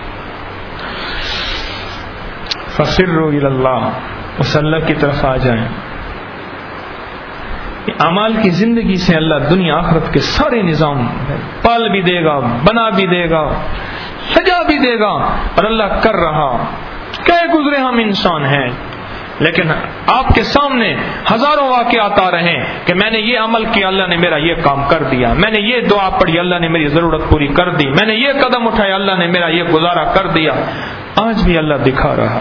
فسروا الی اللہ، اس اللہ کی طرف آ جائیں. اعمال کی زندگی سے اللہ دنیا آخرت کے سارے نظام پال بھی دے گا، بنا بھی دے گا، سجا بھی دے گا. اور اللہ کر رہا. کہے گزرے ہم انسان ہیں، لیکن آپ کے سامنے ہزاروں واقعات آ رہے ہیں کہ میں نے یہ عمل کیا، اللہ نے میرا یہ کام کر دیا. میں نے یہ دعا پڑھی، اللہ نے میری ضرورت پوری کر دی. میں نے یہ قدم اٹھایا، اللہ نے میرا یہ گزارا کر دیا. آج بھی اللہ دکھا رہا،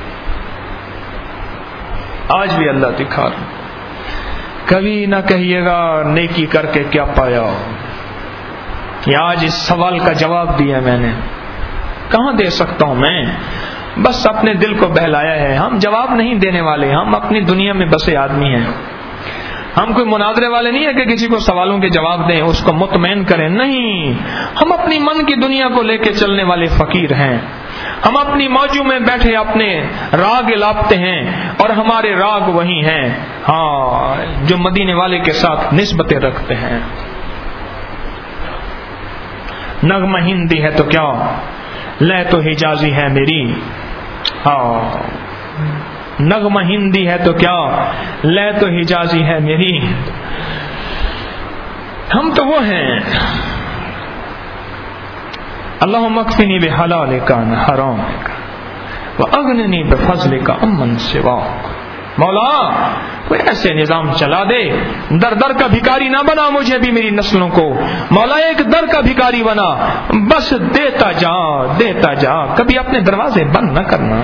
آج بھی اللہ دکھا رہا۔ کبھی نہ کہیے گا نیکی کر کے کیا پایا، یا آج اس سوال کا جواب دیا میں نے، کہاں دے سکتا ہوں میں، بس اپنے دل کو بہلایا ہے۔ ہم جواب نہیں دینے والے، ہم اپنی دنیا میں بسے آدمی ہیں، ہم کوئی مناظرے والے نہیں ہیں کہ کسی کو سوالوں کے جواب دیں، اس کو مطمئن کریں، نہیں، ہم اپنی من کی دنیا کو لے کے چلنے والے فقیر ہیں۔ ہم اپنی موجوں میں بیٹھے اپنے راگ لاپتے ہیں، اور ہمارے راگ وہی ہیں ہاں جو مدینے والے کے ساتھ نسبتیں رکھتے ہیں۔ نغمہ ہندی ہے تو کیا، لے تو حجازی ہے میری، ہاں نغمہ ہندی ہے تو کیا، لے تو حجازی ہے میری۔ ہم تو وہ ہیں، اللہم اکفنی بحلالک عن حرامک واغننی بفضلک عمن سواک۔ مولا کوئی ایسے نظام چلا دے، در در کا بھکاری نہ بنا مجھے بھی میری نسلوں کو، مولا ایک در کا بھکاری بنا، بس دیتا جا دیتا جا، کبھی اپنے دروازے بند نہ کرنا،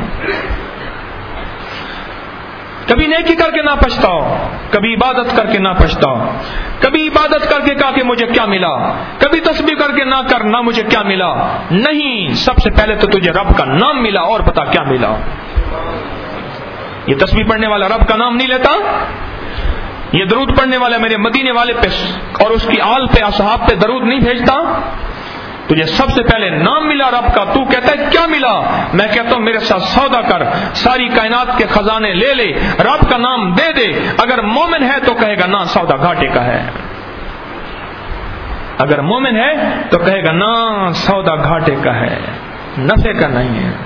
کبھی نیکی کر کے نہ پچھتاؤ، کبھی عبادت کر کے نہ پچھتاؤ، کبھی عبادت کر کے کہا کہ مجھے کیا ملا، کبھی تسبیح کر کے نہ کر نہ مجھے کیا ملا، نہیں، سب سے پہلے تو تجھے رب کا نام ملا اور بتا کیا ملا۔ یہ تسبیح پڑھنے والا رب کا نام نہیں لیتا، یہ درود پڑھنے والا میرے مدینے والے پہ اور اس کی آل پہ اصحاب پہ درود نہیں بھیجتا، تجھے سب سے پہلے نام ملا رب کا، تو کہتا ہے کیا ملا، میں کہتا ہوں میرے ساتھ سودا کر، ساری کائنات کے خزانے لے لے، رب کا نام دے دے، اگر مومن ہے تو کہے گا نہ سودا گھاٹے کا ہے، اگر مومن ہے تو کہے گا نہ سودا گھاٹے کا ہے، نفع کا نہیں ہے،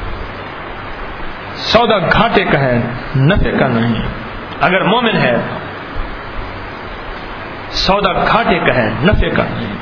سودا گھاٹے کا ہے، نفع کا نہیں، اگر مومن ہے سودا گھاٹے کا ہے، نفع کا نہیں۔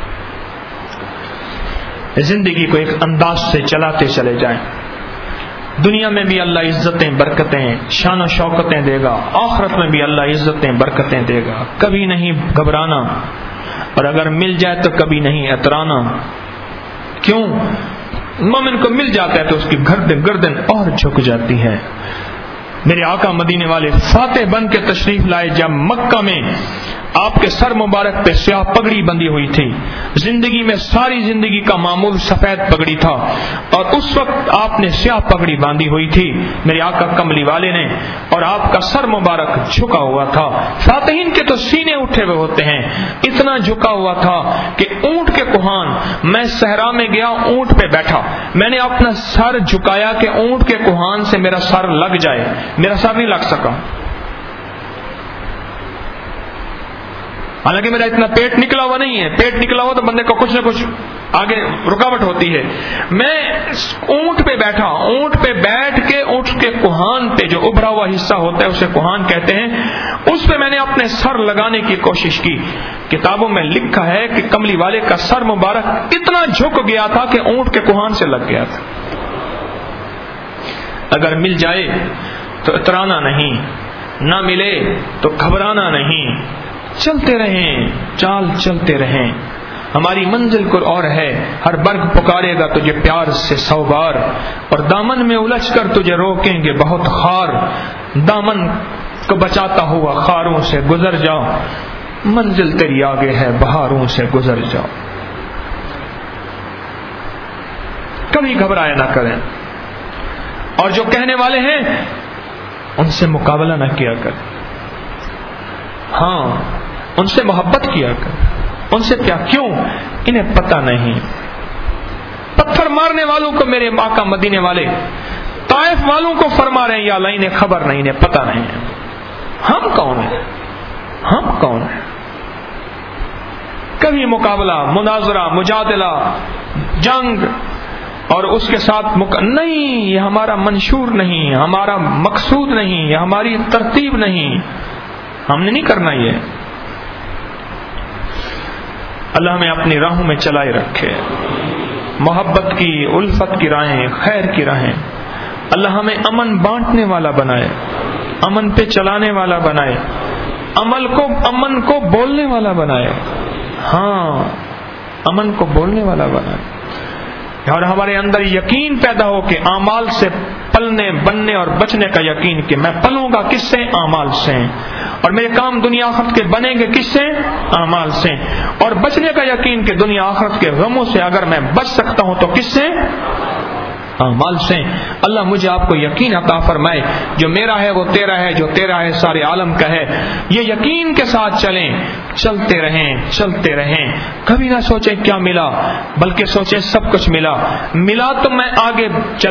زندگی کو ایک انداز سے چلاتے چلے جائیں، دنیا میں بھی اللہ عزتیں برکتیں شان و شوکتیں دے گا، آخرت میں بھی اللہ عزتیں برکتیں دے گا، کبھی نہیں گھبرانا، اور اگر مل جائے تو کبھی نہیں اترانا۔ کیوں؟ مومن کو مل جاتا ہے تو اس کی گردن اور جھک جاتی ہے۔ میرے آقا مدینے والے فاتح بن کے تشریف لائے جب مکہ میں آپ کے سر مبارک پہ سیاہ پگڑی بندھی ہوئی تھی، زندگی میں ساری زندگی کا معمول سفید پگڑی تھا، اور اس وقت آپ نے سیاہ پگڑی باندھی ہوئی تھی میرے آقا کملی والے نے، اور آپ کا سر مبارک جھکا ہوا تھا۔ فاتحین کے تو سینے اٹھے ہوئے ہوتے ہیں، اتنا جھکا ہوا تھا کہ اونٹ کے کوہان، میں صحرا میں گیا اونٹ پہ بیٹھا، میں نے اپنا سر جھکایا کہ اونٹ کے کوہان سے میرا سر لگ جائے، میرا سر نہیں لگ سکا، حالانکہ میرا اتنا پیٹ نکلا ہوا نہیں ہے، پیٹ نکلا ہوا تو بندے کو کچھ نہ کچھ آگے رکاوٹ ہوتی ہے۔ میں اونٹ پہ بیٹھا، اونٹ پہ بیٹھ کے اونٹ کے کوہان پہ جو ابھرا ہوا حصہ ہوتا ہے اسے کوہان کہتے ہیں، اس پہ میں نے اپنے سر لگانے کی کوشش کی۔ کتابوں میں لکھا ہے کہ کملی والے کا سر مبارک اتنا جھک گیا تھا کہ اونٹ کے کوہان سے لگ گیا تھا۔ اگر مل جائے تو اترانا نہیں، نہ ملے تو گھبرانا نہیں، چلتے رہیں، چال چلتے رہیں، ہماری منزل کو اور ہے، ہر برگ پکارے گا تجھے پیار سے 100 بار، اور دامن میں الجھ کر تجھے روکیں گے بہت خار، دامن کو بچاتا ہوا خاروں سے گزر جاؤ، منزل تیری آگے ہے بہاروں سے گزر جاؤ۔ کبھی گھبرائے نہ کریں، اور جو کہنے والے ہیں ان سے مقابلہ نہ کیا کریں، ہاں ان سے محبت کیا کر، ان سے کیا، کیوں؟ انہیں پتہ نہیں۔ پتھر مارنے والوں کو میرے آقا مدینے والے طائف والوں کو فرما رہے ہیں یا اللہ انہیں خبر نہیں، انہیں پتہ نہیں ہے ہم کون ہیں، ہم کون ہیں۔ کبھی مقابلہ، مناظرہ، مجادلہ، جنگ اور اس کے ساتھ نہیں، یہ ہمارا منشور نہیں، ہمارا مقصود نہیں، یہ ہماری ترتیب نہیں، ہم نے نہیں کرنا یہ۔ اللہ ہمیں اپنی راہوں میں چلائے رکھے، محبت کی، الفت کی راہیں، خیر کی راہیں۔ اللہ ہمیں امن بانٹنے والا بنائے، امن پہ چلانے والا بنائے، امن کو بولنے والا بنائے، ہاں امن کو بولنے والا بنائے۔ اور ہمارے اندر یقین پیدا ہو کہ اعمال سے پلنے بننے اور بچنے کا یقین کہ میں پلوں گا کس سے؟ اعمال سے، اور میرے کام دنیا آخرت کے بنیں گے کس سے؟ اعمال سے، اور بچنے کا یقین کہ دنیا آخرت کے غموں سے اگر میں بچ سکتا ہوں تو کس سے؟ اعمال سے۔ اللہ مجھے آپ کو یقین عطا فرمائے، جو میرا ہے وہ تیرا ہے، جو تیرا ہے سارے عالم کا ہے۔ یہ یقین کے ساتھ چلیں، چلتے رہیں، کبھی نہ سوچیں کیا ملا، بلکہ سوچیں سب کچھ ملا تو میں آگے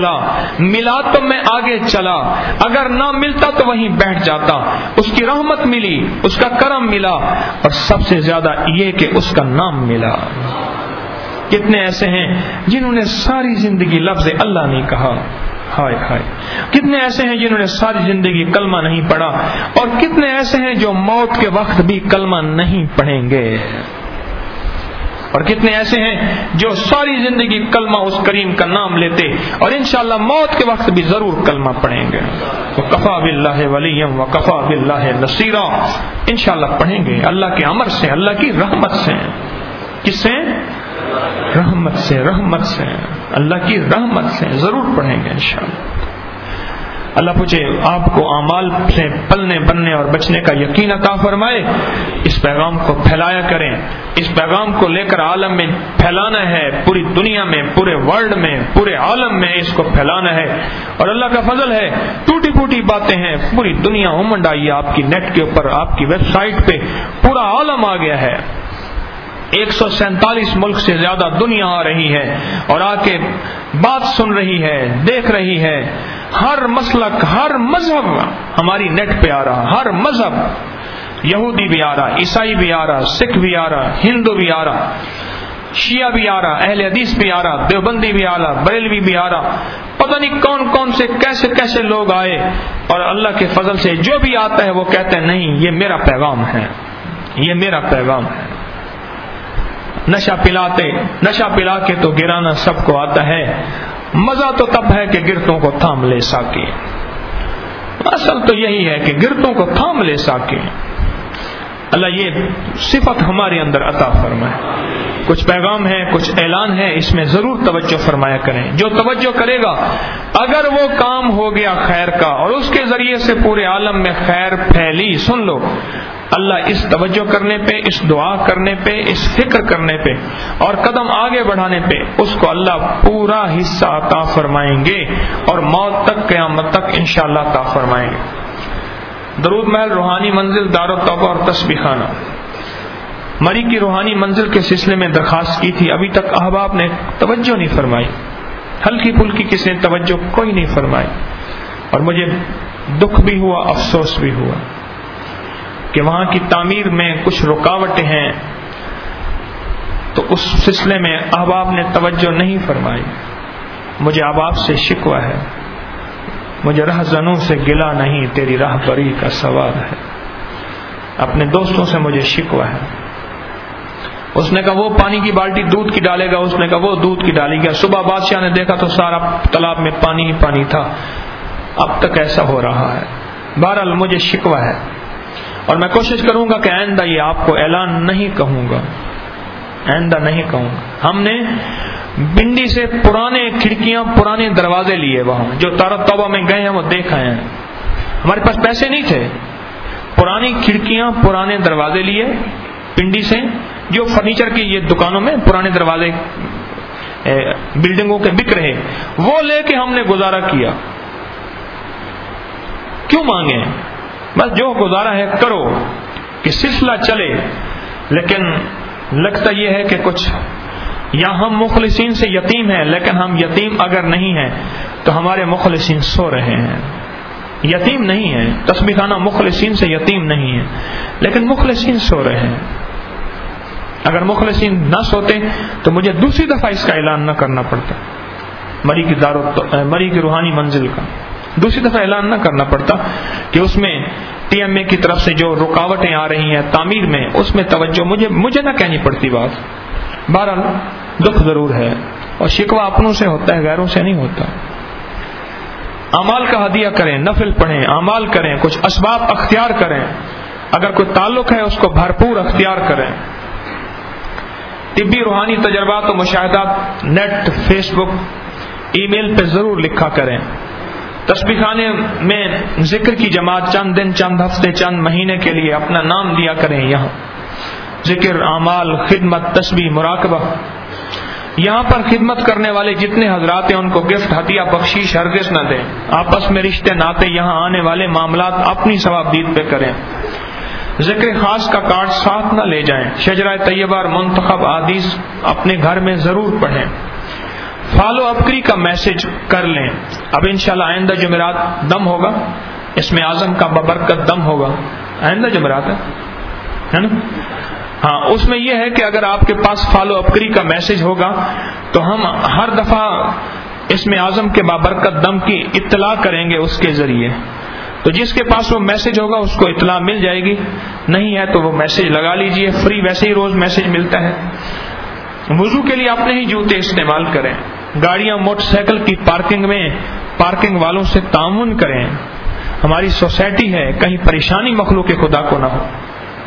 چلا، اگر نہ ملتا تو وہیں بیٹھ جاتا، اس کی رحمت ملی، اس کا کرم ملا، اور سب سے زیادہ یہ کہ اس کا نام ملا۔ کتنے ایسے ہیں جنہوں نے ساری زندگی لفظ اللہ نہیں کہا، ہائے ہائے، کتنے ایسے ہیں جنہوں نے ساری زندگی کلمہ نہیں پڑھا، اور کتنے ایسے ہیں جو موت کے وقت بھی کلمہ نہیں پڑھیں گے، اور کتنے ایسے ہیں جو ساری زندگی کلمہ اس کریم کا نام لیتے اور انشاءاللہ موت کے وقت بھی ضرور کلمہ پڑھیں گے۔ وَكَفَى بِاللَّهِ وَلِيًّا وَكَفَى بِاللَّهِ نَصِيرًا، انشاءاللہ پڑھیں گے اللہ کے امر سے، اللہ کی رحمت سے۔ کس سے؟ رحمت سے، اللہ کی رحمت سے ضرور پڑھیں گے انشاءاللہ۔ اللہ پوچھے آپ کو اعمال سے پلنے بننے اور بچنے کا یقین عطا فرمائے۔ اس پیغام کو پھیلایا کریں، اس پیغام کو لے کر عالم میں پھیلانا ہے، پوری دنیا میں، پورے ورلڈ میں، پورے عالم میں اس کو پھیلانا ہے۔ اور اللہ کا فضل ہے، ٹوٹی پھوٹی باتیں ہیں، پوری دنیا امنڈ آئی ہے آپ کی نیٹ کے اوپر، آپ کی ویب سائٹ پہ پورا عالم آ گیا ہے۔ 147 ملک سے زیادہ دنیا آ رہی ہے اور آ کے بات سن رہی ہے، دیکھ رہی ہے۔ ہر مسلک، ہر مذہب ہماری نیٹ پہ آ رہا، ہر مذہب، یہودی بھی آ رہا، عیسائی بھی آ رہا، سکھ بھی آ رہا، ہندو بھی آ رہا، شیعہ بھی آ رہا، اہل حدیث بھی آ رہا، دیوبندی بھی آ رہا، بریلوی بھی آ رہا، پتہ نہیں کون کون سے کیسے کیسے لوگ آئے، اور اللہ کے فضل سے جو بھی آتا ہے وہ کہتے ہیں نہیں یہ میرا پیغام ہے، یہ میرا پیغام ہے۔ نشہ پلا کے تو گرانا سب کو آتا ہے، مزہ تو تب ہے کہ گرتوں کو تھام لے ساکے۔ اصل تو یہی ہے کہ گرتوں کو تھام لے ساکے۔ اللہ یہ صفت ہمارے اندر عطا فرمائے۔ کچھ پیغام ہے، کچھ اعلان ہے، اس میں ضرور توجہ فرمایا کریں۔ جو توجہ کرے گا اگر وہ کام ہو گیا خیر کا اور اس کے ذریعے سے پورے عالم میں خیر پھیلی، سن لو اللہ اس توجہ کرنے پہ، اس دعا کرنے پہ، اس فکر کرنے پہ اور قدم آگے بڑھانے پہ اس کو اللہ پورا حصہ عطا فرمائیں گے، اور موت تک، قیامت تک انشاءاللہ عطا فرمائیں گے۔ درود محل روحانی منزل دارالتوبہ اور تسبیح خانہ مری کی روحانی منزل کے سلسلے میں درخواست کی تھی، ابھی تک احباب نے توجہ نہیں فرمائی، ہلکی پھلکی کسی نے توجہ کوئی نہیں فرمائی، اور مجھے دکھ بھی ہوا، افسوس بھی ہوا کہ وہاں کی تعمیر میں کچھ رکاوٹیں ہیں، تو اس سلسلے میں احباب نے توجہ نہیں فرمائی۔ مجھے احباب سے شکوہ ہے، مجھے رہزنوں سے گلہ نہیں، تیری راہبری کا سوال ہے۔ اپنے دوستوں سے مجھے شکوہ ہے۔ اس نے کہا وہ پانی کی بالٹی دودھ کی ڈالے گا، اس نے کہا وہ دودھ کی ڈالی گیا، صبح بادشاہ نے دیکھا تو سارا تالاب میں پانی ہی پانی تھا، اب تک ایسا ہو رہا ہے۔ بہرحال مجھے شکوہ ہے، اور میں کوشش کروں گا کہ آئندہ یہ آپ کو اعلان نہیں کہوں گا، آئندہ نہیں کہوں گا۔ ہم نے بنڈی سے پرانے کھڑکیاں، پرانے دروازے لیے، وہاں جو دارالتوبہ میں گئے ہیں وہ دیکھ آئے ہیں۔ ہمارے پاس پیسے نہیں تھے، پرانی کھڑکیاں، پرانے دروازے لیے پنڈی سے، جو فرنیچر کی یہ دکانوں میں پرانے دروازے بلڈنگوں کے بک رہے، وہ لے کے ہم نے گزارا کیا۔ کیوں مانگے؟ بس جو گزارا ہے کرو کہ سلسلہ چلے۔ لیکن لگتا یہ ہے کہ کچھ یا ہم مخلصین سے یتیم ہیں، لیکن ہم یتیم اگر نہیں ہیں تو ہمارے مخلصین سو رہے ہیں، یتیم نہیں ہیں۔ تسبیح خانہ مخلصین سے یتیم نہیں ہے، لیکن مخلصین سو رہے ہیں۔ اگر مخلصین نہ سوتے تو مجھے دوسری دفعہ اس کا اعلان نہ کرنا پڑتا، مری کی روحانی منزل کا دوسری دفعہ اعلان نہ کرنا پڑتا کہ اس میں ٹی ایم اے کی طرف سے جو رکاوٹیں آ رہی ہیں تعمیر میں، اس میں توجہ مجھے نہ کہنی پڑتی بات۔ بہرحال دکھ ضرور ہے، اور شکوہ اپنوں سے ہوتا ہے، غیروں سے نہیں ہوتا۔ اعمال کا ہدیہ کریں، نفل پڑھیں، اعمال کریں، کچھ اسباب اختیار کریں، اگر کوئی تعلق ہے اس کو بھرپور اختیار کریں۔ طبی روحانی تجربات و مشاہدات نیٹ، فیس بک، ای میل پہ ضرور لکھا کریں۔ تسبیح خانے میں ذکر کی جماعت چند دن، چند ہفتے، چند مہینے کے لیے اپنا نام دیا کریں۔ یہاں ذکر، اعمال، خدمت، تسبیح، مراقبہ، یہاں پر خدمت کرنے والے جتنے حضرات ہیں ان کو گفٹ، ہدیہ، بخشش ہرگز نہ دیں۔ آپس میں رشتے ناتے، یہاں آنے والے معاملات اپنی ثوابدید پہ کریں۔ ذکر خاص کا کارڈ ساتھ نہ لے جائیں۔ شجرہ طیبہ اور منتخب احادیث اپنے گھر میں ضرور پڑھیں۔ فالو اپکری کا میسج کر لیں۔ اب انشاءاللہ آئندہ جمعرات دم ہوگا، اسم اعظم کا ببرکت دم ہوگا، آئندہ جمعرات ہے نا؟ ہاں، اس میں یہ ہے کہ اگر آپ کے پاس فالو اپکری کا میسج ہوگا تو ہم ہر دفعہ اسم اعظم کے بابرکت دم کی اطلاع کریں گے اس کے ذریعے۔ تو جس کے پاس وہ میسج ہوگا اس کو اطلاع مل جائے گی، نہیں ہے تو وہ میسج لگا لیجئے، فری ویسے ہی روز میسج ملتا ہے۔ وضو کے لیے اپنے ہی جوتے استعمال کریں۔ گاڑیاں، موٹر سائیکل کی پارکنگ میں پارکنگ والوں سے تعاون کریں۔ ہماری سوسائٹی ہے، کہیں پریشانی مخلوق خدا کو نہ ہو۔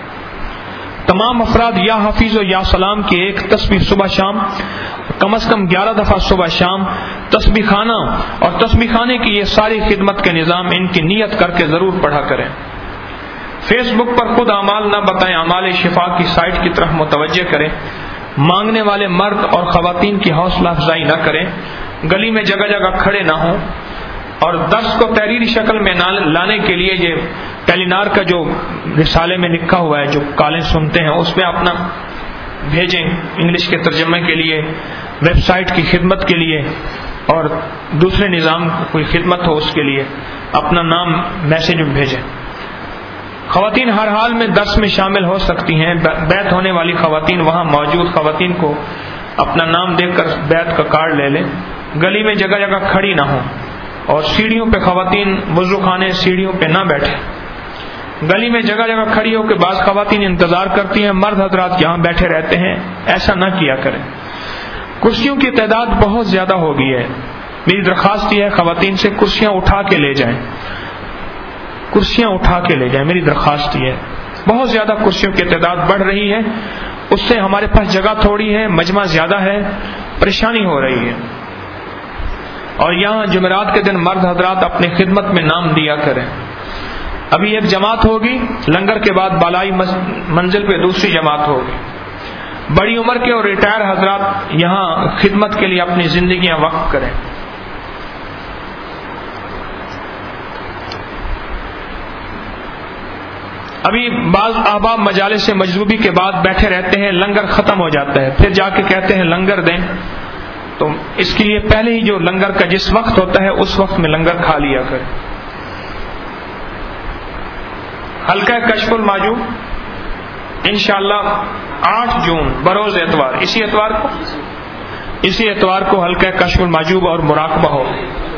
تمام افراد یا حفیظ و یا سلام کی ایک تسبیح صبح شام، کم از کم 11 دفعہ صبح شام تسبیح خانہ اور تسبیح خانے کی یہ ساری خدمت کے نظام ان کی نیت کر کے ضرور پڑھا کریں۔ فیس بک پر خود اعمال نہ بتائیں، اعمال شفا کی سائٹ کی طرف متوجہ کریں۔ مانگنے والے مرد اور خواتین کی حوصلہ افزائی نہ کریں، گلی میں جگہ جگہ کھڑے نہ ہوں، اور درس کو تحریری شکل میں لانے کے لیے یہ ٹیلینار کا جو رسالے میں لکھا ہوا ہے، جو کالیں سنتے ہیں، اس میں اپنا بھیجیں انگلش کے ترجمے کے لیے، ویب سائٹ کی خدمت کے لیے، اور دوسرے نظام کوئی خدمت ہو اس کے لیے اپنا نام میسج میں بھیجیں۔ خواتین ہر حال میں درس میں شامل ہو سکتی ہیں۔ بیعت ہونے والی خواتین وہاں موجود خواتین کو اپنا نام دیکھ کر بیعت کا کارڈ لے لیں۔ گلی میں جگہ جگہ کھڑی نہ ہوں، اور سیڑھیوں پہ خواتین وضو خانے سیڑھیوں پہ نہ بیٹھیں۔ گلی میں جگہ جگہ کھڑی ہو کے بعض خواتین انتظار کرتی ہیں، مرد حضرات یہاں بیٹھے رہتے ہیں، ایسا نہ کیا کریں۔ کرسیوں کی تعداد بہت زیادہ ہو گئی ہے، میری درخواست یہ ہے خواتین سے کرسیاں اٹھا کے لے جائیں، کرسیاں اٹھا کے لے جائیں، میری درخواست یہ ہے۔ بہت زیادہ کرسیوں کی تعداد بڑھ رہی ہے، اس سے ہمارے پاس جگہ تھوڑی ہے، مجمع زیادہ ہے، پریشانی ہو رہی ہے۔ اور یہاں جمعرات کے دن مرد حضرات اپنی خدمت میں نام دیا کریں۔ ابھی ایک جماعت ہوگی، لنگر کے بعد بالائی منزل پہ دوسری جماعت ہوگی۔ بڑی عمر کے اور ریٹائر حضرات یہاں خدمت کے لیے اپنی زندگیاں وقف کریں۔ ابھی بعض احباب مجالس مجذوبی کے بعد بیٹھے رہتے ہیں، لنگر ختم ہو جاتا ہے، پھر جا کے کہتے ہیں لنگر دیں، تو اس کے لیے پہلے ہی جو لنگر کا جس وقت ہوتا ہے اس وقت میں لنگر کھا لیا کریں۔ حلقہ کشف الماجوب انشاءاللہ 8 جون بروز اتوار، اسی اتوار کو حلقہ کشف الماجوب اور مراقبہ ہو۔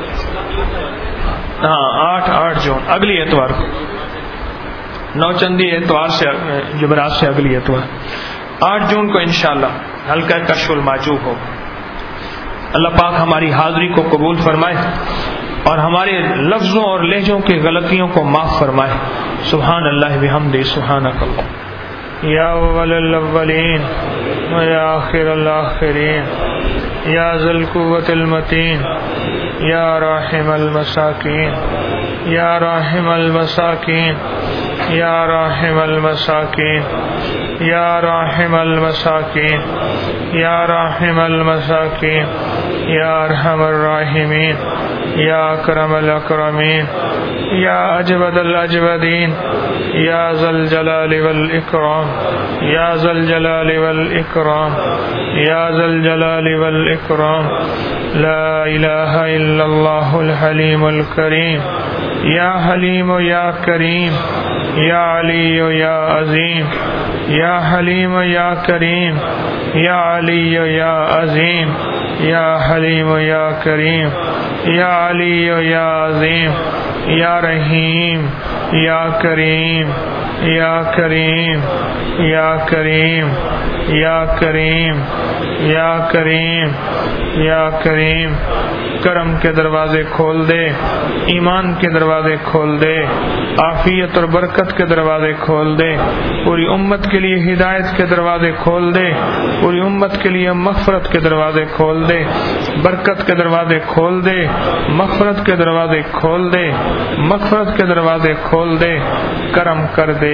ہاں 8 جون اگلی اتوار کو، نوچندی اتوار سے جمعرات سے اگلی اتوار 8 جون کو انشاءاللہ حلقہ کشف الماجوب ہو۔ اللہ پاک ہماری حاضری کو قبول فرمائے اور ہمارے لفظوں اور لہجوں کی غلطیوں کو معاف فرمائے۔ سبحان اللہ بحمدہ، سبحانک اللہ یا اول الاولین و یا آخر الاخرین یا ذی القوۃ المتین یا راحم المساکین یا راحم المساکین یا راحم المساکین یا راحم المساکین یا راحم المساکین یا ارحم الراحمین یا اکرم الاکرمین یا اجود الاجودین یا ذی الجلال والاکرام یا ذی الجلال والاکرام یا ذی الجلال والاکرام لا الہ الا اللہ الحلیم الکریم یا حلیم یا کریم یا علی یا عظیم یا حلیم یا کریم یا علی یا عظیم یا حلیم یا کریم یا علی یا عظیم یا رحیم یا کریم یا کریم یا کریم یا کریم یا کریم یا کریم، کرم کے دروازے کھول دے، ایمان کے دروازے کھول دے، عافیت اور برکت کے دروازے کھول دے، پوری امت کے لیے ہدایت کے دروازے کھول دے، پوری امت کے لیے مغفرت کے دروازے کھول دے، برکت کے دروازے کھول دے، مغفرت کے دروازے کھول دے، مغفرت کے دروازے کھول دے، کرم کر دے،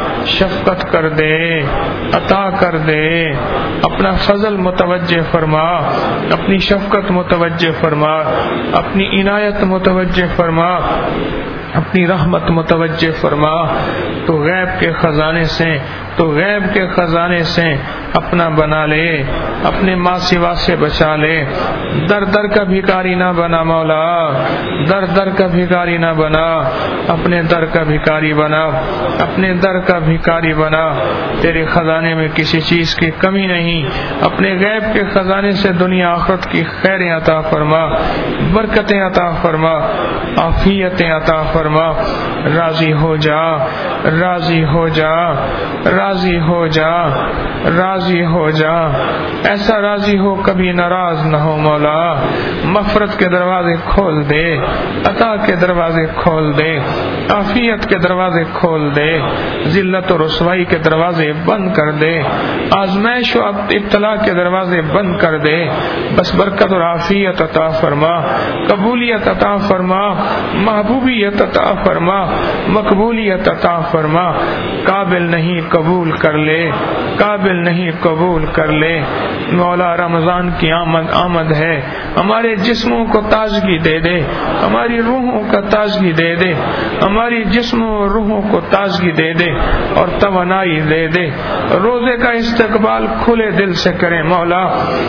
شفقت کر دے، عطا کر دے، اپنا فضل متوجہ فرما، اپنی شفقت متوجہ فرما، اپنی عنایت متوجہ فرما، اپنی رحمت متوجہ فرما۔ تو غیب کے خزانے سے، تو غیب کے خزانے سے اپنا بنا لے، اپنے ماں سوا سے بچا لے، در در کا بھکاری نہ بنا مولا، در در کا بھکاری نہ بنا، اپنے در کا بھکاری بنا، اپنے در کا بھکاری بنا۔ تیرے خزانے میں کسی چیز کی کمی نہیں، اپنے غیب کے خزانے سے دنیا آخرت کی خیریں عطا فرما، برکتیں عطا فرما، عافیتیں عطا فرما۔ راضی ہو جا، راضی ہو جا، راضی ہو جا، راضی ہو جا، ایسا راضی ہو کبھی ناراض نہ ہو مولا۔ مغفرت کے دروازے کھول دے، عطا کے دروازے کھول دے، عافیت کے دروازے کھول دے، ذلت و رسوائی کے دروازے بند کر دے، آزمائش و ابتلا کے دروازے بند کر دے، بس برکت اور عافیت عطا فرما، قبولیت عطا فرما، محبوبیت عطا فرما، مقبولیت عطا فرما۔ قابل نہیں قبول کر لے، قابل نہیں قبول کر لے مولا۔ رمضان کی آمد ہے، ہمارے جسموں کو تازگی دے دے، ہماری روحوں کا تازگی دے دے، ہماری جسموں اور روحوں کو تازگی دے دے اور توانائی دے دے۔ روزے کا استقبال کھلے دل سے کریں مولا۔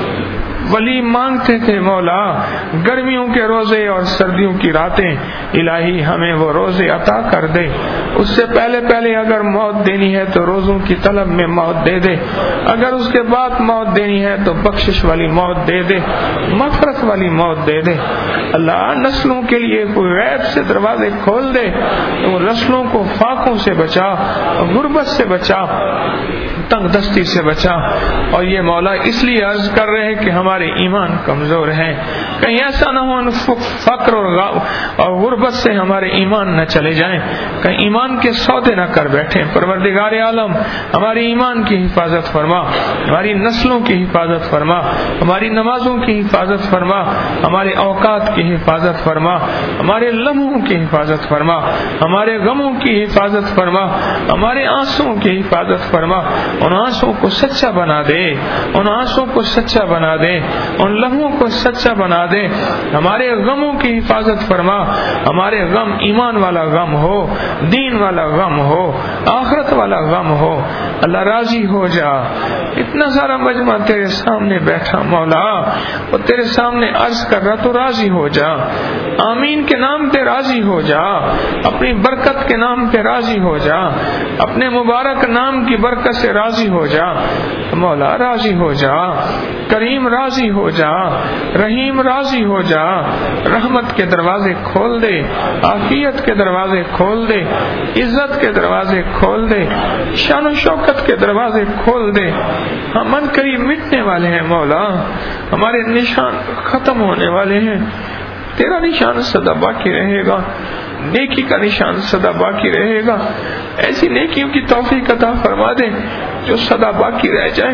ولی مانگتے تھے مولا گرمیوں کے روزے اور سردیوں کی راتیں، الہی ہمیں وہ روزے عطا کر دے۔ اس سے پہلے پہلے اگر موت دینی ہے تو روزوں کی طلب میں موت دے دے، اگر اس کے بعد موت دینی ہے تو بخشش والی موت دے دے، مغفرت والی موت دے دے۔ اللہ نسلوں کے لیے کوئی غیب سے دروازے کھول دے، تو نسلوں کو فاقوں سے بچا، غربت سے بچا، تنگ دستی سے بچا۔ اور یہ مولا اس لیے عرض کر رہے ہیں کہ ہمارے ایمان کمزور ہیں، کہیں ایسا نہ ہو فقر اور غربت سے ہمارے ایمان نہ چلے جائیں، کہیں ایمان کے سودے نہ کر بیٹھیں۔ پروردگار عالم ہماری ایمان کی حفاظت فرما، ہماری نسلوں کی حفاظت فرما، ہماری نمازوں کی حفاظت فرما، ہمارے اوقات کی حفاظت فرما، ہمارے لمحوں کی حفاظت فرما، ہمارے غموں کی حفاظت فرما، ہمارے آنسوؤں کی حفاظت فرما۔ ان آنسوؤں کو سچا بنا دے، ان آنسوؤں کو سچا بنا دے، ان لمحوں کو سچا بنا دے۔ ہمارے غموں کی حفاظت فرما، ہمارے غم ایمان والا غم ہو، دین والا غم ہو، آخرت والا غم ہو۔ اللہ راضی ہو جا۔ اتنا سارا مجمع تیرے سامنے بیٹھا مولا، اور تیرے سامنے عرض کر رہا، تو راضی ہو جا، آمین کے نام پہ راضی ہو جا، اپنی برکت کے نام پہ راضی ہو جا، اپنے مبارک نام کی برکت سے راضی ہو جا مولا، راضی ہو جا۔ کریم راضی ہو جا، رحیم راضی ہو جا، رحمت کے دروازے کھول دے، عافیت کے دروازے کھول دے، عزت کے دروازے کھول دے، شان و شوکت کے دروازے کھول دے۔ ہم من قریب مٹنے والے ہیں مولا، ہمارے نشان ختم ہونے والے ہیں، تیرا نشان سدا باقی رہے گا، نیکی کا نشان سدا باقی رہے گا۔ ایسی نیکیوں کی توفیق عطا فرما دے جو سدا باقی رہ جائے۔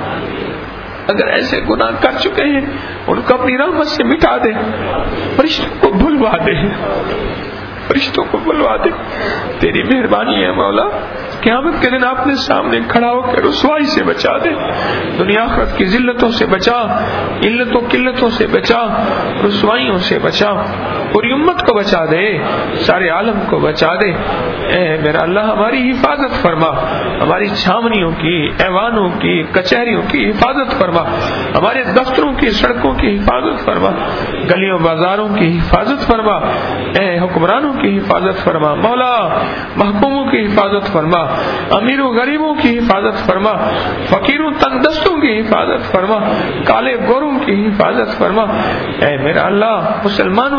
اگر ایسے گناہ کر چکے ہیں ان کو اپنی رحمت سے مٹا دے، فرشتوں کو بھلوا دے، فرشتوں کو بلوا دے۔ تیری مہربانی ہے مولا، قیامت کے دن اپنے سامنے کھڑا ہو کے رسوائی سے بچا دے، دنیا آخرت کی ذلتوں سے بچا، علتوں قلتوں سے بچا، رسوائیوں سے بچا، پوری امت کو بچا دے، سارے عالم کو بچا دے۔ اے میرا اللہ ہماری حفاظت فرما، ہماری چھاونیوں کی، ایوانوں کی، کچہریوں کی حفاظت فرما، ہمارے دفتروں کی، سڑکوں کی حفاظت فرما، گلیوں بازاروں کی حفاظت فرما، اے حکمرانوں کی حفاظت فرما مولا، محکوموں کی حفاظت فرما، امیروں غریبوں کی حفاظت فرما، فقیروں تنگ دستوں کی حفاظت فرما، کالے گوروں کی حفاظت فرما۔ اے میرا اللہ مسلمانوں کی حفاظت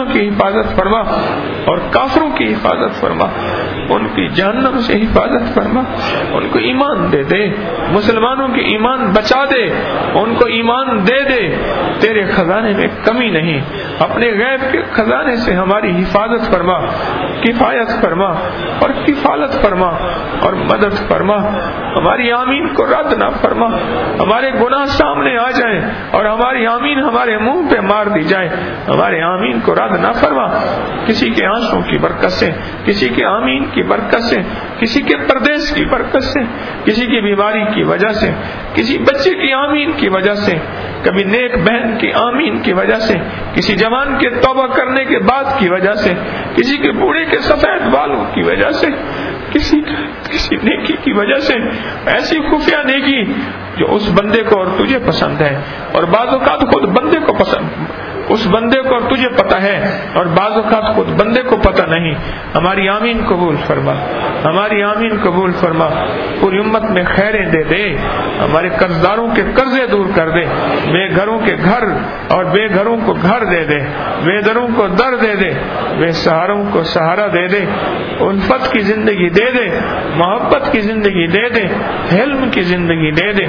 حفاظت فرما اور کافروں کی حفاظت فرما، ان کی جہنم سے حفاظت فرما، ان کو ایمان دے دے، مسلمانوں کی ایمان بچا دے، ان کو ایمان دے دے۔ تیرے خزانے میں کمی نہیں، اپنے غیب کے خزانے سے ہماری حفاظت فرما، کفایت فرما اور کفالت فرما اور مدد فرما۔ ہماری آمین کو رد نہ فرما، ہمارے گناہ سامنے آ جائیں اور ہماری آمین ہمارے منہ پہ مار دی جائے، ہمارے آمین کو رد نہ فرما۔ کسی کے آنسوں کی برکت سے، کسی کے آمین کی برکت سے، کسی کے پردیس کی برکت سے، کسی کی بیماری کی وجہ سے، کسی بچے کی آمین کی وجہ سے، کبھی نیک بہن کی آمین کی وجہ سے، کسی جوان کے توبہ کرنے کے بعد کی وجہ سے، کسی کے بوڑھے کے سفید بالوں کی وجہ سے، کسی نیکی کی وجہ سے، ایسی خفیہ نیکی جو اس بندے کو اور تجھے پسند ہے، اور بعض اوقات خود بندے کو پسند، اس بندے کو اور تجھے پتہ ہے اور بعض اوقات خود بندے کو پتہ نہیں۔ ہماری آمین قبول فرما، ہماری آمین قبول فرما، پوری امت میں خیریں دے دے، ہمارے قرضداروں کے قرضے دور کر دے، بے گھروں کے گھر اور بے گھروں کو گھر دے دے، بے دروں کو در دے دے، بے سہاروں کو سہارا دے دے، الفت کی زندگی دے دے، محبت کی زندگی دے دے، حلم کی زندگی دے دے۔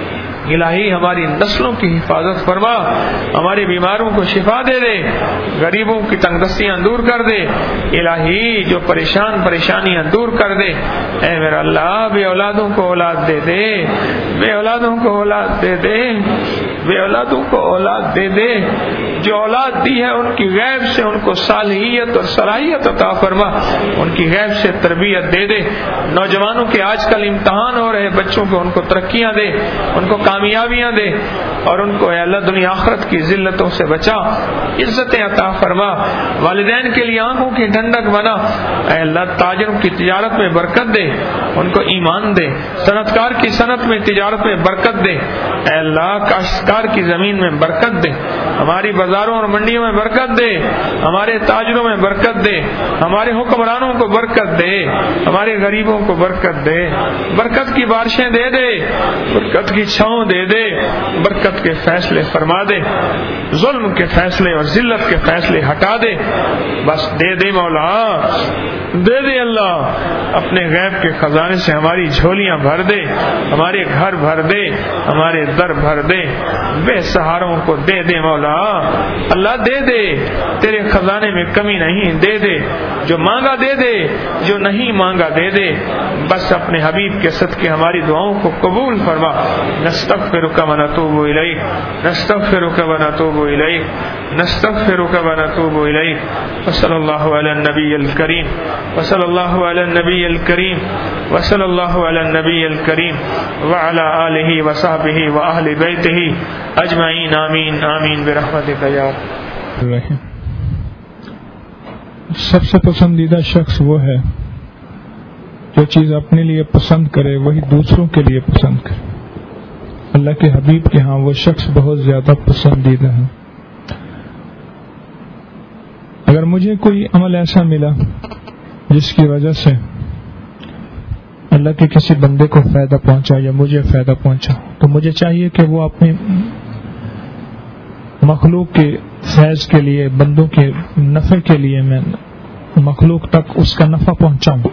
الہی ہماری نسلوں کی حفاظت فرما، ہمارے بیماروں کو شفا دے دے، غریبوں کی تنگ دستیاں دور کر دے، الہی جو پریشانیاں دور کر دے۔ اے میرا اللہ، بے اولادوں کو اولاد دے دے، بے اولادوں کو اولاد دے دے، بے اولادوں کو اولاد دے دے، جو اولاد دی ہے ان کی غیب سے ان کو صالحیت اور صلاحیت عطا فرما، ان کی غیب سے تربیت دے دے۔ نوجوانوں کے آج کل امتحان ہو رہے بچوں کو، ان کو ترقیاں دے، ان کو کامیابیاں دے، اور ان کو اے اللہ دنیا آخرت کی ذلتوں سے بچا، عزتیں عطا فرما۔ والدین کے لیے آنکھوں کی ٹھنڈک بنا، اے اللہ تاجروں کی تجارت میں برکت دے، ان کو ایمان دے، صنعت کار کی صنعت میں تجارت میں برکت دے، اے اللہ کاشتکار کی زمین میں برکت دے، ہماری بازاروں اور منڈیوں میں برکت دے، ہمارے تاجروں میں برکت دے، ہمارے حکمرانوں کو برکت دے، ہمارے غریبوں کو برکت دے، برکت کی بارشیں دے دے، برکت کی چھاؤں دے دے، برکت کے فیصلے فرما دے، ظلم کے فیصلے اور ذلت کے فیصلے ہٹا دے، بس دے دے مولا، دے دے اللہ، اپنے غیب کے خزانے سے ہماری جھولیاں بھر دے، ہمارے گھر بھر دے، ہمارے در بھر دے، بے سہاروں کو دے دے مولا، اللہ دے دے، تیرے خزانے میں کمی نہیں، دے دے، جو مانگا دے دے، جو نہیں مانگا دے دے، بس اپنے حبیب کے صدقے ہماری دعاؤں کو قبول فرما۔ نستغفرک و نتوب الیک، نستغفرک و نتوب الیک، نستغفرک و نتوب الیک، وصلی اللہ علی النبی الکریم، وصلی اللہ علی النبی الکریم، وصلی اللہ علی النبی الکریم وعلی آلہ وصحبہ واہل بیتہ اجمعین، آمین آمین برحمتک یا رحیم۔ سب سے پسندیدہ شخص وہ ہے جو چیز اپنے لیے پسند کرے وہی دوسروں کے لیے پسند کرے۔ اللہ کے حبیب کے ہاں وہ شخص بہت زیادہ پسندیدہ ہے۔ اگر مجھے کوئی عمل ایسا ملا جس کی وجہ سے اللہ کے کسی بندے کو فائدہ پہنچا یا مجھے فائدہ پہنچا، تو مجھے چاہیے کہ وہ اپنی مخلوق کے فیض کے لیے، بندوں کے نفع کے لیے میں مخلوق تک اس کا نفع پہنچاؤں۔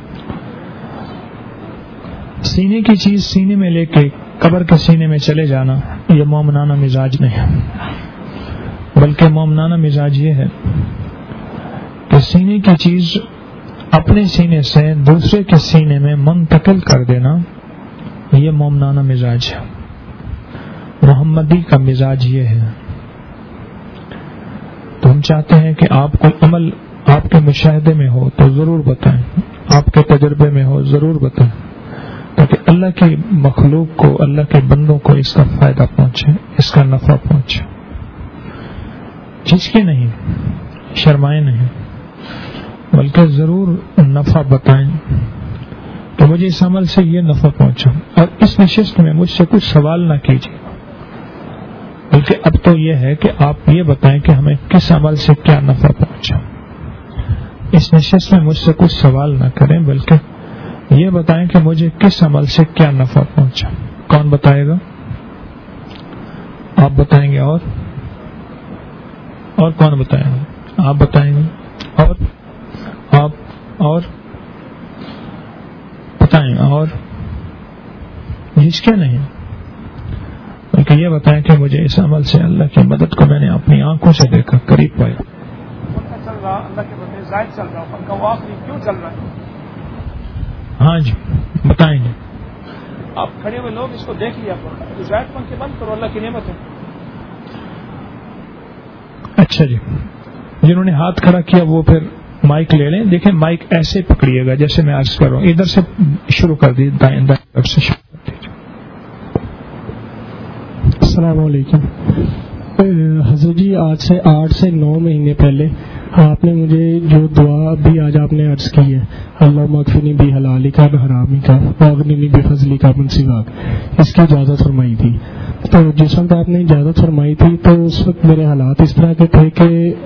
سینے کی چیز سینے میں لے کے قبر کے سینے میں چلے جانا یہ مومنانہ مزاج نہیں ہے، بلکہ مومنانہ مزاج یہ ہے کہ سینے کی چیز اپنے سینے سے دوسرے کے سینے میں منتقل کر دینا یہ مومنانہ مزاج ہے، محمدی کا مزاج یہ ہے۔ تو ہم چاہتے ہیں کہ آپ کوئی عمل آپ کے مشاہدے میں ہو تو ضرور بتائیں، آپ کے تجربے میں ہو ضرور بتائیں، تاکہ اللہ کی مخلوق کو، اللہ کے بندوں کو اس کا فائدہ پہنچے، اس کا نفع پہنچے۔ جھجکے نہیں، شرمائے نہیں، بلکہ ضرور نفع بتائیں کہ مجھے اس عمل سے یہ نفع پہنچا، اور اس نشست میں مجھ سے کچھ سوال نہ کیجیے، بلکہ اب تو یہ ہے کہ آپ یہ بتائیں کہ ہمیں کس عمل سے کیا نفع پہنچا۔ اس نشست میں مجھ سے کچھ سوال نہ کریں، بلکہ یہ بتائیں کہ مجھے کس عمل سے کیا نفع پہنچا۔ کون بتائے گا؟ آپ بتائیں گے، اور کون بتائے گا؟ آپ بتائیں گے؟ اور آپ اور بتائیں، اور ہچکے نہیں، بلکہ یہ بتائیں کہ مجھے اس عمل سے اللہ کی مدد کو میں نے اپنی آنکھوں سے دیکھا، قریب پایا. چل رہا اللہ کے بندے زائد چل رہا ان کا وہ آخری کیوں چل رہا ہے؟ ہاں جی بتائیں گے. آپ کھڑے ہوئے لوگ اس کو دیکھ لیا کرو، زائد پنکھے بند کرو، اللہ کی نعمت ہے. اچھا جی، جنہوں نے ہاتھ کھڑا کیا وہ پھر مائک لے لیں. دیکھیں مائک ایسے پکڑیے گا جیسے میں عرض کر رہا ہوں، ادھر سے شروع کر دیجیے، دائیں طرف سے شروع کر دیجیے. السلام علیکم حضرت جی. آج سے 8 سے 9 مہینے پہلے آپ نے مجھے جو دعا بھی آج آپ نے عرض کی ہے، اللہ مغفرنی بھی حلالی کا حرامی کا واغننی بھی فضلی کا من سواک، اس کی اجازت فرمائی تھی. تو جس وقت آپ نے اجازت فرمائی تھی تو اس وقت میرے حالات اس طرح کے تھے کہ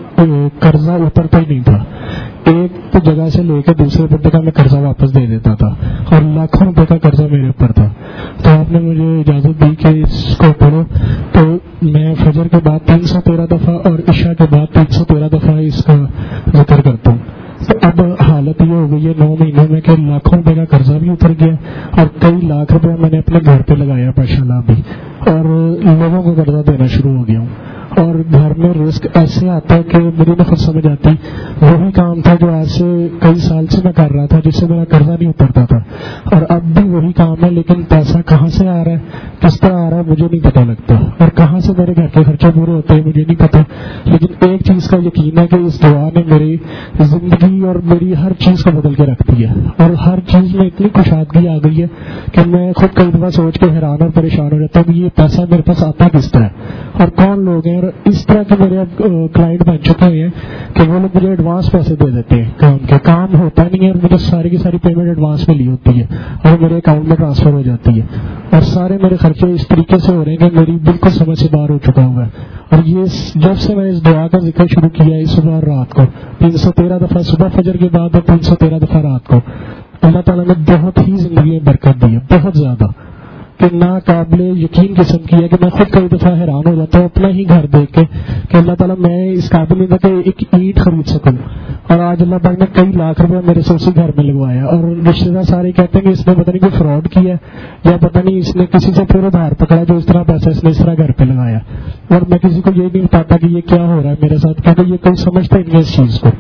قرضہ اترتا ہی نہیں تھا. ایک تو جگہ سے لے کے دوسرے بندے کا میں قرضہ واپس دے دیتا تھا اور لاکھوں روپے کا قرضہ میرے اوپر تھا. تو آپ نے مجھے اجازت دی کہ اس کو پڑھو، تو میں فجر کے بعد 313 دفعہ اور عشاء کے بعد 313 دفعہ اس کا ذکر کرتا ہوں. تو اب حالت یہ ہو گئی ہے 9 مہینوں میں کہ لاکھوں روپے کا قرضہ بھی اتر گیا اور کئی لاکھ روپے میں نے اپنے گھر پہ لگایا ماشاءاللہ بھی، اور لوگوں کو قرضہ دینا شروع ہو گیا ہوں. اور گھر میں رزق ایسے آتا ہے کہ مجھے نہیں سمجھ آتی. وہی کام تھا جو آج سے کئی سال سے میں کر رہا تھا، جس سے میرا قرضہ نہیں اترتا تھا، اور اب بھی وہی کام ہے، لیکن پیسہ کہاں سے آ رہا ہے، کس طرح آ رہا ہے مجھے نہیں پتہ لگتا، اور کہاں سے میرے گھر کے خرچے پورے ہوتے ہیں مجھے نہیں پتہ. لیکن ایک چیز کا یقین ہے کہ اس دعا نے میری زندگی اور میری ہر چیز کو بدل کے رکھ دی ہے، اور ہر چیز میں اتنی کشادگی آ گئی ہے کہ میں خود کئی دفعہ سوچ کے حیران اور پریشان ہو جاتا ہوں کہ یہ پیسہ میرے پاس آتا کس طرح اور کون لوگ ہیں. اور اس طرح کے میرے اب کلائنٹ بن چکے ہیں کہ وہ لوگ مجھے ایڈوانس پیسے دے دیتے ہیں، کام ہوتا نہیں ہے اور مجھے ساری کی ساری پیمنٹ ایڈوانس میں لی ہوتی ہے اور میرے اکاؤنٹ میں ٹرانسفر ہو جاتی ہے، اور سارے میرے خرچے اس طریقے سے ہو رہے ہیں کہ میری بالکل سمجھ سے باہر ہو چکا ہوا ہے. اور یہ جب سے میں اس دعا کا ذکر شروع کیا ہے صبح اور رات کو 313 دفعہ صبح فجر کے بعد اور 313 دفعہ رات کو، اللہ تعالیٰ نے بہت ہی زندگی میں برکت دی ہے، بہت زیادہ، کہ ناقابل یقین قسم کی ہے کہ میں خود کئی دفعہ حیران ہو جاتا ہوں اپنا ہی گھر دیکھ کے کہ اللہ تعالیٰ میں اس قابل نہیں تھا کہ ایک اینٹ خرید سکوں، اور آج اللہ پاک نے کئی لاکھ روپے میرے سے اسی گھر میں لگوایا. اور رشتے دار سارے کہتے ہیں کہ اس نے پتہ نہیں کوئی فراڈ کیا یا پتہ نہیں اس نے کسی سے پورا ادھار پکڑا جو اس طرح پیسہ اس نے اس طرح گھر پہ لگایا، اور میں کسی کو یہ نہیں بتاتا کہ یہ کیا ہو رہا ہے میرے ساتھ، کیونکہ یہ کوئی سمجھتا ہی نہیں اس چیز کو.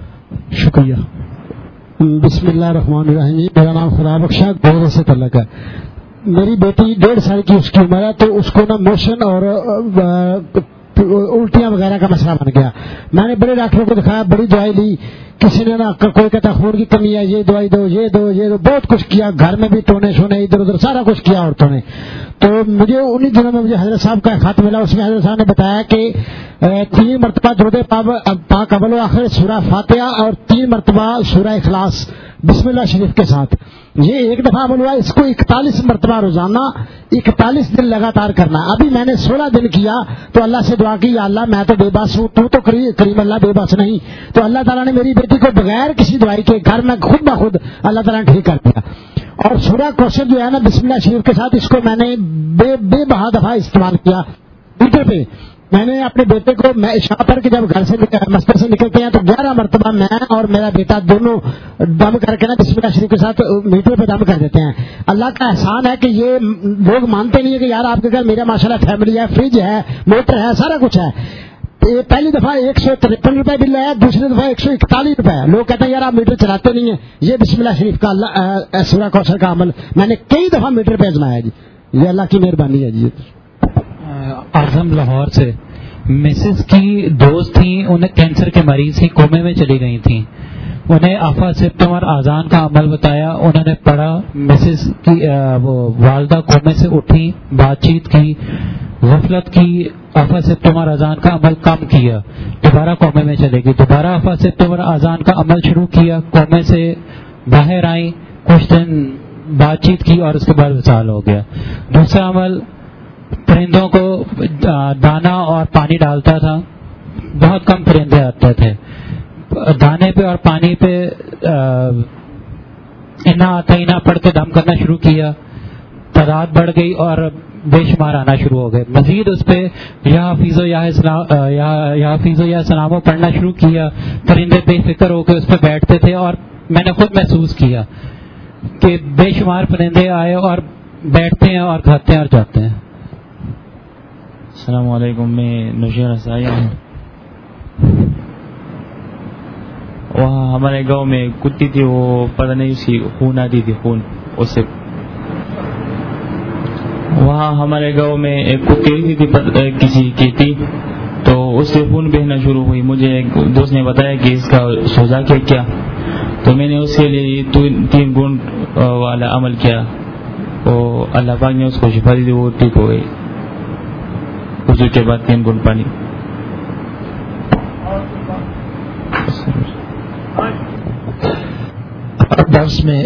شکریہ. بسم اللہ الرحمن الرحیم. میرا نام خدا بخشا گورے سے تعلق ہے. میری بیٹی 1.5 سال کی اس کی عمر ہے، تو اس کو نا موشن اور الٹیاں وغیرہ کا مسئلہ بن گیا. میں نے بڑے ڈاکٹروں کو دکھایا، بڑی دوائی لی، کسی نے نا کوئی کہتا خون کی کمی ہے یہ دوائی دو یہ دو یہ دو، بہت کچھ کیا، گھر میں بھی ٹونے شونے ادھر ادھر سارا کچھ کیا عورتوں نے. تو مجھے انہی دنوں میں مجھے حضرت صاحب کا خط ملا، اس میں حضرت صاحب نے بتایا کہ 3 مرتبہ درود پاک اول و آخر سورہ فاتحہ اور 3 مرتبہ سورہ اخلاص بسم اللہ شریف کے ساتھ. یہ ایک دفعہ عمل ہوا، اس کو 41 مرتبہ روزانہ 41 دن لگاتار کرنا. ابھی میں نے 16 دن کیا تو اللہ سے دعا کی، یا اللہ میں تو بے بس ہوں، تو کریم اللہ بے بس نہیں. تو اللہ تعالیٰ نے میری بیٹی کو بغیر کسی دوائی کے گھر میں خود بخود اللہ تعالیٰ نے ٹھیک کر دیا. اور سورہ کوثر جو ہے نا بسم اللہ شریف کے ساتھ، اس کو میں نے بے بہا دفعہ استعمال کیا. ٹویٹر پہ میں نے اپنے بیٹے کو شام پر کے جب گھر سے مسجد سے نکلتے ہیں تو 11 مرتبہ میں اور میرا بیٹا دونوں دم کر کے نا بسم اللہ شریف کے ساتھ میٹر پہ دم کر دیتے ہیں. اللہ کا احسان ہے کہ یہ لوگ مانتے نہیں ہے کہ یار آپ کے گھر میرا ماشاءاللہ فیملی ہے، فریج ہے، موٹر ہے، سارا کچھ ہے. پہلی دفعہ 153 روپے بل آیا، دوسری دفعہ 141 روپے. لوگ کہتے ہیں یار آپ میٹر چلاتے نہیں ہیں. یہ بسم اللہ شریف کا اللہ سورہ کوثر کا عمل میں نے کئی دفعہ میٹر پہ آزمایا جی. یہ اللہ کی مہربانی ہے جی. اعظم لاہور سے. مسز کی دوست تھیں، انہیں کینسر کے مریض تھیں، کومے میں چلی گئی تھیں. انہیں آفا سپتم اور آزان کا عمل بتایا، انہوں نے پڑھا. مسز کی والدہ کومے سے اٹھی، بات چیت کی، غفلت کی، آفا سپتم اور آزان کا عمل کم کیا، دوبارہ کومے میں چلے گی، دوبارہ آفا سپتم اور آزان کا عمل شروع کیا، کومے سے باہر آئیں، کچھ دن بات چیت کی اور اس کے بعد وصال ہو گیا. دوسرا عمل، پرندوں کو دانا اور پانی ڈالتا تھا، بہت کم پرندے آتے تھے. دانے پہ اور پانی پہ انا آتا ہی نہ پڑھ کے دم کرنا شروع کیا. تعداد بڑھ گئی اور بے شمار آنا شروع ہو گئے. مزید اس پہ یا حفیظ و یا سلاموں پڑھنا شروع کیا. پرندے بے فکر ہو کے اس پہ بیٹھتے تھے اور میں نے خود محسوس کیا کہ بے شمار پرندے آئے اور بیٹھتے ہیں اور کھاتے ہیں اور جاتے ہیں. السلام علیکم. میں نوشیر رسائی ہوں. وہاں ہمارے گاؤں میں کتی تھی, وہ پتہ نہیں اس کی خون آتی تھی, خون اس سے. وہاں ہمارے گاؤں میں ایک کتی تھی کسی کی تھی, تو اس سے خون بہنا شروع ہوئی. مجھے ایک دوست نے بتایا کہ اس کا سوزا کیا, تو میں نے اس کے لیے 3 گھونٹ والا عمل کیا. وہ اللہ پاک نے اس کو شفا دی, وہ ٹھیک ہو گئی. وضو کے بعد 3 گھونٹ پانی. درس میں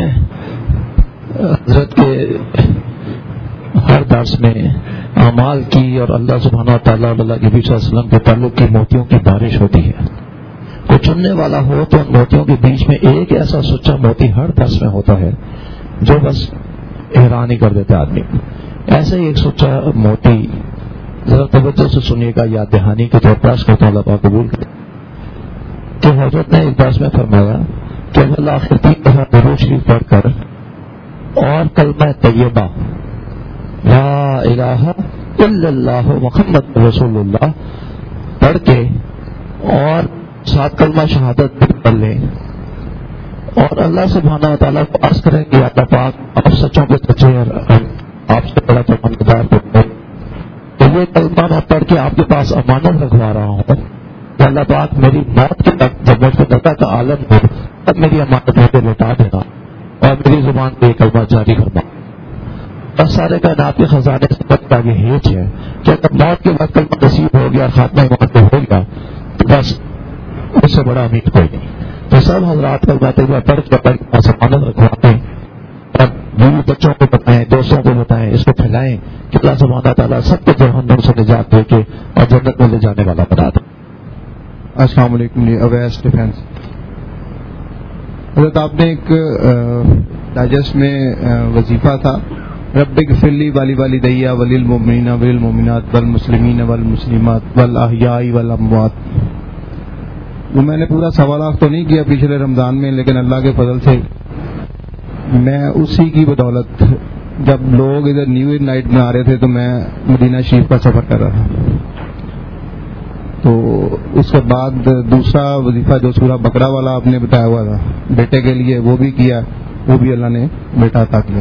حضرت کے ہر درس میں اعمال کی اور اللہ سبحانہ و تعالیٰ اور اللہ کے نبی صلی اللہ علیہ وسلم کے تعلق کی موتیوں کی بارش ہوتی ہے. کوئی چننے والا ہو تو ان موتیوں کے بیچ میں ایک ایسا سچا موتی ہر درس میں ہوتا ہے جو بس حیران ہی کر دیتا آدمی. ایسے ہی ایک سچا موتی ذرا توجہ سے سنیے گا, یاد دہانی کے طور پر عرض کرتا ہوں, اللہ پاک قبول کرے, کہ حضرت نے ایک درس میں فرمایا کہ اللہ آخر 3 دفعہ درود شریف پڑھ کر اور کلمہ طیبہ لا الہ الا اللہ محمد رسول اللہ پڑھ کے اور 7 کلمہ شہادت پڑھ لیں اور اللہ سبحانہ و تعالیٰ کو عرض کریں کہ اللہ پاک آپ سچوں کے سچے اور آپ سے بڑا فرمانبردار کو, تو یہ کلمہ میں پڑھ کے آپ کے پاس امانت رکھوا رہا ہوں کہ اللہ پاک میری موت کے تک جب مجھ کو نقا کا عالم ہو تب میری امانت مجھے لوٹا دینا اور میری زبان پہ یہ کلمہ جاری کرنا. بس سارے کائنات کے خزانے سے وقت کا یہ ہیچ ہے کہ اگر موت کے وقت کلمہ نصیب ہو گیا اور خاتمہ ایمان پہ ہو گیا تو بس اس سے بڑا امید کوئی نہیں. تو سب حضرات کلمہ طیبہ پڑھ کے اپنے پاس امانت رکھواتے اور بیوی بچوں کو بتائیں, دوستوں کو بتائیں, اس کو پھیلائیں کہ اللہ سبحانہ تعالیٰ سب کو جہنم سے نجات دے کے اور جنت میں لے جانے والا بنا دے. السلام علیکم. اویس ڈیفینس. حضرت آپ نے ایک ڈائجسٹ میں وظیفہ تھا رب اغفر لی ولوالدی وللمؤمنین والمؤمنات والمسلمین والمسلمات والاحیاء والاموات. وہ میں نے پورا سوالات تو نہیں کیا پچھلے رمضان میں, لیکن اللہ کے فضل سے میں اسی کی بدولت جب لوگ ادھر نیو ایئر نائٹ میں آ رہے تھے تو میں مدینہ شریف کا سفر کر رہا تھا. تو اس کے بعد دوسرا وظیفہ جو سورہ بقرہ والا آپ نے بتایا ہوا تھا بیٹے کے لیے, وہ بھی کیا, وہ بھی اللہ نے بیٹا عطا کیا.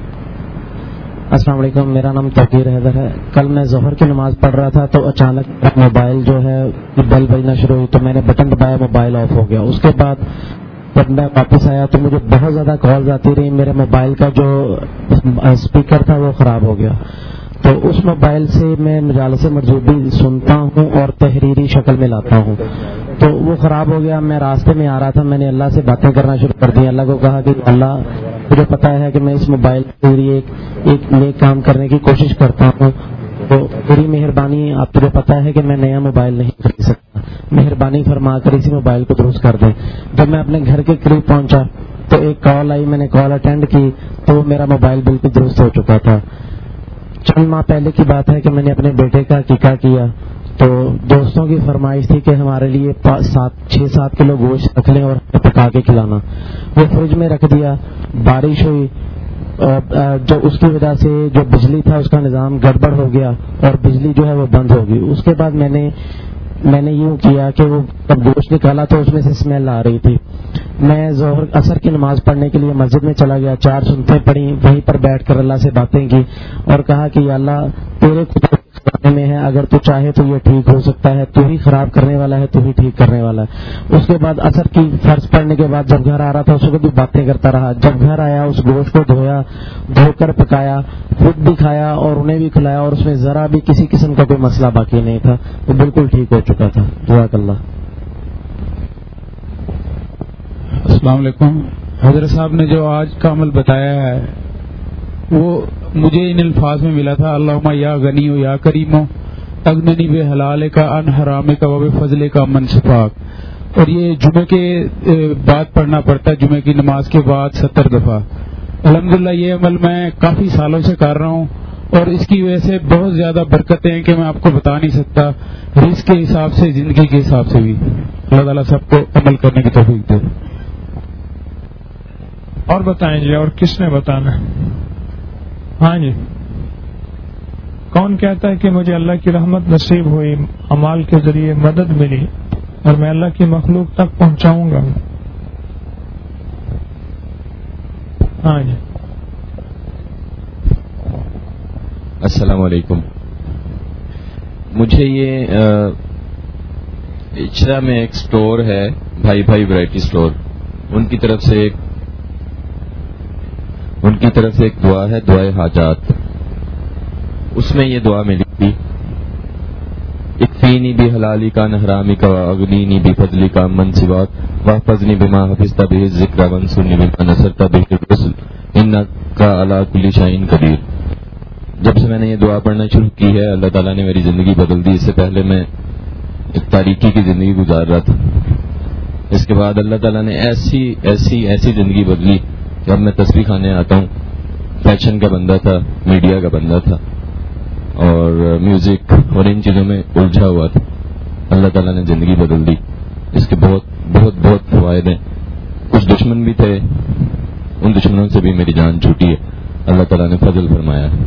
السلام علیکم. میرا نام توقیر حیدر ہے. کل میں ظہر کی نماز پڑھ رہا تھا تو اچانک موبائل جو ہے بیل بجنا شروع ہوئی, تو میں نے بٹن دبایا, موبائل آف ہو گیا. اس کے بعد جب میں واپس آیا تو مجھے بہت زیادہ کالز آتی رہی. میرے موبائل کا جو اسپیکر تھا وہ خراب ہو گیا. تو اس موبائل سے میں مجالس مرزوبی سنتا ہوں اور تحریری شکل میں لاتا ہوں. تو وہ خراب ہو گیا. میں راستے میں آ رہا تھا, میں نے اللہ سے باتیں کرنا شروع کر دی. اللہ کو کہا کہ اللہ مجھے پتا ہے کہ میں اس موبائل کے ذریعے ایک نیک کام کرنے کی کوشش کرتا ہوں, تو میری مہربانی, آپ تجھے پتا ہے کہ میں نیا موبائل نہیں خرید سکتا, مہربانی فرما کر اسی موبائل کو درست کر دیں. جب میں اپنے گھر کے قریب پہنچا تو ایک کال آئی, میں نے کال اٹینڈ کی تو میرا موبائل بالکل درست ہو چکا تھا. چند ماہ پہلے کی بات ہے کہ میں نے اپنے بیٹے کا عقیقہ کیا, تو دوستوں کی فرمائش تھی کہ ہمارے لیے 6-7 کلو گوشت رکھ لیں اور پکا کے کھلانا. وہ فریج میں رکھ دیا. بارش ہوئی جو اس کی وجہ سے جو بجلی تھا اس کا نظام گڑبڑ ہو گیا اور بجلی جو ہے وہ بند ہو گئی. اس کے بعد میں نے یوں کیا کہ وہ جب گوشت نکالا تو اس میں سے اسمیل آ رہی تھی. میں ظہر عصر کی نماز پڑھنے کے لیے مسجد میں چلا گیا, 4 سنتیں پڑھی, وہیں پر بیٹھ کر اللہ سے باتیں کی اور کہا کہ یا اللہ تیرے خدا میں ہے, اگر تو چاہے تو یہ ٹھیک ہو سکتا ہے, تو ہی خراب کرنے والا ہے, تو ہی ٹھیک کرنے والا ہے. اس کے بعد عصر کی فرض پڑھنے کے بعد جب گھر آ رہا تھا اس وقت بھی باتیں کرتا رہا. جب گھر آیا اس گوشت کو دھو کر پکایا, خود بھی کھایا اور انہیں بھی کھلایا, اور اس میں ذرا بھی کسی قسم کا کوئی مسئلہ باقی نہیں تھا, وہ بالکل ٹھیک ہو چکا تھا. جزاک اللہ. السلام علیکم. حضرت صاحب نے جو آج کا عمل بتایا ہے وہ مجھے ان الفاظ میں ملا تھا, اللہم یا غنی و یا کریم اغننی بے حلال کا ان حرام کا و بے فضل کا من شفاق. اور یہ جمعے کے بعد پڑھنا پڑتا ہے, جمعے کی نماز کے بعد 70 دفعہ. الحمدللہ یہ عمل میں کافی سالوں سے کر رہا ہوں اور اس کی وجہ سے بہت زیادہ برکتیں ہیں کہ میں آپ کو بتا نہیں سکتا. رزق کے حساب سے, زندگی کے حساب سے بھی. اللہ تعالیٰ سب کو عمل کرنے کی توفیق دے. اور بتائیں جی, اور کس نے بتانا ہے؟ ہاں جی, کون کہتا ہے کہ مجھے اللہ کی رحمت نصیب ہوئی, اعمال کے ذریعے مدد ملی اور میں اللہ کی مخلوق تک پہنچاؤں گا؟ ہاں جی. السلام علیکم. مجھے یہ اچرا میں ایک سٹور ہے, بھائی بھائی ورائٹی سٹور, ان کی طرف سے ایک دعا ہے, دعائے حاجات. اس میں یہ دعا ملی تھی, اکفینی بھی حلالی کا نحرامی کا اغنینی بھی فضلی کا من سواک واحفظنی بما حفظت به الذکر وانصرنی بما نصرت به الرسل انک علی کل شیء قدیر. جب سے میں نے یہ دعا پڑھنا شروع کی ہے, اللہ تعالیٰ نے میری زندگی بدل دی. اس سے پہلے میں ایک تاریکی کی زندگی گزار رہا تھا. اس کے بعد اللہ تعالیٰ نے ایسی زندگی بدلی کہ اب میں تسبیح کھانے آتا ہوں. فیشن کا بندہ تھا, میڈیا کا بندہ تھا اور میوزک اور ان چیزوں میں الجھا ہوا تھا. اللہ تعالیٰ نے زندگی بدل دی. اس کے بہت بہت بہت فوائد ہیں. کچھ دشمن بھی تھے, ان دشمنوں سے بھی میری جان چھوٹی ہے. اللہ تعالیٰ نے فضل فرمایا ہے.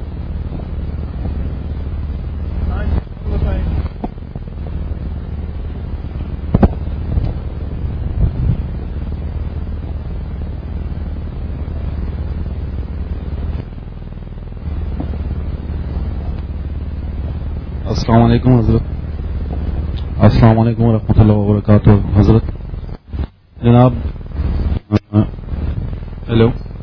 السلام علیکم حضرت. السلام علیکم ورحمۃ اللہ وبرکاتہ. حضرت جناب, ہیلو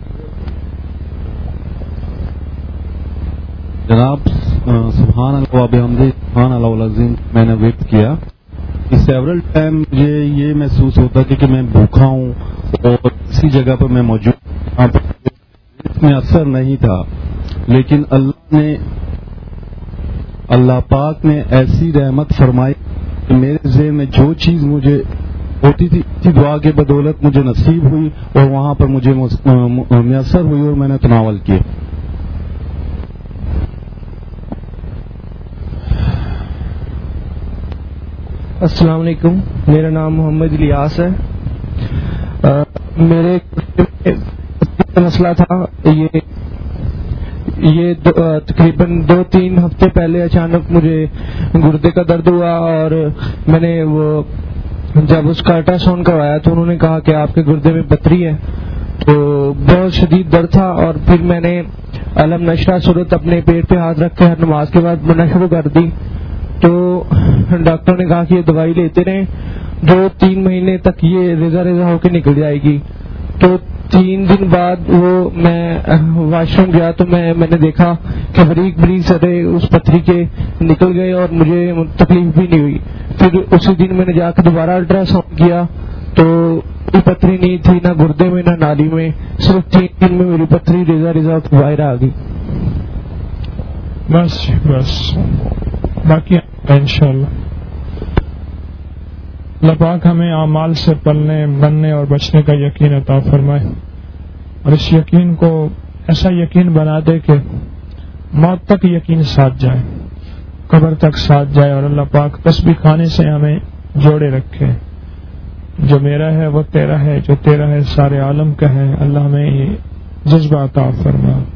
جناب, سبحان اللہ و بحمدہ سبحان اللہ العظیم میں نے ویٹ کیا. سیورل ٹائم مجھے یہ محسوس ہوتا کہ میں بھوکا ہوں اور کسی جگہ پر میں موجود میں اثر نہیں تھا, لیکن اللہ پاک نے ایسی رحمت فرمائی کہ میرے ذہن میں جو چیز مجھے ہوتی تھی اسی دعا کے بدولت مجھے نصیب ہوئی اور وہاں پر مجھے میسر ہوئی اور میں نے تناول کیا. السلام علیکم, میرا نام محمد الیاس ہے. میرے مسئلہ تھا یہ تقریباً 2-3 ہفتے پہلے اچانک مجھے گردے کا درد ہوا اور میں نے جب اس کا الٹرا ساؤنڈ کروایا تو انہوں نے کہا کہ آپ کے گردے میں پتھری ہے. تو بہت شدید درد تھا اور پھر میں نے علم نشرہ صورت اپنے پیٹ پہ ہاتھ رکھ کے ہر نماز کے بعد پڑھنا شروع کر دی. تو ڈاکٹر نے کہا کہ یہ دوائی لیتے رہیں, 2-3 مہینے تک یہ ریزہ ہو کے نکل جائے گی. تو 3 دن بعد میں واش روم گیا تو میں نے دیکھا کہ بریک سرے اس پتھری کے نکل گئے اور مجھے تکلیف بھی نہیں ہوئی. پھر اسی دن میں نے جا کے دوبارہ الٹرا ساؤنڈ کیا تو کوئی پتھری نہیں تھی, نہ گردے میں نہ نالی میں. صرف 3 دن میں میری پتھری ریزہ باہر آ گئی. بس باقی انشاءاللہ اللہ پاک ہمیں اعمال سے پلنے بننے اور بچنے کا یقین عطا فرمائے اور اس یقین کو ایسا یقین بنا دے کہ موت تک یقین ساتھ جائے, قبر تک ساتھ جائے. اور اللہ پاک تسبیح کھانے سے ہمیں جوڑے رکھے. جو میرا ہے وہ تیرا ہے, جو تیرا ہے سارے عالم کا ہے. اللہ ہمیں یہ جذبہ عطا فرمائے.